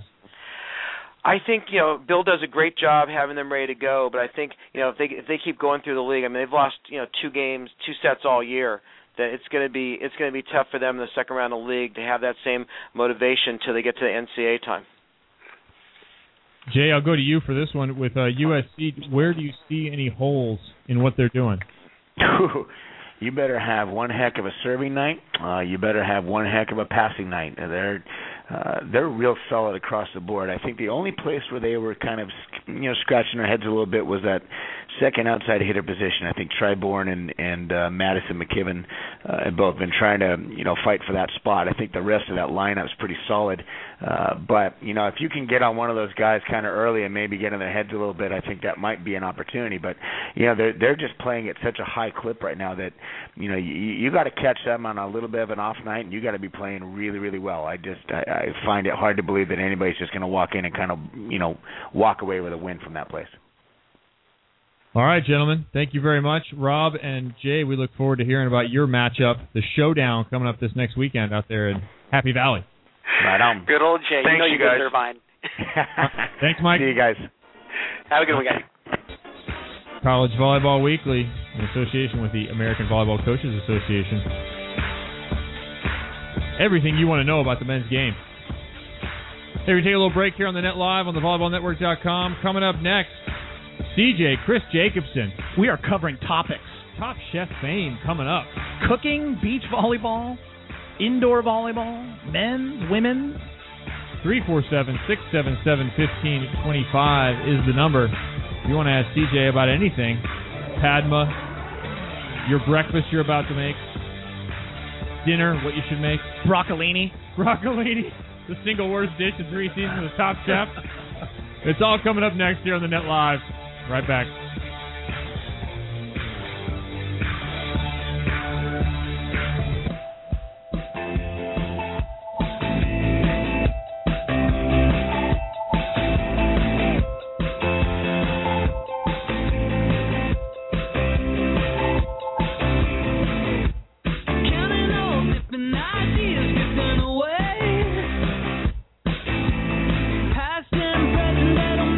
[SPEAKER 18] I think, you know, Bill does a great job having them ready to go, but I think, you know, if they if they keep going through the league, I mean, they've lost, you know, two games, two sets all year. That it's going to be it's going to be tough for them in the second round of the league to have that same motivation till they get to the N C A A time.
[SPEAKER 9] Jay, I'll go to you for this one. With uh, U S C, where do you see any holes in what they're doing?
[SPEAKER 19] You better have one heck of a serving night. Uh, you better have one heck of a passing night. They're uh, they're real solid across the board. I think the only place where they were kind of, you know, scratching their heads a little bit was that second outside hitter position. I think Triborn and and uh, Madison McKibben uh, have both been trying to, you know, fight for that spot. I think the rest of that lineup is pretty solid. Uh, but you know, if you can get on one of those guys kind of early and maybe get in their heads a little bit, I think that might be an opportunity. But you know, they're they're just playing at such a high clip right now that, you know, you, you got to catch them on a little bit of an off night, and you got to be playing really, really well. I just I, I find it hard to believe that anybody's just going to walk in and kind of, you know, walk away with a win from that place.
[SPEAKER 9] All right, gentlemen. Thank you very much. Rob and Jay, we look forward to hearing about your matchup, the showdown coming up this next weekend out there in Happy Valley.
[SPEAKER 19] Right on.
[SPEAKER 16] Good old Jay.
[SPEAKER 18] Thanks,
[SPEAKER 16] you know you
[SPEAKER 18] you guys.
[SPEAKER 16] guys are fine.
[SPEAKER 9] Thanks, Mike.
[SPEAKER 19] See you guys.
[SPEAKER 16] Have a good weekend.
[SPEAKER 9] College Volleyball Weekly, in association with the American Volleyball Coaches Association. Everything you want to know about the men's game. Hey, we take a little break here on the Net Live on the volleyball network dot com. Coming up next, C J, Chris Jacobson.
[SPEAKER 10] We are covering topics.
[SPEAKER 9] Top Chef fame coming up.
[SPEAKER 10] Cooking, beach volleyball, indoor volleyball, men's, women's.
[SPEAKER 9] three four seven, six seven seven, one five two five is the number. If you want to ask C J about anything, Padma, your breakfast you're about to make, dinner, what you should make.
[SPEAKER 10] Broccolini.
[SPEAKER 9] Broccolini, the single worst dish in three seasons of Top Chef. It's all coming up next here on the Net Live. Right back.
[SPEAKER 20] Past and present, they don't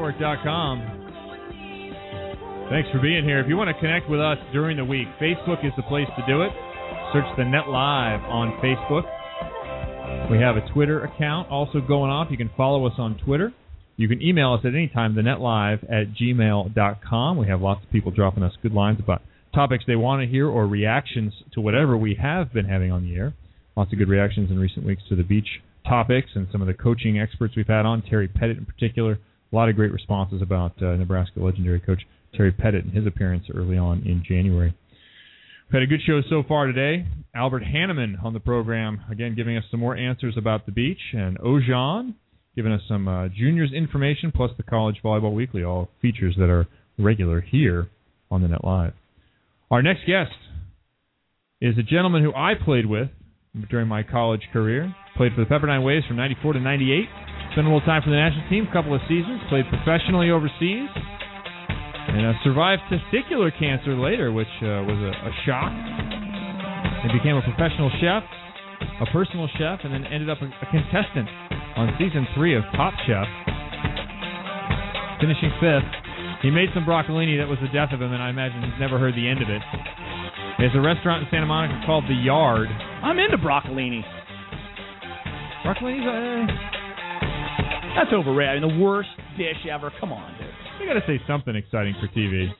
[SPEAKER 9] network dot com. Thanks for being here. If you want to connect with us during the week, Facebook is the place to do it. Search the Net Live on Facebook. We have a Twitter account also going off. You can follow us on Twitter. You can email us at any time, the net live at gmail dot com. We have lots of people dropping us good lines about topics they want to hear or reactions to whatever we have been having on the air. Lots of good reactions in recent weeks to the beach topics and some of the coaching experts we've had on, Terry Pettit in particular. A lot of great responses about uh, Nebraska legendary coach Terry Pettit and his appearance early on in January. We've had a good show so far today. Albert Hanneman on the program, again, giving us some more answers about the beach, and Ojan giving us some uh, juniors information, plus the College Volleyball Weekly, all features that are regular here on the Net Live. Our next guest is a gentleman who I played with during my college career. Played for the Pepperdine Waves from ninety-four to ninety-eight. Spent a little time for the national team, a couple of seasons. Played professionally overseas. And uh, survived testicular cancer later, which uh, was a, a shock. And became a professional chef, a personal chef, and then ended up a, a contestant on season three of Top Chef. Finishing fifth. He made some broccolini that was the death of him, and I imagine he's never heard the end of it. He has a restaurant in Santa Monica called The Yard.
[SPEAKER 10] I'm into broccolini.
[SPEAKER 9] Broccolini's, uh...
[SPEAKER 10] That's overrated. I mean, the worst dish ever. Come on, dude.
[SPEAKER 9] You got to say something exciting for T V.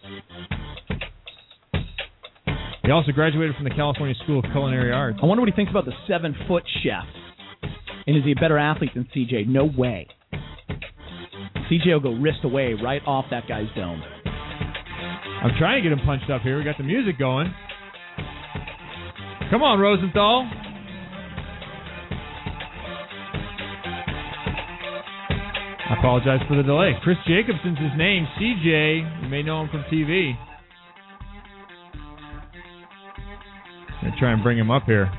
[SPEAKER 9] He also graduated from the California School of Culinary Arts.
[SPEAKER 10] I wonder what he thinks about the seven-foot chef. And is he a better athlete than C J? No way. C J will go wrist away right off that guy's dome.
[SPEAKER 9] I'm trying to get him punched up here. We got the music going. Come on, Rosenthal. I apologize for the delay. Chris Jacobson's his name. C J, you may know him from T V. I'm going to try and bring him up here.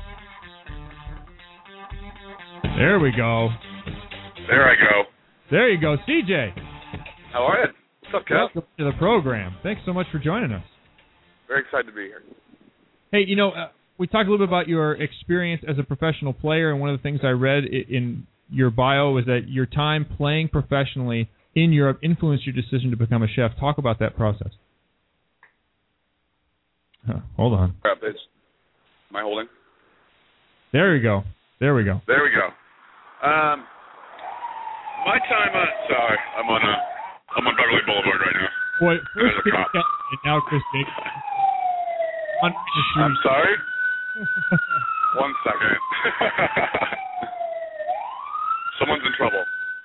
[SPEAKER 9] There we go.
[SPEAKER 20] There I go.
[SPEAKER 9] There you go, C J.
[SPEAKER 20] How are you? What's up, Kev?
[SPEAKER 9] Welcome to the program. Thanks so much for joining us.
[SPEAKER 20] Very excited to be here.
[SPEAKER 9] Hey, you know, uh, we talked a little bit about your experience as a professional player, and one of the things I read in your bio was that your time playing professionally in Europe influenced your decision to become a chef. Talk about that process. Huh, hold on.
[SPEAKER 20] Crap, it's, am I holding?
[SPEAKER 9] There we go. There we go.
[SPEAKER 20] There we go. Um, my time, uh, sorry, I'm on uh, I'm on Beverly Boulevard right now.
[SPEAKER 9] Boy, first
[SPEAKER 20] There's a cop.
[SPEAKER 9] and now Chris Jacobson.
[SPEAKER 20] I'm sorry? One second. Someone's in trouble.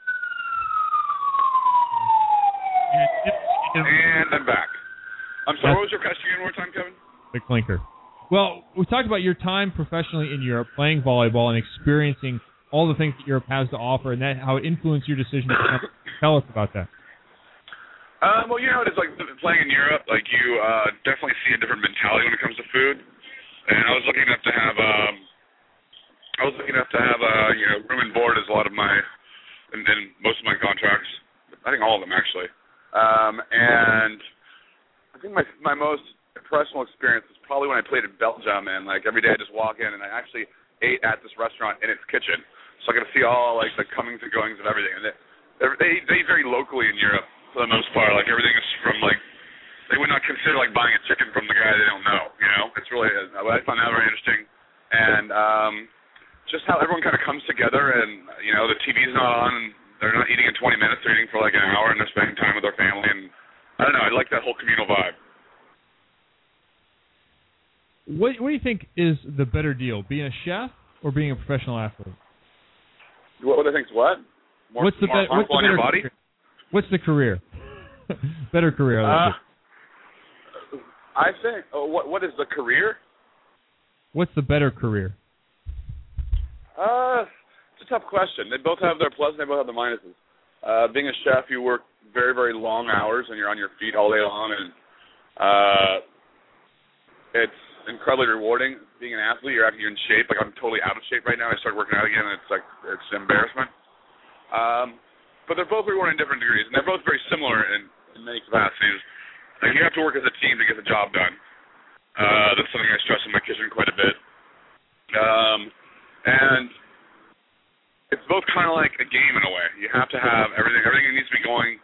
[SPEAKER 20] And I'm back. I'm sorry, what was your question again one more time, Kevin?
[SPEAKER 9] The clinker. Well, we talked about your time professionally in Europe, playing volleyball and experiencing all the things that Europe has to offer, and that how it influenced your decision to come. Tell us about that.
[SPEAKER 20] Um, well, you know, it's like playing in Europe, like you uh, definitely see a different mentality when it comes to food. And I was lucky enough to have, um, I was lucky enough to have, uh, you know, room and board as a lot of my, and, and most of my contracts. I think all of them actually. Um, and I think my my most personal experience was probably when I played in Belgium, and like every day I just walk in and I actually ate at this restaurant in its kitchen, so I got to see all like the comings and goings of everything. And they they they eat very locally in Europe for the most part. Like everything is from like they would not consider like buying a chicken from the guy they don't know. You know, it's really I find that very interesting, and um, just how everyone kind of comes together, and you know the T V's not on, and they're not eating in twenty minutes, they're eating for like an hour, and they're spending time with their family, and I don't know, I like that whole communal vibe.
[SPEAKER 9] What, what do you think is the better deal, being a chef or being a professional athlete?
[SPEAKER 20] What, what I think is what? More,
[SPEAKER 9] what's the,
[SPEAKER 20] more
[SPEAKER 9] be- what's the
[SPEAKER 20] on
[SPEAKER 9] better
[SPEAKER 20] your body?
[SPEAKER 9] Career? What's the career? Better career. I,
[SPEAKER 20] uh, I think. Oh, what what is the career?
[SPEAKER 9] What's the better career?
[SPEAKER 20] Uh, it's a tough question. They both have their pluses, they both have their minuses. Uh, being a chef, you work very, very long hours, and you're on your feet all day long, and uh, it's incredibly rewarding. Being an athlete, you're actually in shape. Like, I'm totally out of shape right now. I started working out again, and it's like, it's an embarrassment. Um, but they're both rewarding in different degrees, and they're both very similar in, in many capacities. Like, you have to work as a team to get the job done. Uh, that's something I stress in my kitchen quite a bit. Um, and it's both kind of like a game in a way. You have to have everything. Everything needs to be going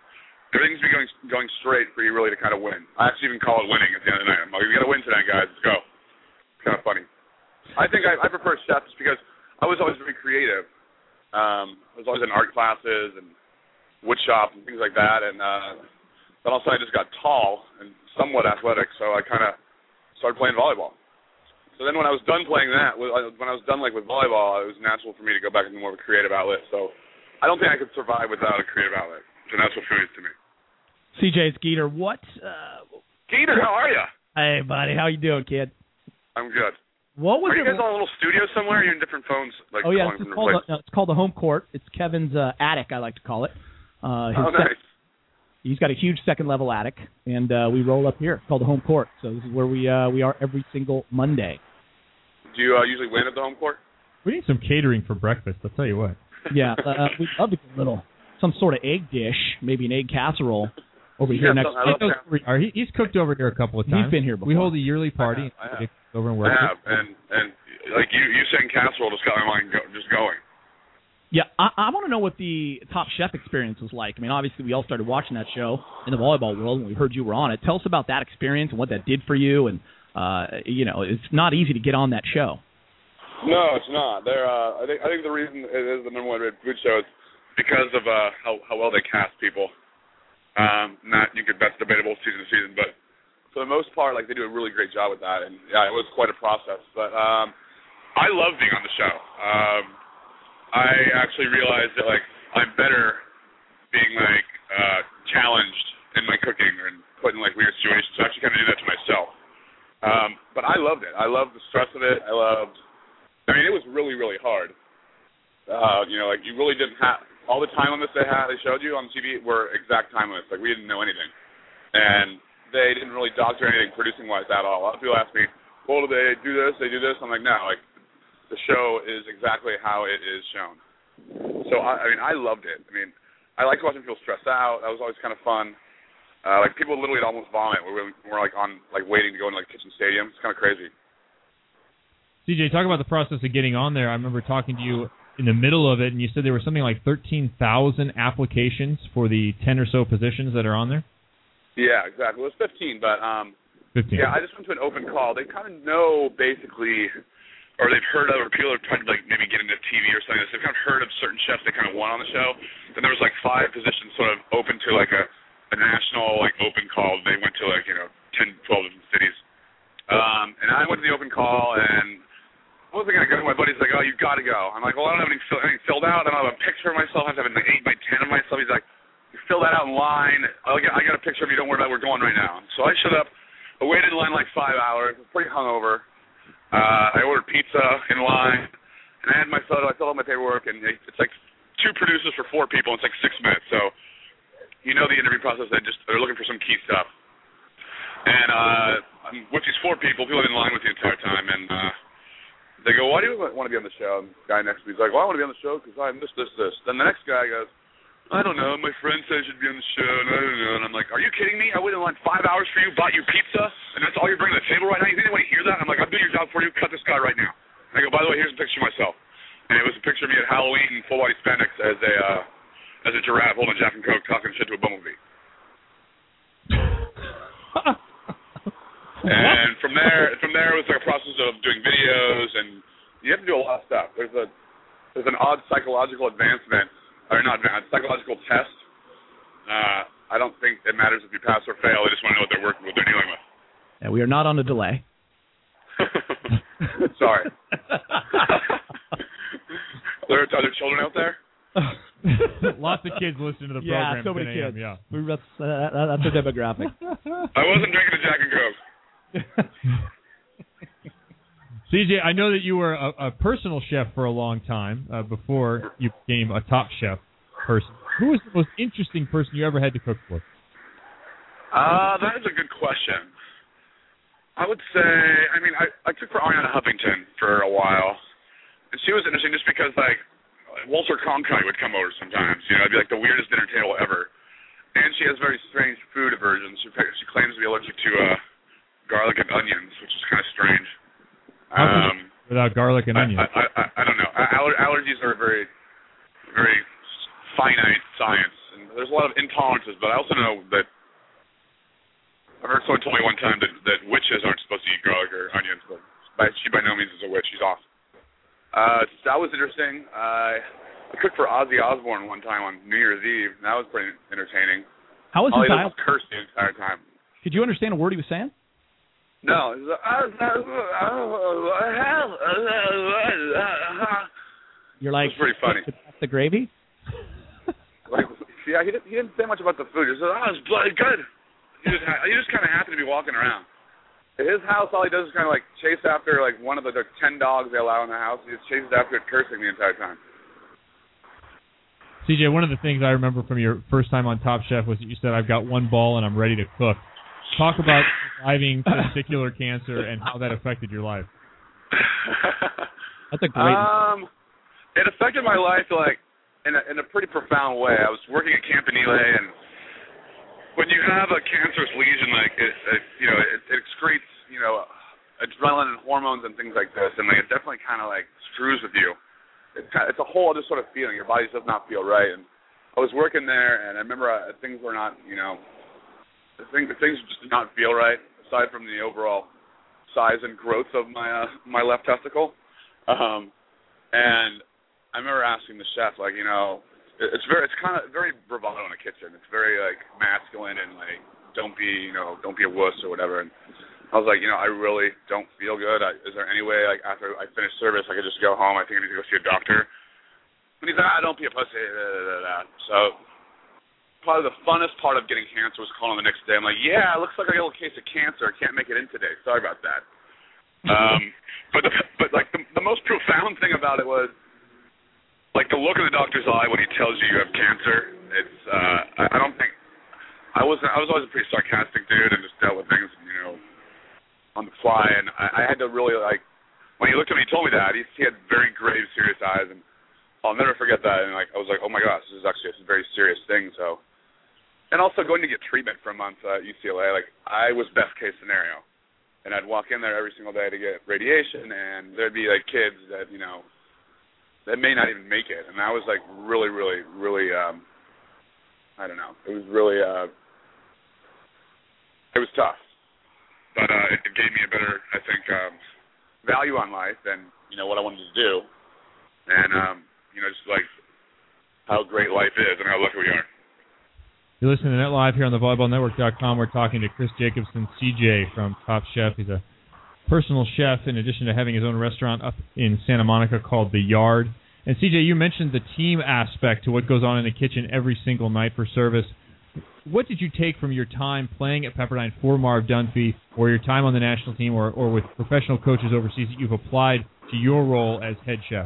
[SPEAKER 20] everything's be going going straight for you really to kind of win. I actually even call it winning at the end of the night. I'm like, we got to win tonight, guys. Let's go. It's kind of funny. I think I, I prefer chef just because I was always very creative. Um, I was always in art classes and wood shop and things like that, and uh, then all of a sudden I just got tall and somewhat athletic, so I kind of started playing volleyball. So then when I was done playing that, when I was done like with volleyball, it was natural for me to go back into more of a creative outlet. So I don't think I could survive without a creative outlet. So that's what food is to me.
[SPEAKER 10] C J, it's Geeter. What? Uh,
[SPEAKER 20] Geeter, how are you?
[SPEAKER 10] Hey, buddy. How you doing, kid?
[SPEAKER 20] I'm good.
[SPEAKER 10] What was
[SPEAKER 20] are you
[SPEAKER 10] it?
[SPEAKER 20] guys on a little studio somewhere? Or are you in different phones? Like
[SPEAKER 10] oh, yeah.
[SPEAKER 20] calling
[SPEAKER 10] It's
[SPEAKER 20] from
[SPEAKER 10] called,
[SPEAKER 20] different
[SPEAKER 10] the, no, it's called the home court. It's Kevin's uh, attic, I like to call it. Uh, his
[SPEAKER 20] oh, nice.
[SPEAKER 10] Sec- he's got a huge second-level attic, and uh, we roll up here. It's called the home court. So this is where we uh, we are every single Monday.
[SPEAKER 20] Do you uh, usually win at the home court?
[SPEAKER 9] We need some catering for breakfast, I'll tell you what.
[SPEAKER 10] Yeah, uh, we'd love to get a little, some sort of egg dish, maybe an egg casserole over here
[SPEAKER 20] yeah,
[SPEAKER 10] next
[SPEAKER 20] week.
[SPEAKER 9] He, he's cooked over here a couple of times.
[SPEAKER 10] He's been here before.
[SPEAKER 9] We hold a yearly party.
[SPEAKER 20] I have. I have.
[SPEAKER 9] Over and
[SPEAKER 20] I
[SPEAKER 9] work.
[SPEAKER 20] have, and, and like you, you saying casserole just got my mind go, just going.
[SPEAKER 10] Yeah, I, I want to know what the Top Chef experience was like. I mean, obviously, we all started watching that show in the volleyball world, and we heard you were on it. Tell us about that experience and what that did for you. And uh, you know, it's not easy to get on that show.
[SPEAKER 20] No, it's not. They're, uh, I think I think the reason it is the number one rated food show is because of uh, how how well they cast people. Um, not you could that's debatable season to season, but for the most part, like they do a really great job with that. And yeah, it was quite a process. But um, I love being on the show. Um, I actually realized that like I'm better being like uh, challenged in my cooking and put in like weird situations. So I actually kind of do that to myself. Um, but I loved it. I loved the stress of it. I loved. I mean, it was really, really hard. Uh, you know, like you really didn't have all the time limits they had. They showed you on T V were exact time limits. Like we didn't know anything, and they didn't really doctor anything producing wise at all. A lot of people ask me, "Well, do they do this? They do this?" I'm like, no. Like the show is exactly how it is shown. So I, I mean, I loved it. I mean, I liked watching people stress out. That was always kind of fun. Uh, like people literally almost vomit. We're, we're like on like waiting to go into like kitchen stadium. It's kind of crazy.
[SPEAKER 9] C J, talk about the process of getting on there. I remember talking to you in the middle of it, and you said there were something like thirteen thousand applications for the ten or so positions that are on there?
[SPEAKER 20] Yeah, exactly. Well, it was fifteen, but um,
[SPEAKER 9] fifteen.
[SPEAKER 20] Yeah, I just went to an open call. They kind of know basically, or they've heard of, or people are trying to like maybe get into T V or something. So they've kind of heard of certain chefs they kind of want on the show. Then there was like five positions sort of open to like a, a national like open call. They went to like, you know, ten, twelve different cities. Um, and I went to the open call, and I wasn't going to go. My buddy's like, oh, you've got to go. I'm like, well, I don't have anything, fill, anything filled out. I don't have a picture of myself. I have an eight by ten of myself. He's like, you fill that out in line. I'll get, I got a picture of you. Don't worry about it. We're going right now. So I showed up. I waited in line like five hours. I was pretty hungover. Uh, I ordered pizza in line, and I had my photo. I filled out my paperwork, and it's like two producers for four people. And it's like six minutes. So you know the interview process. They just they're looking for some key stuff. And uh, I'm with these four people. People have been in line with the entire time, and uh, they go, why do you want to be on the show? And the guy next to me is like, well, I want to be on the show because I missed this, this. Then the next guy goes, I don't know. My friend said I should be on the show, and I don't know. And I'm like, are you kidding me? I waited in line five hours for you, bought you pizza, and that's all you're bringing to the table right now? You think anybody hear that? I'm like, I'm doing your job for you. Cut this guy right now. And I go, by the way, here's a picture of myself. And it was a picture of me at Halloween in full-body spandex as a uh, as a giraffe holding a Jack and Coke talking shit to a bumblebee. And from there, from there, it was like a process of doing videos, and you have to do a lot of stuff. There's a there's an odd psychological advancement, or not advanced, psychological test. Uh, I don't think it matters if you pass or fail. They just want to know what they're working, what they're dealing with.
[SPEAKER 10] Yeah, we are not on a delay.
[SPEAKER 20] Sorry. are, there, are there children out there?
[SPEAKER 9] Lots of kids listen to the
[SPEAKER 10] yeah,
[SPEAKER 9] program.
[SPEAKER 10] So many kids.
[SPEAKER 9] Yeah,
[SPEAKER 10] that's uh, that's their demographic.
[SPEAKER 20] I wasn't drinking a Jack and Coke.
[SPEAKER 9] C J, I know that you were a, a personal chef for a long time uh, before you became a Top Chef person. Who was the most interesting person you ever had to cook for?
[SPEAKER 20] Uh, that is a good question. I would say, I mean, I, I cooked for Ariana Huffington for a while, and she was interesting just because, like, Walter Cronkite would come over sometimes. You know, it'd be like the weirdest dinner table ever. And she has very strange food aversions. She, she claims to be allergic to uh, garlic and onions, which is kind of strange. Um,
[SPEAKER 9] Without garlic and
[SPEAKER 20] I,
[SPEAKER 9] onions?
[SPEAKER 20] I, I, I don't know. Aller- allergies are a very, very finite science, and there's a lot of intolerances, but I also know that I heard someone told me one time that, that witches aren't supposed to eat garlic or onions, but by, she by no means is a witch. She's awesome. Uh, that was interesting. Uh, I cooked for Ozzy Osbourne one time on New Year's Eve. And that was pretty entertaining.
[SPEAKER 10] How was
[SPEAKER 20] All
[SPEAKER 10] his
[SPEAKER 20] he did
[SPEAKER 10] dialect?
[SPEAKER 20] was curse the entire time.
[SPEAKER 10] Could you understand a word he was saying?
[SPEAKER 20] No. He was like,
[SPEAKER 10] You're like,
[SPEAKER 20] it was pretty funny.
[SPEAKER 10] The gravy?
[SPEAKER 20] Like, yeah, he didn't, he didn't say much about the food. He said, oh, it's bloody good. He just, he just kind of happened to be walking around. At his house, all he does is kind of like chase after like one of the, the ten dogs they allow in the house. He just chases after it, cursing the entire time.
[SPEAKER 9] C J, one of the things I remember from your first time on Top Chef was that you said, I've got one ball and I'm ready to cook. Talk about surviving testicular cancer and how that affected your life.
[SPEAKER 10] That's a great...
[SPEAKER 20] Um, it affected my life like in a, in a pretty profound way. I was working at Campanile, and when you have a cancerous lesion, like it, it you know, it, it excretes, you know, adrenaline and hormones and things like this, and like it definitely kind of like screws with you. It's kind of, it's a whole other sort of feeling. Your body does not feel right. And I was working there, and I remember uh, things were not, you know, things things just did not feel right. Aside from the overall size and growth of my uh, my left testicle, um, and I remember asking the chef, like, you know. It's very, it's kind of very bravado in the kitchen. It's very like masculine and like don't be, you know, don't be a wuss or whatever. And I was like, you know, I really don't feel good. I, is there any way, like after I finish service, I could just go home? I think I need to go see a doctor. And he's like, ah, don't be a pussy. Da, da, da, da. So probably the funnest part of getting cancer was calling the next day. I'm like, yeah, it looks like I got a little case of cancer. I can't make it in today. Sorry about that. um, but the, but like the, the most profound thing about it was, like the look in the doctor's eye when he tells you you have cancer. It's uh, I, I don't think I was I was always a pretty sarcastic dude and just dealt with things, you know, on the fly. And I, I had to really like when he looked at me, he told me that he, he had very grave, serious eyes, and I'll never forget that. And like I was like, oh my gosh, this is actually a very serious thing. So, and also going to get treatment for a month at U C L A, like I was best case scenario, and I'd walk in there every single day to get radiation, and there'd be like kids that you know. that may not even make it, and that was like really, really, really. Um, I don't know. It was really. Uh, it was tough, but uh, it, it gave me a better, I think, um, value on life and you know what I wanted to do, and um, you know just like how great life is and how lucky we are.
[SPEAKER 9] You're listening to Net Live here on the volleyball network dot com. We're talking to Chris Jacobson, C J from Top Chef. He's a personal chef in addition to having his own restaurant up in Santa Monica called The Yard. And C J, you mentioned the team aspect to what goes on in the kitchen every single night for service. What did you take from your time playing at Pepperdine for Marv Dunphy, or your time on the national team, or, or with professional coaches overseas that you've applied to your role as head chef?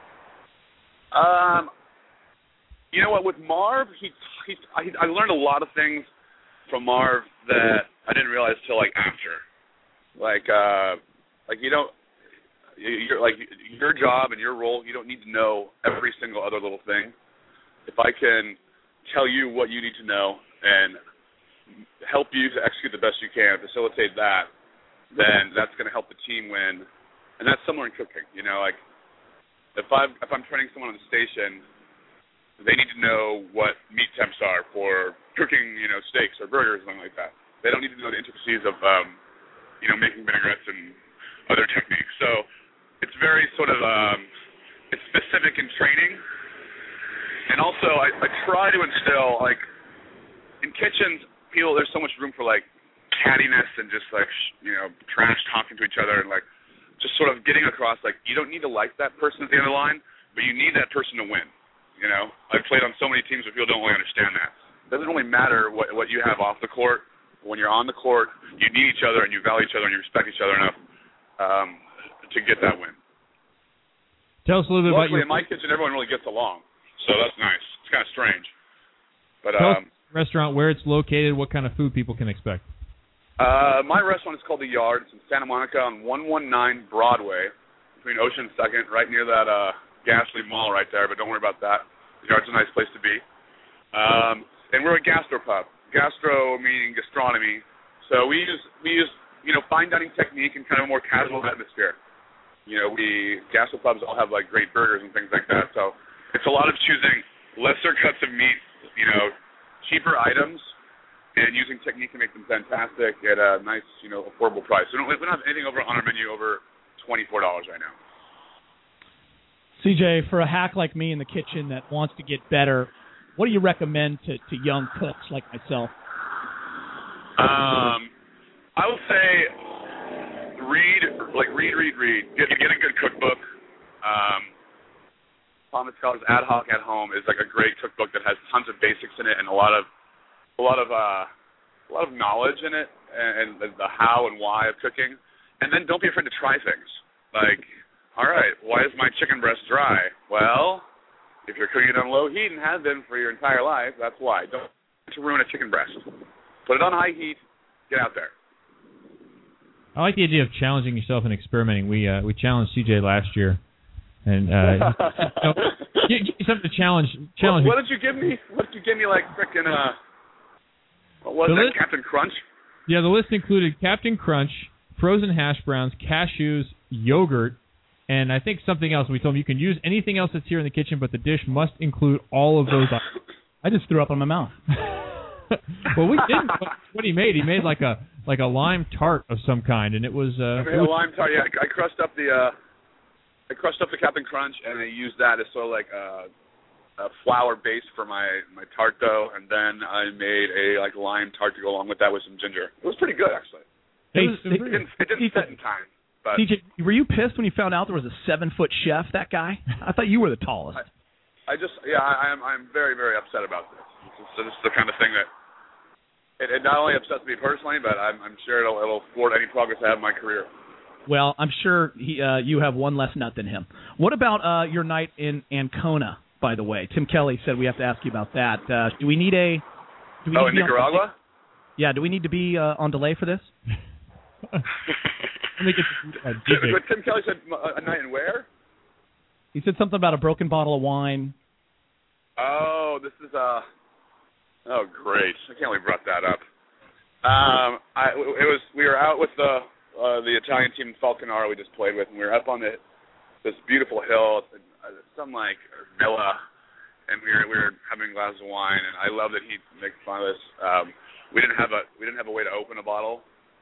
[SPEAKER 20] Um, you know what? With Marv, he, he I, I learned a lot of things from Marv that I didn't realize till like after. Like, uh, like you don't, you're like your job and your role. You don't need to know every single other little thing. If I can tell you what you need to know and help you to execute the best you can, facilitate that, then that's going to help the team win. And that's similar in cooking. You know, like if I'm if I'm training someone on the station, they need to know what meat temps are for cooking, you know, steaks or burgers, something like that. They don't need to know the intricacies of um, you know, making vinaigrettes and other techniques. So it's very sort of, um, it's specific in training. And also I, I try to instill, like, in kitchens, people, there's so much room for, like, cattiness and just, like, sh- you know, trash talking to each other and, like, just sort of getting across, like, you don't need to like that person at the end of the line, but you need that person to win, you know? I've played on so many teams where people don't really understand that. It doesn't really matter what what you have off the court. When you're on the court, you need each other and you value each other and you respect each other enough um, to get that win.
[SPEAKER 9] Tell us a little bit
[SPEAKER 20] Luckily,
[SPEAKER 9] about your...
[SPEAKER 20] in my kitchen, everyone really gets along, so that's nice. It's kind of strange. But
[SPEAKER 9] Tell
[SPEAKER 20] um,
[SPEAKER 9] us the restaurant, where it's located, what kind of food people can expect.
[SPEAKER 20] uh, my restaurant is called The Yard. It's in Santa Monica on one nineteen Broadway, between Ocean and second, right near that uh, Gasly Mall right there, but don't worry about that. The Yard's a nice place to be. Um, and we're a gastropub. Gastro meaning gastronomy, so we use we use you know fine dining technique and kind of a more casual atmosphere. You know, we gastropubs all have like great burgers and things like that. So it's a lot of choosing lesser cuts of meat, you know, cheaper items and using technique to make them fantastic at a nice, you know, affordable price. We don't, we don't have anything over on our menu over twenty-four dollars right now.
[SPEAKER 10] C J, for a hack like me in the kitchen that wants to get better, what do you recommend to, to young cooks like myself?
[SPEAKER 20] Um, I would say read, like read, read, read. Get get a good cookbook. Um, Thomas Keller's Ad Hoc at Home is like a great cookbook that has tons of basics in it and a lot of a lot of uh, a lot of knowledge in it and, and the how and why of cooking. And then don't be afraid to try things. Like, all right, why is my chicken breast dry? Well, if you're cooking it on low heat and have been for your entire life, that's why. Don't to ruin a chicken breast. Put it on high heat. Get out there.
[SPEAKER 9] I like the idea of challenging yourself and experimenting. We uh, we challenged C J last year, and uh, you know, give, give me something to challenge. Challenge.
[SPEAKER 20] What, what did you give me? What did you give me? Like frickin' uh, what was
[SPEAKER 9] the
[SPEAKER 20] that?
[SPEAKER 9] List,
[SPEAKER 20] Captain Crunch.
[SPEAKER 9] Yeah, the list included Captain Crunch, frozen hash browns, cashews, yogurt, and I think something else. We told him you can use anything else that's here in the kitchen, but the dish must include all of those items.
[SPEAKER 10] I just threw up in my mouth.
[SPEAKER 9] Well, we didn't. What he made, he made like a like a lime tart of some kind, and it was. Uh,
[SPEAKER 20] I made
[SPEAKER 9] it was
[SPEAKER 20] a lime tart. Yeah, I, I crushed up the uh, I crushed up the Captain Crunch, and I used that as sort of like a, a flour base for my my tart dough, and then I made a like lime tart to go along with that with some ginger. It was pretty good actually.
[SPEAKER 10] Hey,
[SPEAKER 20] it, was, it, didn't, it didn't set in time. But
[SPEAKER 10] C J, were you pissed when you found out there was a seven-foot chef? That guy? I thought you were the tallest.
[SPEAKER 20] I, I just, yeah, I, I'm, I'm very, very upset about this. So this is the kind of thing that it, it not only upsets me personally, but I'm, I'm sure it'll, it'll thwart any progress I have in my career.
[SPEAKER 10] Well, I'm sure he, uh, you have one less nut than him. What about uh, your night in Ancona? By the way, Tim Kelly said we have to ask you about that. Uh, do we need a? Do we
[SPEAKER 20] oh,
[SPEAKER 10] need
[SPEAKER 20] in
[SPEAKER 10] to be
[SPEAKER 20] Nicaragua?
[SPEAKER 10] On, yeah. Do we need to be uh, on delay for this?
[SPEAKER 9] Let me get the, uh,
[SPEAKER 20] But Tim Kelly said a night in where?
[SPEAKER 10] He said something about a broken bottle of wine.
[SPEAKER 20] Oh, this is uh oh great! I can't believe you brought that up. Um, I it was we were out with the uh, the Italian team Falconara we just played with, and we were up on the this beautiful hill, some like villa, and we were we were having a glass of wine, and I love that he makes fun of us. Um, we didn't have a we didn't have a way to open a bottle.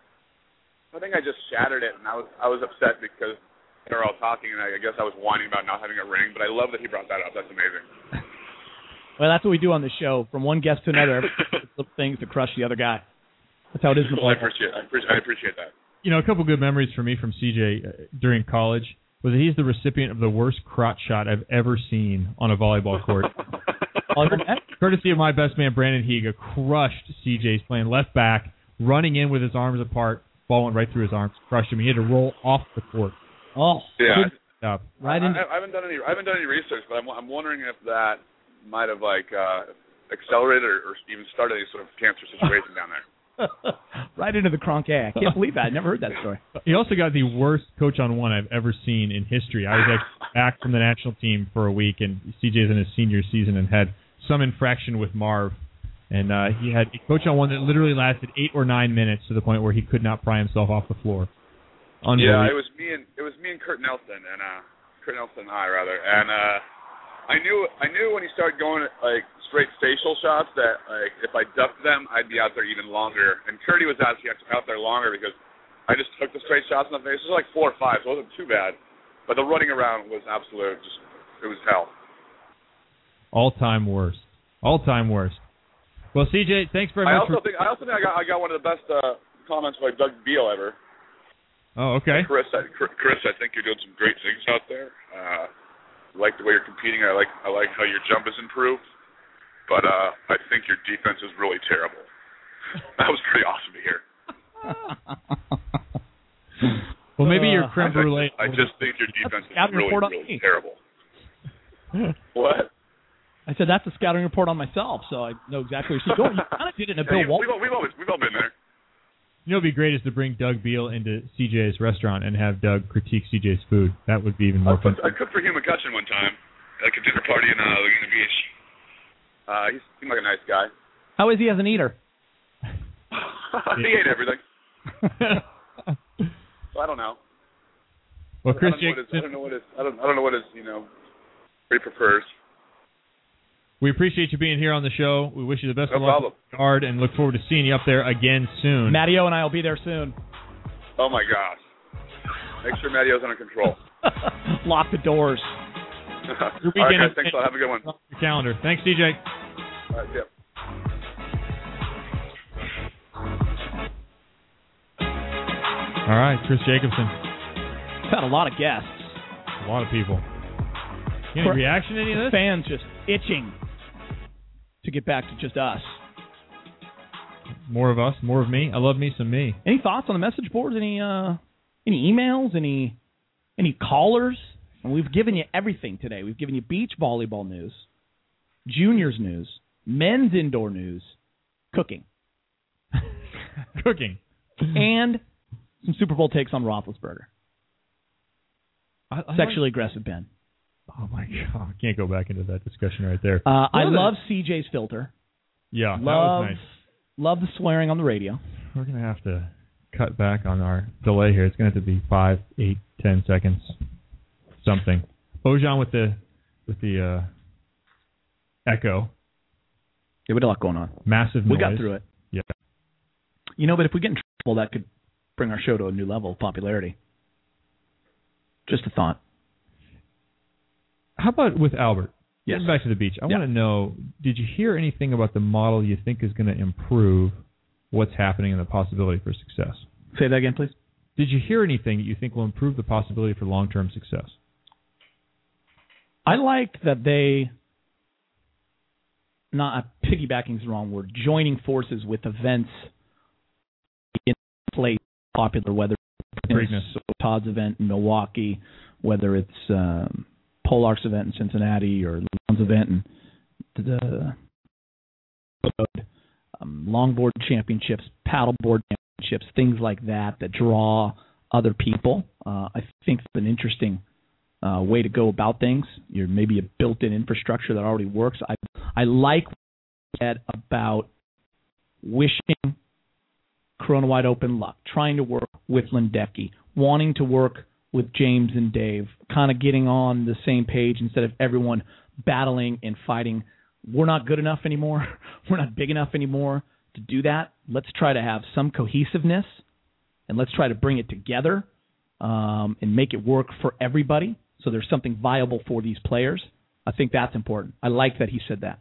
[SPEAKER 20] I think I just shattered it, and I was I was upset because they were all talking, and I guess I was whining about not having a ring. But I love that he brought that up. That's amazing.
[SPEAKER 10] Well, that's what we do on the show. From one guest to another, little things to crush the other guy. That's how it is in the
[SPEAKER 20] well,
[SPEAKER 10] ball.
[SPEAKER 20] I appreciate I appreciate I appreciate that.
[SPEAKER 9] You know, a couple good memories for me from C J uh, during college was that he's the recipient of the worst crotch shot I've ever seen on a volleyball court. Courtesy of my best man, Brandon Higa, crushed C J's playing left back, running in with his arms apart. Ball went right through his arms, crushed him. He had to roll off the court.
[SPEAKER 10] Oh,
[SPEAKER 20] yeah.
[SPEAKER 9] Up.
[SPEAKER 10] Right
[SPEAKER 20] I,
[SPEAKER 10] into-
[SPEAKER 20] I, I haven't done any. I haven't done any research, but I'm, I'm wondering if that might have like uh, accelerated or, or even started any sort of cancer situation down there.
[SPEAKER 10] Right into the Cronquet. I can't believe that. I never heard that story.
[SPEAKER 9] He also got the worst coach on one I've ever seen in history. I was actually back from the national team for a week, and C J's in his senior season and had some infraction with Marv. And uh, he had a coach on one that literally lasted eight or nine minutes to the point where he could not pry himself off the floor.
[SPEAKER 20] Yeah, it was me and it was me and Kurt Nelson and uh, Kurt Nelson and I rather, and uh, I knew I knew when he started going like straight facial shots that like if I ducked them I'd be out there even longer. And Curdy was actually out there longer because I just took the straight shots in the face. It was like four or five, so it wasn't too bad. But the running around was absolute, just it was hell.
[SPEAKER 9] All time worst. All time worst. Well, C J, thanks very
[SPEAKER 20] I
[SPEAKER 9] much.
[SPEAKER 20] also
[SPEAKER 9] for...
[SPEAKER 20] think I also think I got I got one of the best uh, comments by Doug Beal ever.
[SPEAKER 9] Oh, okay.
[SPEAKER 20] Chris, I, Chris, I think you're doing some great things out there. Uh, I like the way you're competing. I like I like how your jump is improved, but uh, I think your defense is really terrible. That was pretty awesome to hear.
[SPEAKER 9] Well, maybe your
[SPEAKER 20] Uh,
[SPEAKER 9] creme brulee.
[SPEAKER 20] I just think your defense is
[SPEAKER 10] Scouting
[SPEAKER 20] really,
[SPEAKER 10] report on
[SPEAKER 20] really
[SPEAKER 10] me.
[SPEAKER 20] terrible. What?
[SPEAKER 10] I said that's a scouting report on myself, so I know exactly where she's going. You kind of did it in a Bill
[SPEAKER 20] Hey,
[SPEAKER 10] Walton.
[SPEAKER 20] we've, all, we've, always, we've all been there.
[SPEAKER 9] You know what would be great is to bring Doug Beal into C J's restaurant and have Doug critique C J's food. That would be even more
[SPEAKER 20] I,
[SPEAKER 9] fun.
[SPEAKER 20] I cooked for Hugh McCutcheon one time, like a dinner party in uh, Laguna Beach. Uh, he seemed like a nice guy.
[SPEAKER 10] How is he as an eater?
[SPEAKER 20] He ate everything. So I don't know.
[SPEAKER 9] Well, Chris
[SPEAKER 20] I don't know what his, I don't know what his, I don't, I don't know what his, you know, what he prefers.
[SPEAKER 9] We appreciate you being here on the show. We wish you the best
[SPEAKER 20] No
[SPEAKER 9] of luck
[SPEAKER 20] problem.
[SPEAKER 9] with the card and look forward to seeing you up there again soon.
[SPEAKER 10] Matty-O and I will be there soon.
[SPEAKER 20] Oh, my gosh. Make sure Matty-O's under control.
[SPEAKER 10] Lock the doors.
[SPEAKER 9] Your
[SPEAKER 20] All
[SPEAKER 9] weekend
[SPEAKER 20] right, guys.
[SPEAKER 9] is-
[SPEAKER 20] Thanks a lot. Have a good one.
[SPEAKER 9] Your calendar. Thanks, D J.
[SPEAKER 20] All right, yep.
[SPEAKER 9] All right, Chris Jacobson.
[SPEAKER 10] We've had a lot of guests.
[SPEAKER 9] A lot of people. Any
[SPEAKER 10] For-
[SPEAKER 9] reaction to any of this?
[SPEAKER 10] Fans just itching to get back to just us.
[SPEAKER 9] More of us, more of me. I love me some me.
[SPEAKER 10] Any thoughts on the message boards? Any uh, any emails? Any any callers? And we've given you everything today. We've given you beach volleyball news, juniors news, men's indoor news, cooking,
[SPEAKER 9] Cooking.
[SPEAKER 10] and some Super Bowl takes on Roethlisberger.
[SPEAKER 9] I, I
[SPEAKER 10] Sexually aggressive Ben.
[SPEAKER 9] Oh, my God. I can't go back into that discussion right there.
[SPEAKER 10] Uh, I
[SPEAKER 9] Love it.
[SPEAKER 10] love C J's filter.
[SPEAKER 9] Yeah, that
[SPEAKER 10] love,
[SPEAKER 9] was nice.
[SPEAKER 10] Love the swearing on the radio.
[SPEAKER 9] We're going to have to cut back on our delay here. It's going to have to be five, eight, ten seconds, something. Ojan with the with the uh, echo.
[SPEAKER 10] Yeah, we had a lot going on.
[SPEAKER 9] Massive noise.
[SPEAKER 10] We got through it.
[SPEAKER 9] Yeah.
[SPEAKER 10] You know, but if we get in trouble, that could bring our show to a new level of popularity. Just a thought.
[SPEAKER 9] How about with Albert?
[SPEAKER 10] Yes.
[SPEAKER 9] Getting back to the beach. I
[SPEAKER 10] Yeah.
[SPEAKER 9] want to know, did you hear anything about the model you think is going to improve what's happening and the possibility for success?
[SPEAKER 10] Say that again, please.
[SPEAKER 9] Did you hear anything that you think will improve the possibility for long-term success?
[SPEAKER 10] I like that they, not piggybacking is the wrong word, joining forces with events in place popular, whether
[SPEAKER 9] Preakness.
[SPEAKER 10] it's Todd's event in Milwaukee, whether it's um, Polark's event in Cincinnati or Leon's event in the um, longboard championships, paddleboard championships, things like that that draw other people. Uh, I think it's an interesting uh, way to go about things. You're maybe a built-in infrastructure that already works. I I like what you said about wishing Corona Wide Open luck, trying to work with Lindecki, wanting to work with James and Dave, kind of getting on the same page instead of everyone battling and fighting. We're not good enough anymore. We're not big enough anymore to do that. Let's try to have some cohesiveness, and let's try to bring it together um, and make it work for everybody so there's something viable for these players. I think that's important. I like that he said that.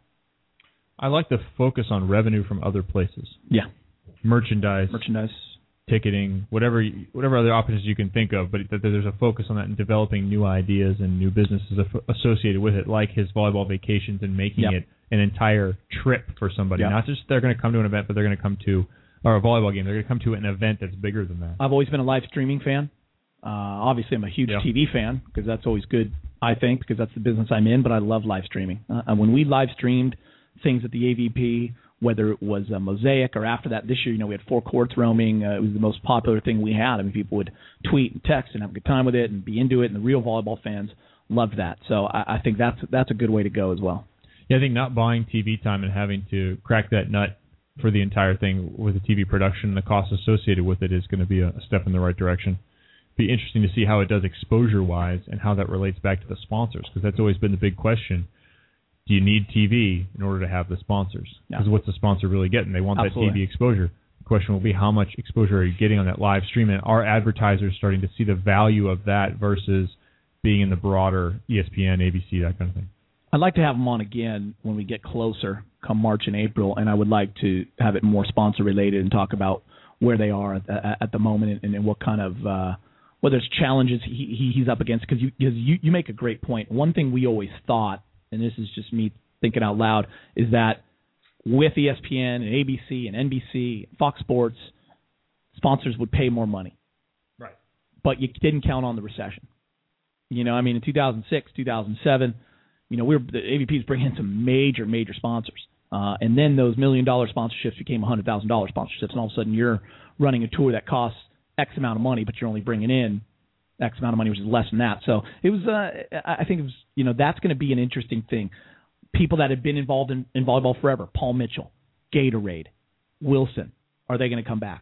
[SPEAKER 9] I like the focus on revenue from other places.
[SPEAKER 10] Yeah.
[SPEAKER 9] Merchandise.
[SPEAKER 10] Merchandise.
[SPEAKER 9] Ticketing, whatever whatever other options you can think of, but that there's a focus on that and developing new ideas and new businesses associated with it, like his volleyball vacations and making
[SPEAKER 10] Yep.
[SPEAKER 9] it an entire trip for somebody.
[SPEAKER 10] Yep.
[SPEAKER 9] Not just they're going to come to an event, but they're going to come to, or a volleyball game, they're going to come to an event that's bigger than that.
[SPEAKER 10] I've always been a live streaming fan. Uh, obviously, I'm a huge
[SPEAKER 9] Yeah.
[SPEAKER 10] T V fan because that's always good, I think, because that's the business I'm in, but I love live streaming. Uh, and when we live streamed things at the A V P, whether it was a Mosaic or after that, this year, you know, we had four courts roaming. Uh, it was the most popular thing we had. I mean, people would tweet and text and have a good time with it and be into it, and the real volleyball fans loved that. So I, I think that's that's a good way to go as well.
[SPEAKER 9] Yeah, I think not buying T V time and having to crack that nut for the entire thing with the T V production and the costs associated with it is going to be a, a step in the right direction. Be interesting to see how it does exposure-wise and how that relates back to the sponsors, because that's always been the big question. Do you need T V in order to have the sponsors? Because
[SPEAKER 10] Yeah.
[SPEAKER 9] what's the sponsor really getting? They want
[SPEAKER 10] Absolutely.
[SPEAKER 9] that T V exposure. The question will be, how much exposure are you getting on that live stream? And are advertisers starting to see the value of that versus being in the broader E S P N, A B C, that kind of thing?
[SPEAKER 10] I'd like to have them on again when we get closer, come March and April, and I would like to have it more sponsor-related and talk about where they are at, at, at the moment and, and what kind of uh, whether it's challenges he, he, he's up against. Because you, because you, you make a great point. One thing we always thought, and this is just me thinking out loud, is that with E S P N and A B C and N B C, Fox Sports, sponsors would pay more money.
[SPEAKER 9] Right.
[SPEAKER 10] But you didn't count on the recession. You know, I mean, in two thousand six, two thousand seven, you know, we were the A V P's bringing in some major, major sponsors. Uh, and then those million-dollar sponsorships became one hundred thousand dollars sponsorships, and all of a sudden you're running a tour that costs X amount of money, but you're only bringing in X amount of money, which is less than that. So it was, uh, I think it was, you know, that's going to be an interesting thing. People that have been involved in, in volleyball forever, Paul Mitchell, Gatorade, Wilson, are they going to come back?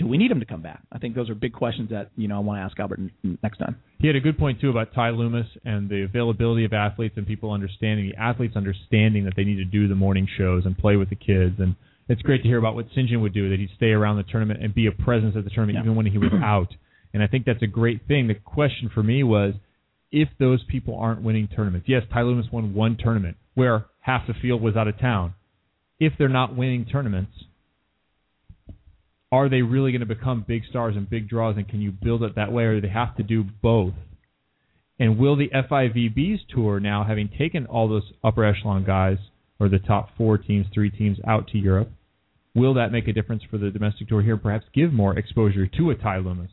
[SPEAKER 10] do we need him to come back? I think those are big questions that, you know, I want to ask Albert n- next time.
[SPEAKER 9] He had a good point, too, about Ty Loomis and the availability of athletes and people understanding, the athletes understanding that they need to do the morning shows and play with the kids. And it's great to hear about what St. John would do, that he'd stay around the tournament and be a presence at the tournament yeah. even when he was out. And I think that's a great thing. The question for me was, if those people aren't winning tournaments, yes, Ty Loomis won one tournament where half the field was out of town. If they're not winning tournaments, are they really going to become big stars and big draws, and can you build it that way, or do they have to do both? And will the F I V B's tour now, having taken all those upper echelon guys, or the top four teams, three teams out to Europe, will that make a difference for the domestic tour here, perhaps give more exposure to a Ty Loomis?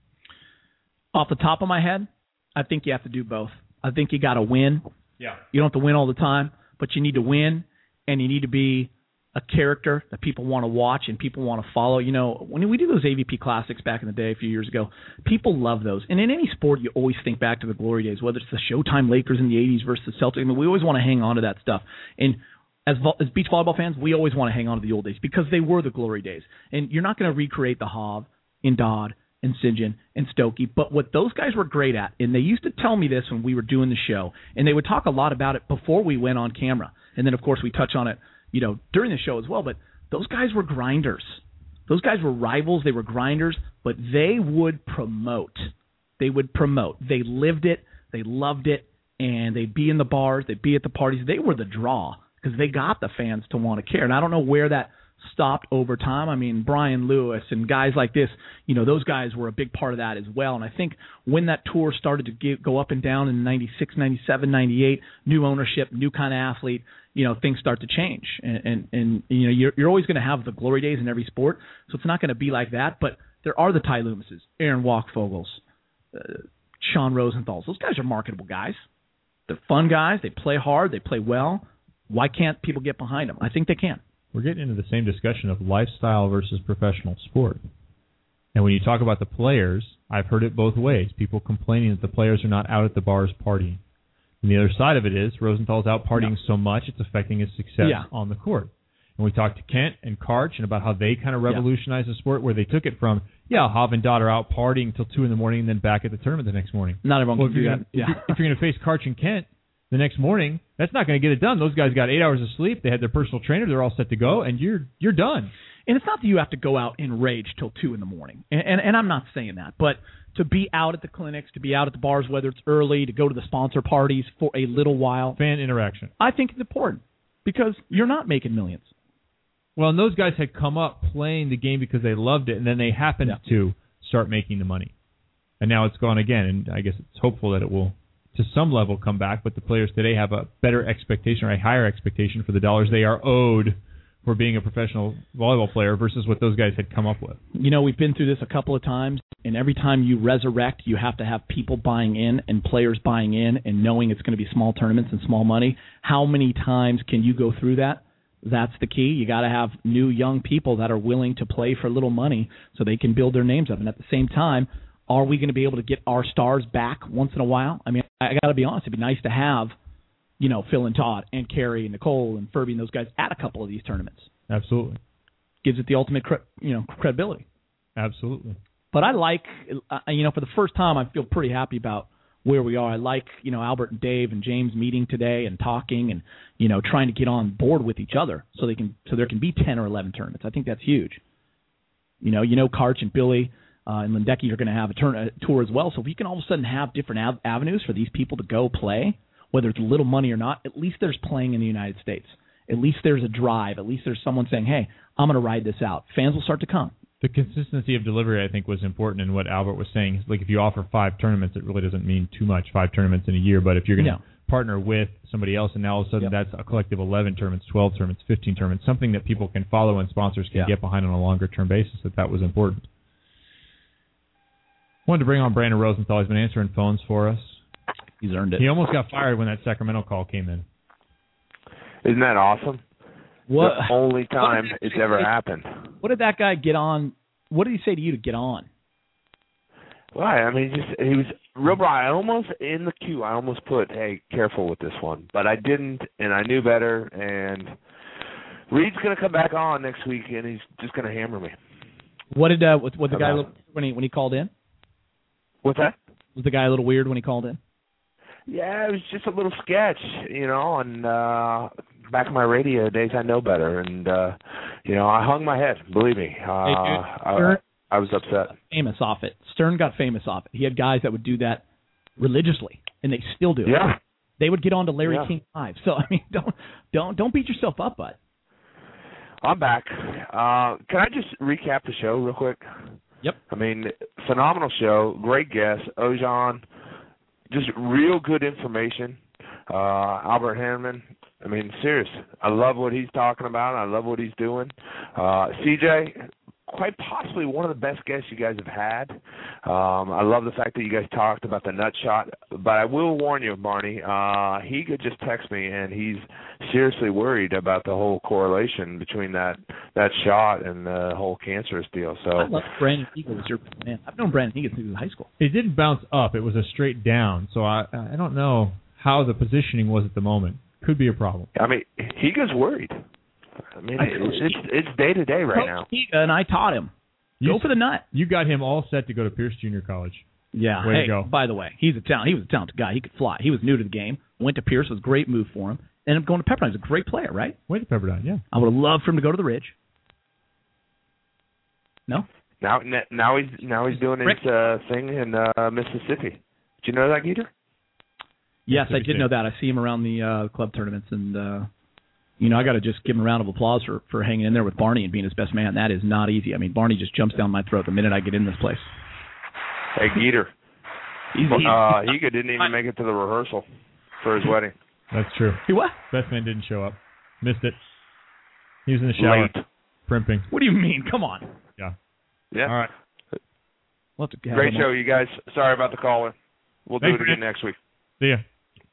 [SPEAKER 10] Off the top of my head, I think you have to do both. I think you got to win.
[SPEAKER 9] Yeah.
[SPEAKER 10] You don't have to win all the time, but you need to win, and you need to be a character that people want to watch and people want to follow. You know, when we do those A V P Classics back in the day a few years ago, people love those. And in any sport, you always think back to the glory days, whether it's the Showtime Lakers in the eighties versus the Celtics. I mean, we always want to hang on to that stuff. And as, vo- as beach volleyball fans, we always want to hang on to the old days because they were the glory days. And you're not going to recreate the Hav in Dodd and Saint John and Stokey. But what those guys were great at, and they used to tell me this when we were doing the show, and they would talk a lot about it before we went on camera. And then, of course, we touch on it, you know, during the show as well. But those guys were grinders. Those guys were rivals. They were grinders, but they would promote. They would promote. They lived it. They loved it. And they'd be in the bars. They'd be at the parties. They were the draw because they got the fans to want to care. And I don't know where that stopped over time. I mean, Brian Lewis and guys like this, you know, those guys were a big part of that as well. And I think when that tour started to get, go up and down in ninety-six, ninety-seven, ninety-eight, new ownership, new kind of athlete, you know, things start to change. And, and, and you know, you're, you're always going to have the glory days in every sport, so it's not going to be like that. But there are the Ty Loomises, Aaron Walkfogels, uh, Sean Rosenthal's. Those guys are marketable guys. They're fun guys. They play hard. They play well. Why can't people get behind them? I think they can.
[SPEAKER 9] We're getting into the same discussion of lifestyle versus professional sport. And when you talk about the players, I've heard it both ways. People complaining that the players are not out at the bars partying. And the other side of it is Rosenthal's out partying no. so much it's affecting his success
[SPEAKER 10] yeah.
[SPEAKER 9] on the court. And we talked to Kent and Karch and about how they kind of revolutionized yeah. the sport, where they took it from, yeah, Hav and Dodd are out partying until two in the morning and then back at the tournament the next morning.
[SPEAKER 10] Not everyone
[SPEAKER 9] well,
[SPEAKER 10] can do that. Yeah.
[SPEAKER 9] If you're going to face Karch and Kent the next morning, that's not going to get it done. Those guys got eight hours of sleep. They had their personal trainer. They're all set to go, and you're you're done.
[SPEAKER 10] And it's not that you have to go out and rage till two in the morning. And, and and I'm not saying that, but to be out at the clinics, to be out at the bars, whether it's early, to go to the sponsor parties for a little while,
[SPEAKER 9] fan interaction,
[SPEAKER 10] I think it's important because you're not making millions.
[SPEAKER 9] Well, and those guys had come up playing the game because they loved it, and then they happened yeah. to start making the money, and now it's gone again. And I guess it's hopeful that it will, to some level, come back, but the players today have a better expectation or a higher expectation for the dollars they are owed for being a professional volleyball player versus what those guys had come up with.
[SPEAKER 10] You know, we've been through this a couple of times, and every time you resurrect, you have to have people buying in and players buying in and knowing it's going to be small tournaments and small money. How many times can you go through that? That's the key. You got to have new young people that are willing to play for little money so they can build their names up. And at the same time, are we going to be able to get our stars back once in a while? I mean, I got to be honest. It'd be nice to have, you know, Phil and Todd and Carrie and Nicole and Furby and those guys at a couple of these tournaments.
[SPEAKER 9] Absolutely.
[SPEAKER 10] Gives it the ultimate, cre- you know, credibility.
[SPEAKER 9] Absolutely.
[SPEAKER 10] But I like, uh, you know, for the first time, I feel pretty happy about where we are. I like, you know, Albert and Dave and James meeting today and talking and, you know, trying to get on board with each other so they can, so there can be ten or eleven tournaments. I think that's huge. You know, you know, Karch and Billy Uh, and Lindecki are going to have a, turn, a tour as well. So if you can all of a sudden have different av- avenues for these people to go play, whether it's little money or not, at least there's playing in the United States. At least there's a drive. At least there's someone saying, hey, I'm going to ride this out. Fans will start to come.
[SPEAKER 9] The consistency of delivery, I think, was important in what Albert was saying. Like, if you offer five tournaments, it really doesn't mean too much, five tournaments in a year. But if you're going to
[SPEAKER 10] no.
[SPEAKER 9] partner with somebody else, and now all of a sudden
[SPEAKER 10] yep.
[SPEAKER 9] that's a collective eleven tournaments, twelve tournaments, fifteen tournaments, something that people can follow and sponsors can
[SPEAKER 10] yeah.
[SPEAKER 9] get behind on a longer-term basis, that that was important. Wanted to bring on Brandon Rosenthal. He's been answering phones for us.
[SPEAKER 10] He's earned it.
[SPEAKER 9] He almost got fired when that Sacramento call came in.
[SPEAKER 19] Isn't that awesome?
[SPEAKER 10] What?
[SPEAKER 19] The only time
[SPEAKER 10] what,
[SPEAKER 19] it's ever happened.
[SPEAKER 10] What did that guy get on? What did he say to you to get on?
[SPEAKER 19] Well, I mean, just he was real bright. I almost, in the queue, I almost put, hey, careful with this one. But I didn't, and I knew better. And Reed's going to come back on next week, and he's just going to hammer me.
[SPEAKER 10] What did uh, was, was the guy a
[SPEAKER 21] About-
[SPEAKER 10] little, when he when he called in?
[SPEAKER 21] What's that?
[SPEAKER 10] Was the guy a little weird when he called in?
[SPEAKER 21] Yeah, it was just a little sketch, you know, and uh back in my radio days I know better, and uh you know, I hung my head, believe me. Uh
[SPEAKER 10] Hey, dude,
[SPEAKER 21] I,
[SPEAKER 10] Stern-
[SPEAKER 21] I was upset.
[SPEAKER 10] Famous off it. Stern got famous off it. He had guys that would do that religiously, and they still do it.
[SPEAKER 21] Yeah.
[SPEAKER 10] They would get on to Larry
[SPEAKER 21] Yeah.
[SPEAKER 10] King Live. So I mean, don't don't don't beat yourself up, bud.
[SPEAKER 21] I'm back. Uh can I just recap the show real quick?
[SPEAKER 10] Yep.
[SPEAKER 21] I mean, phenomenal show, great guest, Ojan, just real good information. Uh Albert Hanneman, I mean, serious. I love what he's talking about. I love what he's doing. Uh C J, quite possibly one of the best guests you guys have had. Um, I love the fact that you guys talked about the nut shot, but I will warn you, Barney, uh, he could just text me, and he's seriously worried about the whole correlation between that that shot and the whole cancerous deal. So
[SPEAKER 10] I love Brandon Eagle as your man. I've known Brandon Eagle since he was in high school.
[SPEAKER 9] It didn't bounce up. It was a straight down. So I I don't know how the positioning was at the moment. Could be a problem.
[SPEAKER 21] I mean, he gets worried. I mean, it's it's, it's day to day right
[SPEAKER 10] Coach
[SPEAKER 21] now.
[SPEAKER 10] Higa and I taught him. Go
[SPEAKER 9] You-
[SPEAKER 10] for the nut.
[SPEAKER 9] You got him all set to go to Pierce Junior College.
[SPEAKER 10] Yeah.
[SPEAKER 9] Way
[SPEAKER 10] hey,
[SPEAKER 9] to go.
[SPEAKER 10] by the way, he's a talent. He was a talented guy. He could fly. He was new to the game. Went to Pierce. Was a great move for him. Ended up going to Pepperdine. He's a great player, right?
[SPEAKER 9] Went to Pepperdine, yeah.
[SPEAKER 10] I would have loved for him to go to the Ridge. No.
[SPEAKER 21] Now now he's now he's doing his uh, thing in uh, Mississippi. Did you know that, Geeter?
[SPEAKER 10] Yes, I
[SPEAKER 21] Mississippi
[SPEAKER 10] did know that. I see him around the uh, club tournaments, and uh, you know, I got to just give him a round of applause for for hanging in there with Barney and being his best man. That is not easy. I mean, Barney just jumps down my throat the minute I get in this place.
[SPEAKER 21] Hey, Geeter.
[SPEAKER 10] He's, he's,
[SPEAKER 21] uh, Higa didn't even make it to the rehearsal for his wedding.
[SPEAKER 9] That's true.
[SPEAKER 10] He what?
[SPEAKER 9] Best man didn't show up. Missed it. He was in the shower.
[SPEAKER 21] Late.
[SPEAKER 9] Primping.
[SPEAKER 10] What do you mean? Come on.
[SPEAKER 9] Yeah.
[SPEAKER 21] Yeah.
[SPEAKER 9] All right.
[SPEAKER 10] We'll have to have
[SPEAKER 21] Great
[SPEAKER 10] him
[SPEAKER 21] show,
[SPEAKER 10] on.
[SPEAKER 21] you guys. Sorry about the caller. We'll
[SPEAKER 9] Thanks,
[SPEAKER 21] do it again
[SPEAKER 9] man.
[SPEAKER 21] next week.
[SPEAKER 9] See ya.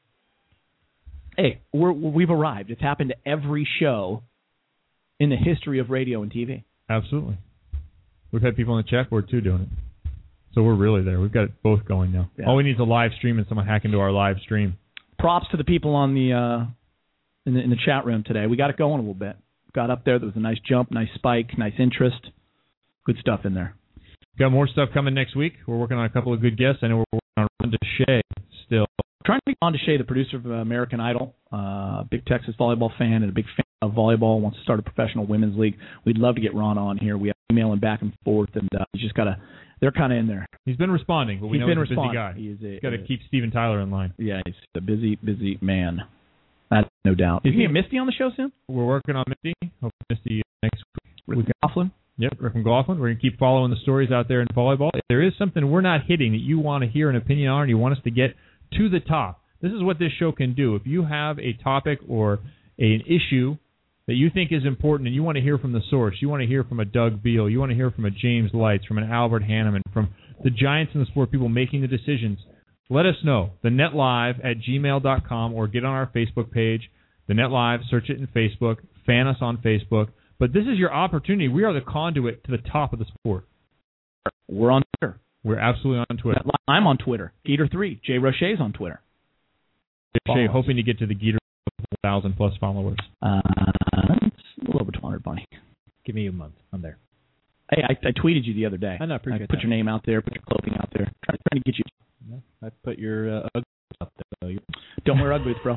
[SPEAKER 10] Hey, we're, we've arrived. It's happened to every show in the history of radio and T V.
[SPEAKER 9] Absolutely. We've had people on the chat board, too, doing it. So we're really there. We've got it both going now.
[SPEAKER 10] Yeah.
[SPEAKER 9] All we need is a live stream and someone hack into our live stream.
[SPEAKER 10] Props to the people on the uh, in the in the chat room today. We got it going a little bit. Got up there. There was a nice jump, nice spike, nice interest. Good stuff in there.
[SPEAKER 9] Got more stuff coming next week. We're working on a couple of good guests. I know we're working on Ron DeShay still.
[SPEAKER 10] Trying to get Ron DeShay, the producer of American Idol, uh, big Texas volleyball fan and a big fan of volleyball, wants to start a professional women's league. We'd love to get Ron on here. We have emailing back and forth, and uh, he's just got to. They're kind of in there.
[SPEAKER 9] He's been responding, but we
[SPEAKER 10] He's
[SPEAKER 9] know
[SPEAKER 10] been
[SPEAKER 9] he's a busy
[SPEAKER 10] responding.
[SPEAKER 9] guy.
[SPEAKER 10] He is a-
[SPEAKER 9] He's got to
[SPEAKER 10] a-
[SPEAKER 9] keep Steven Tyler in line.
[SPEAKER 10] Yeah, he's a busy, busy man. That's no doubt. Is he get Misty on the show soon?
[SPEAKER 9] We're working on Misty. Hope Misty next week.
[SPEAKER 10] Rick McLaughlin?
[SPEAKER 9] Yep, Rick McLaughlin. We're going to keep following the stories out there in volleyball. If there is something we're not hitting that you want to hear an opinion on, or you want us to get to the top, this is what this show can do. If you have a topic or an issue that you think is important and you want to hear from the source, you want to hear from a Doug Beal, you want to hear from a James Lights, from an Albert Hanneman, from the giants in the sport, people making the decisions, let us know. The Net Live at gmail dot com, or get on our Facebook page, The Net Live, search it in Facebook, fan us on Facebook. But this is your opportunity. We are the conduit to the top of the sport.
[SPEAKER 10] We're on Twitter.
[SPEAKER 9] We're absolutely on Twitter.
[SPEAKER 10] I'm on Twitter. Geeter three. Jay Roche's on Twitter.
[SPEAKER 9] Jay, hoping to get to the Geeter one thousand plus followers.
[SPEAKER 10] Uh, it's a little over two hundred, Bonnie.
[SPEAKER 11] Give me a month. I'm there.
[SPEAKER 10] Hey, I, I tweeted you the other day.
[SPEAKER 11] I know, I appreciate
[SPEAKER 10] I put
[SPEAKER 11] that.
[SPEAKER 10] your name out there, put your clothing out there, trying, trying to get you.
[SPEAKER 11] No, I put your uh, Ugg up there.
[SPEAKER 10] Don't wear Ugg boots, bro.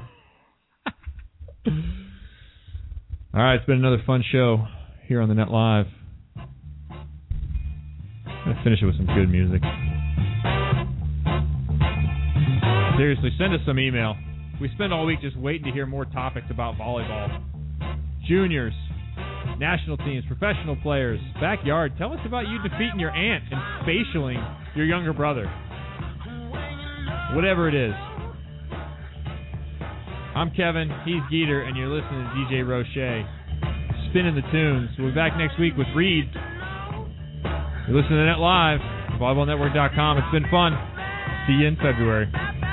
[SPEAKER 9] All right, it's been another fun show here on the Net Live. I'm going to finish it with some good music. Seriously, send us some email. We spend all week just waiting to hear more topics about volleyball. Juniors, national teams, professional players, backyard. Tell us about you defeating your aunt and spatialing your younger brother. Whatever it is. I'm Kevin, he's Geeter, and you're listening to D J Roche. Spinning the tunes. We'll be back next week with Reed. You're listening to Net Live, volleyball network dot com. It's been fun. See you in February.